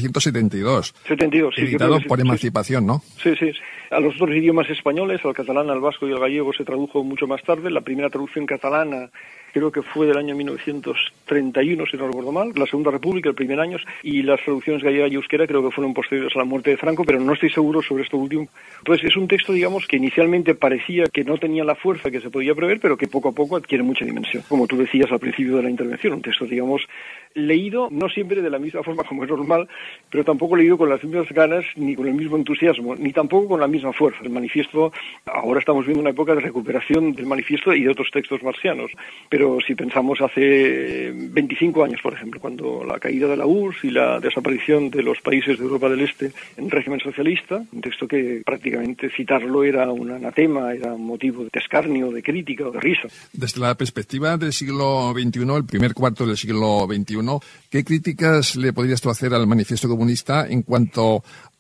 Speaker 1: 1872.
Speaker 2: 72, sí.
Speaker 1: Editado por Emancipación, ¿no?
Speaker 2: Sí. A los otros idiomas españoles, al catalán, al vasco y al gallego, se tradujo mucho más tarde. La primera traducción catalana creo que fue del año 1931, si no recuerdo mal, la Segunda República, el primer año, y las traducciones gallega y euskera creo que fueron posteriores a la muerte de Franco, pero no estoy seguro sobre esto último. Entonces es un texto, digamos, que inicialmente parecía que no tenía la fuerza que se podía prever, pero que poco a poco adquiere mucha dimensión. Como tú decías al principio de la intervención, un texto, digamos, leído no siempre de la misma forma como es normal, pero tampoco leído con las mismas ganas, ni con el mismo entusiasmo, ni tampoco con la misma fuerza. El manifiesto, ahora estamos viendo una época de recuperación del manifiesto y de otros textos marxianos, pero si pensamos hace 25 años, por ejemplo, cuando la caída de la URSS y la desaparición de los países de Europa del Este en régimen socialista, un texto que prácticamente citarlo era un anatema, era un motivo de escarnio, de crítica o de risa.
Speaker 1: Desde la perspectiva del siglo XXI, el primer cuarto del siglo XXI, ¿qué críticas le podrías tú hacer al manifiesto comunista en cuanto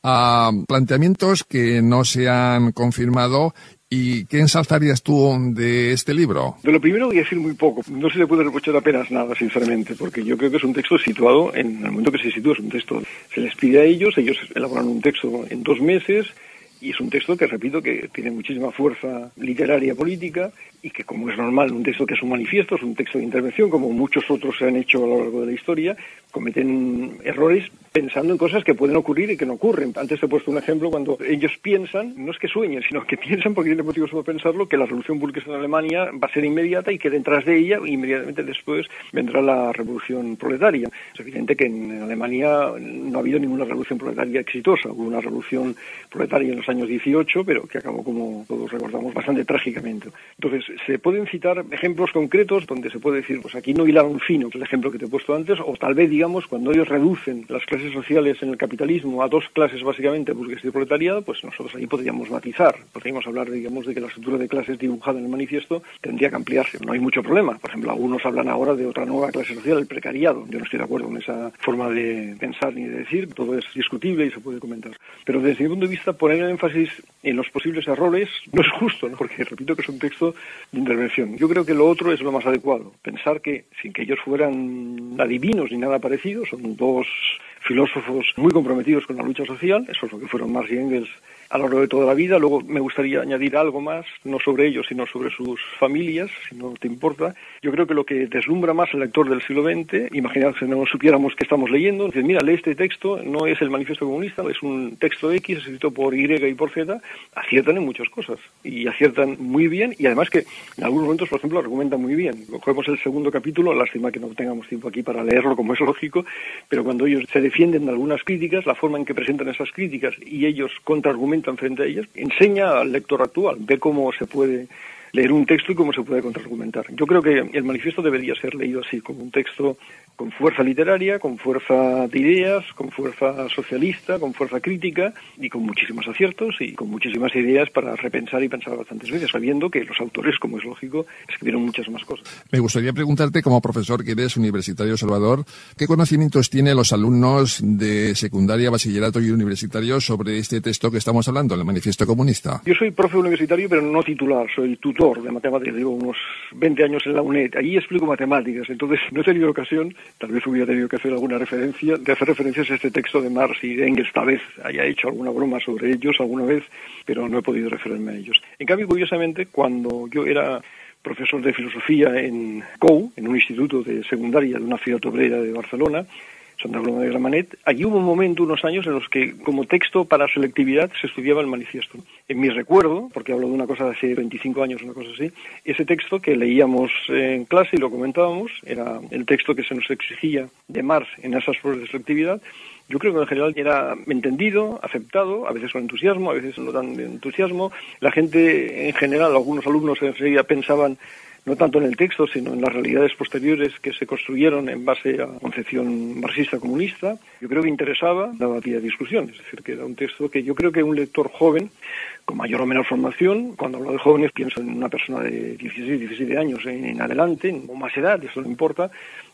Speaker 1: a planteamientos que no se han confirmado? ¿Y qué ensalzarías tú de este libro?
Speaker 2: De lo primero voy a decir muy poco. No se le puede reprochar apenas nada, sinceramente, porque yo creo que es un texto situado en el momento que se sitúa. Es un texto, se les pide a ellos elaboran un texto en 2 meses, y es un texto que, repito, que tiene muchísima fuerza literaria política y que, como es normal, un texto que es un manifiesto, es un texto de intervención, como muchos otros se han hecho a lo largo de la historia, cometen errores pensando en cosas que pueden ocurrir y que no ocurren. Antes te he puesto un ejemplo cuando ellos piensan, no es que sueñen, sino que piensan, porque tienen motivos para pensarlo, que la revolución burguesa en Alemania va a ser inmediata y que detrás de ella, inmediatamente después, vendrá la revolución proletaria. Es evidente que en Alemania no ha habido ninguna revolución proletaria exitosa. Hubo una revolución proletaria en los años 18, pero que acabó, como todos recordamos, bastante trágicamente. Entonces, se pueden citar ejemplos concretos donde se puede decir, pues aquí no hilaron fino, el ejemplo que te he puesto antes, o tal vez, digamos, cuando ellos reducen las clases sociales en el capitalismo a 2 clases básicamente, burguesía y proletariado, pues nosotros ahí podríamos matizar, podríamos hablar, digamos, de que la estructura de clases dibujada en el manifiesto tendría que ampliarse. No hay mucho problema. Por ejemplo, algunos hablan ahora de otra nueva clase social, el precariado. Yo no estoy de acuerdo con esa forma de pensar ni de decir, todo es discutible y se puede comentar. Pero desde mi punto de vista, poner el énfasis en los posibles errores no es justo, ¿no? Porque repito que es un texto de intervención. Yo creo que lo otro es lo más adecuado. Pensar que, sin que ellos fueran adivinos ni nada parecido, son 2 filósofos muy comprometidos con la lucha social, eso es lo que fueron Marx y Engels a lo largo de toda la vida. Luego me gustaría añadir algo más, no sobre ellos, sino sobre sus familias, si no te importa. Yo creo que lo que deslumbra más al lector del siglo XX, imaginad que no supiéramos qué estamos leyendo, dices, mira, lee este texto, no es el manifiesto comunista, es un texto X escrito por Y y por Z, aciertan en muchas cosas, y aciertan muy bien, y además que en algunos momentos, por ejemplo, argumentan muy bien. Cogemos el segundo capítulo, lástima que no tengamos tiempo aquí para leerlo, como es lógico, pero cuando ellos se defienden de algunas críticas, la forma en que presentan esas críticas y ellos contraargumentan frente a ellas, enseña al lector actual, ve cómo se puede leer un texto y cómo se puede contraargumentar. Yo creo que el manifiesto debería ser leído así, como un texto con fuerza literaria, con fuerza de ideas, con fuerza socialista, con fuerza crítica y con muchísimos aciertos y con muchísimas ideas para repensar y pensar bastantes veces, sabiendo que los autores, como es lógico, escribieron muchas más cosas.
Speaker 1: Me gustaría preguntarte, como profesor que eres universitario, Salvador, ¿qué conocimientos tienen los alumnos de secundaria, bachillerato y universitario sobre este texto que estamos hablando, el Manifiesto Comunista?
Speaker 2: Yo soy profe universitario, pero no titular, soy tutor de matemáticas, llevo unos 20 años en la UNED, allí explico matemáticas, entonces no he tenido ocasión, tal vez hubiera tenido que hacer alguna referencia, de hacer referencias a este texto de Marx y de Engels, tal vez haya hecho alguna broma sobre ellos alguna vez, pero no he podido referirme a ellos. En cambio, curiosamente, cuando yo era profesor de filosofía en COU, en un instituto de secundaria de una ciudad obrera de Barcelona, Santa Coloma de Gramenet, allí hubo un momento, unos años, en los que como texto para selectividad se estudiaba el manifiesto. En mi recuerdo, porque hablo de una cosa de hace 25 años, una cosa así, ese texto que leíamos en clase y lo comentábamos, era el texto que se nos exigía de Marx en esas pruebas de selectividad. Yo creo que en general era entendido, aceptado, a veces con entusiasmo, a veces no tan de entusiasmo. La gente en general, algunos alumnos enseguida pensaban no tanto en el texto, sino en las realidades posteriores que se construyeron en base a la concepción marxista-comunista. Yo creo que interesaba, daba pie a discusión, es decir, que era un texto que yo creo que un lector joven, con mayor o menor formación, cuando hablo de jóvenes pienso en una persona de 16, 17 años en adelante, o más edad, eso no importa,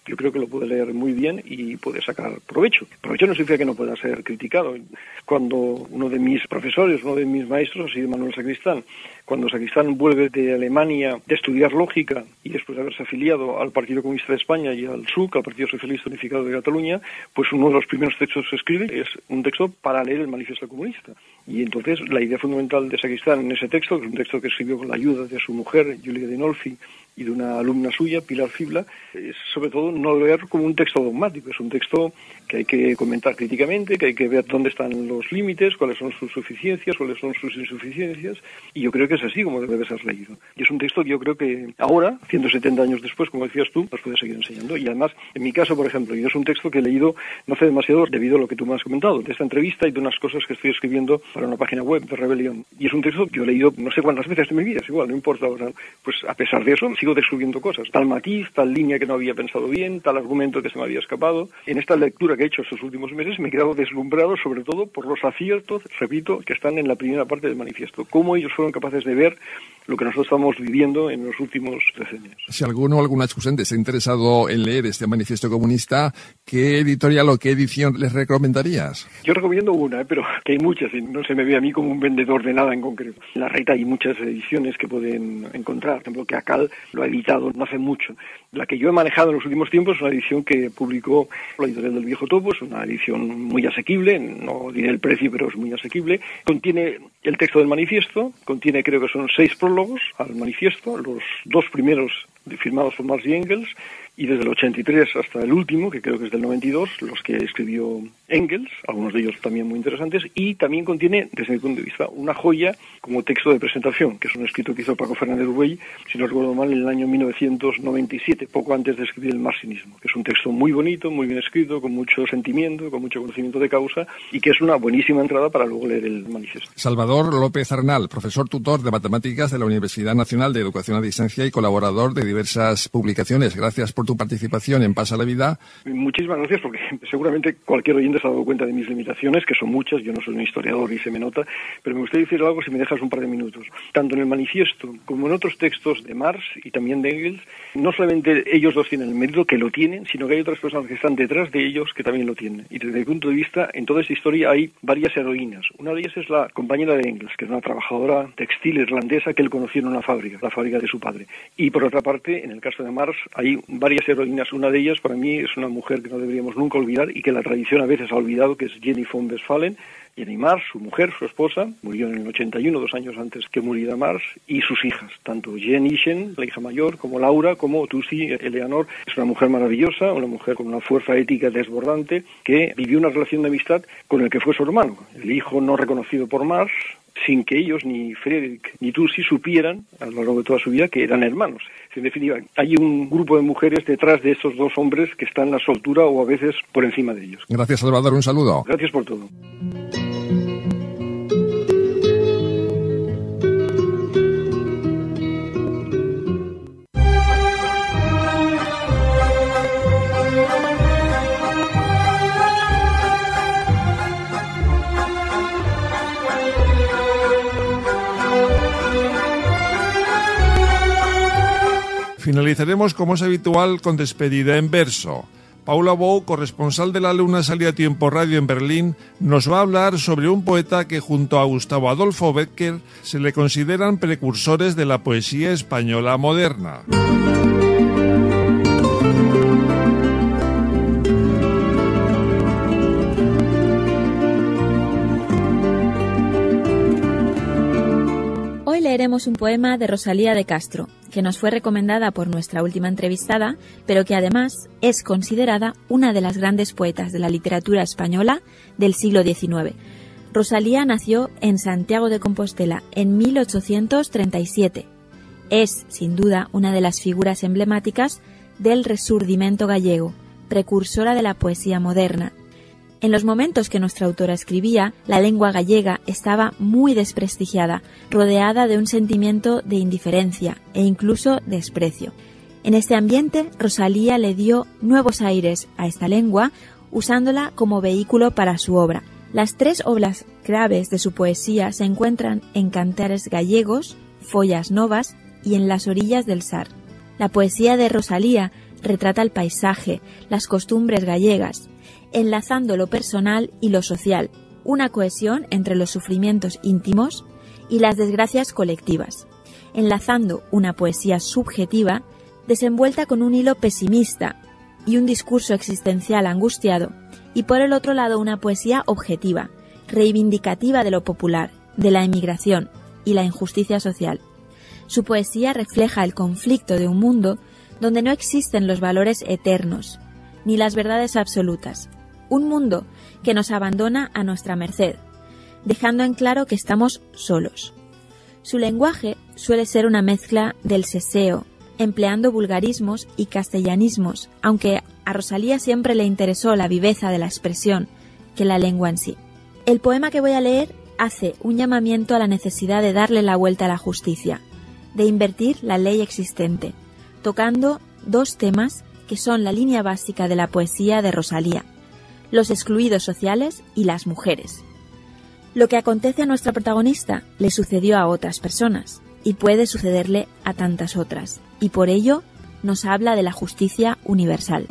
Speaker 2: yo creo que lo puede leer muy bien y puede sacar provecho. Provecho no significa que no pueda ser criticado. Cuando uno de mis profesores, uno de mis maestros ha sido Manuel Sacristán, cuando Sacristán vuelve de Alemania de estudiar lógica y después de haberse afiliado al Partido Comunista de España y al SUC, al Partido Socialista Unificado de Cataluña, pues uno de los primeros textos que escribe es un texto para leer el Manifiesto Comunista. Y entonces la idea fundamental de Sacristán en ese texto, que es un texto que escribió con la ayuda de su mujer, Julia Dinolfi, y de una alumna suya, Pilar Fibla, es sobre todo no leer como un texto dogmático, es un texto que hay que comentar críticamente, que hay que ver dónde están los límites, cuáles son sus suficiencias, cuáles son sus insuficiencias, y yo creo que es así como debe ser leído. Y es un texto que yo creo que ahora, 170 años después, como decías tú, nos puede seguir enseñando. Y además, en mi caso, por ejemplo, yo es un texto que he leído no hace demasiado debido a lo que tú me has comentado, de esta entrevista y de unas cosas que estoy escribiendo para una página web de Rebelión. Y es un texto que yo he leído no sé cuántas veces en mi vida, es igual, no importa. O sea, pues a pesar de eso, sigo descubriendo cosas. Tal matiz, tal línea que no había pensado bien, tal argumento que se me había escapado. En esta lectura que he hecho estos últimos meses me he quedado deslumbrado sobre todo por los aciertos, repito, que están en la primera parte del manifiesto. Cómo ellos fueron capaces de ver lo que nosotros estamos viviendo en los últimos decenios.
Speaker 1: Si alguno o alguna escuchante está interesado en leer este manifiesto comunista, ¿qué editorial o qué edición les recomendarías?
Speaker 2: Yo recomiendo una, pero que hay muchas y no se me ve a mí como un vendedor de nada en concreto. En la red hay muchas ediciones que pueden encontrar. Por ejemplo, que Acal lo ha editado no hace mucho. La que yo he manejado en los últimos tiempos es una edición que publicó la editorial del Viejo Topo, es una edición muy asequible, no diré el precio, pero es muy asequible. Contiene el texto del manifiesto, contiene creo que son 6 prólogos al manifiesto, los 2 primeros firmados por Marx y Engels, y desde el 83 hasta el último, que creo que es del 92, los que escribió Engels, algunos de ellos también muy interesantes, y también contiene, desde mi punto de vista, una joya como texto de presentación, que es un escrito que hizo Paco Fernández Rubey, si no recuerdo mal, en el año 1997, poco antes de escribir el marxinismo, que es un texto muy bonito, muy bien escrito, con mucho sentimiento, con mucho conocimiento de causa, y que es una buenísima entrada para luego leer el manifiesto.
Speaker 1: Salvador López Arnal, profesor tutor de Matemáticas de la Universidad Nacional de Educación a Distancia y colaborador de diversas publicaciones. Gracias por tu participación en Pasa la Vida.
Speaker 2: Muchísimas gracias, porque seguramente cualquier oyente se ha dado cuenta de mis limitaciones, que son muchas. Yo no soy un historiador y se me nota, pero me gustaría decir algo si me dejas un par de minutos. Tanto en el manifiesto como en otros textos de Marx y también de Engels, no solamente ellos dos tienen el mérito, que lo tienen, sino que hay otras personas que están detrás de ellos que también lo tienen. Y desde mi punto de vista, en toda esta historia hay varias heroínas. Una de ellas es la compañera de Engels, que es una trabajadora textil irlandesa que él conoció en una fábrica, la fábrica de su padre. Y por otra parte, en el caso de Marx, hay varias heroínas. Una de ellas, para mí, es una mujer que no deberíamos nunca olvidar y que la tradición a veces ha olvidado, que es Jenny von Westphalen. Jenny Marx, su mujer, su esposa, murió en el 81, 2 años antes que muriera Marx, y sus hijas, tanto Jen Ischen, la hija mayor, como Laura, como Tussi Eleanor. Es una mujer maravillosa, una mujer con una fuerza ética desbordante, que vivió una relación de amistad con el que fue su hermano, el hijo no reconocido por Marx, sin que ellos, ni Friedrich ni Tussi, supieran a lo largo de toda su vida que eran hermanos. En definitiva, hay un grupo de mujeres detrás de esos dos hombres que están a su altura o a veces por encima de ellos.
Speaker 1: Gracias, Salvador. Un saludo.
Speaker 2: Gracias por todo.
Speaker 1: Finalizaremos, como es habitual, con despedida en verso. Paula Bou, corresponsal de La Luna Sale a Tiempo Radio en Berlín, nos va a hablar sobre un poeta que junto a Gustavo Adolfo Bécquer se le consideran precursores de la poesía española moderna.
Speaker 3: Hoy leeremos un poema de Rosalía de Castro, que nos fue recomendada por nuestra última entrevistada, pero que además es considerada una de las grandes poetas de la literatura española del siglo XIX. Rosalía nació en Santiago de Compostela en 1837. Es, sin duda, una de las figuras emblemáticas del Resurdimento gallego, precursora de la poesía moderna. En los momentos que nuestra autora escribía, la lengua gallega estaba muy desprestigiada, rodeada de un sentimiento de indiferencia e incluso desprecio. En este ambiente, Rosalía le dio nuevos aires a esta lengua, usándola como vehículo para su obra. Las 3 obras claves de su poesía se encuentran en Cantares gallegos, Follas novas y En las orillas del Sar. La poesía de Rosalía retrata el paisaje, las costumbres gallegas, enlazando lo personal y lo social, una cohesión entre los sufrimientos íntimos y las desgracias colectivas, enlazando una poesía subjetiva desenvuelta con un hilo pesimista y un discurso existencial angustiado, y por el otro lado una poesía objetiva, reivindicativa de lo popular, de la emigración y la injusticia social. Su poesía refleja el conflicto de un mundo donde no existen los valores eternos, ni las verdades absolutas, un mundo que nos abandona a nuestra merced, dejando en claro que estamos solos. Su lenguaje suele ser una mezcla del seseo, empleando vulgarismos y castellanismos, aunque a Rosalía siempre le interesó la viveza de la expresión que la lengua en sí. El poema que voy a leer hace un llamamiento a la necesidad de darle la vuelta a la justicia, de invertir la ley existente, tocando dos temas que son la línea básica de la poesía de Rosalía: los excluidos sociales y las mujeres. Lo que acontece a nuestra protagonista le sucedió a otras personas y puede sucederle a tantas otras, y por ello nos habla de la justicia universal.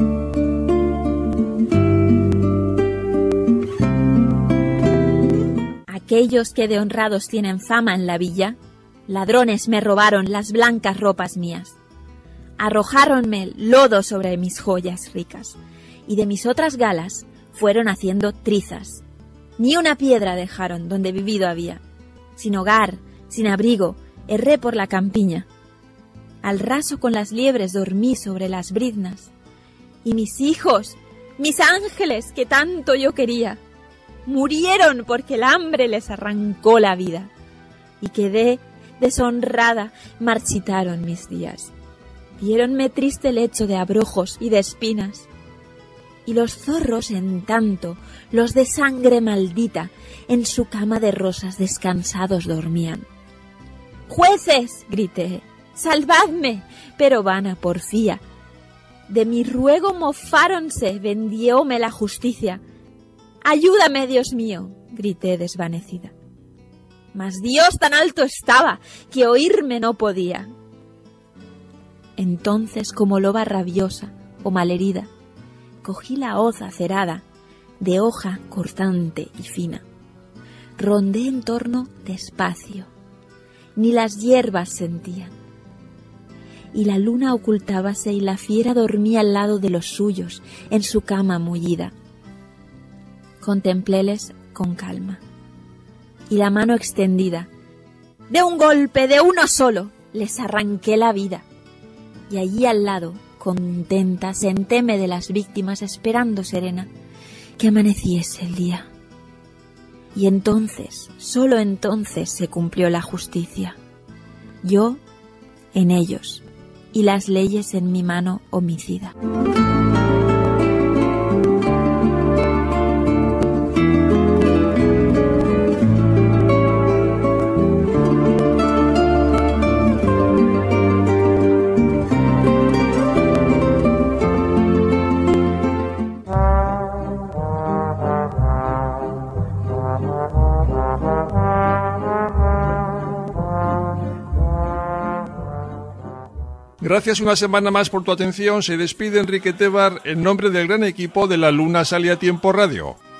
Speaker 3: Aquellos que de honrados tienen fama en la villa, ladrones me robaron las blancas ropas mías. Arrojáronme lodo sobre mis joyas ricas, y de mis otras galas fueron haciendo trizas. Ni una piedra dejaron donde vivido había. Sin hogar, sin abrigo, erré por la campiña. Al raso con las liebres dormí sobre las briznas. Y mis hijos, mis ángeles que tanto yo quería, murieron porque el hambre les arrancó la vida. Y quedé deshonrada, marchitaron mis días. Diéronme triste lecho de abrojos y de espinas. Y los zorros, en tanto, los de sangre maldita, en su cama de rosas descansados dormían. ¡Jueces!, grité, ¡salvadme! Pero vana porfía. De mi ruego mofáronse, vendióme la justicia. ¡Ayúdame, Dios mío!, grité desvanecida. Mas Dios tan alto estaba, que oírme no podía. Entonces, como loba rabiosa o malherida, cogí la hoz acerada, de hoja cortante y fina. Rondé en torno despacio, ni las hierbas sentían. Y la luna ocultábase y la fiera dormía al lado de los suyos, en su cama mullida. Contempléles con calma, y la mano extendida, de un golpe, de uno solo, les arranqué la vida. Y allí al lado, contenta, sentéme de las víctimas, esperando serena que amaneciese el día. Y entonces, solo entonces se cumplió la justicia. Yo en ellos y las leyes en mi mano homicida.
Speaker 1: Gracias una semana más por tu atención. Se despide Enrique Tebar en nombre del gran equipo de La Luna Sale a Tiempo Radio.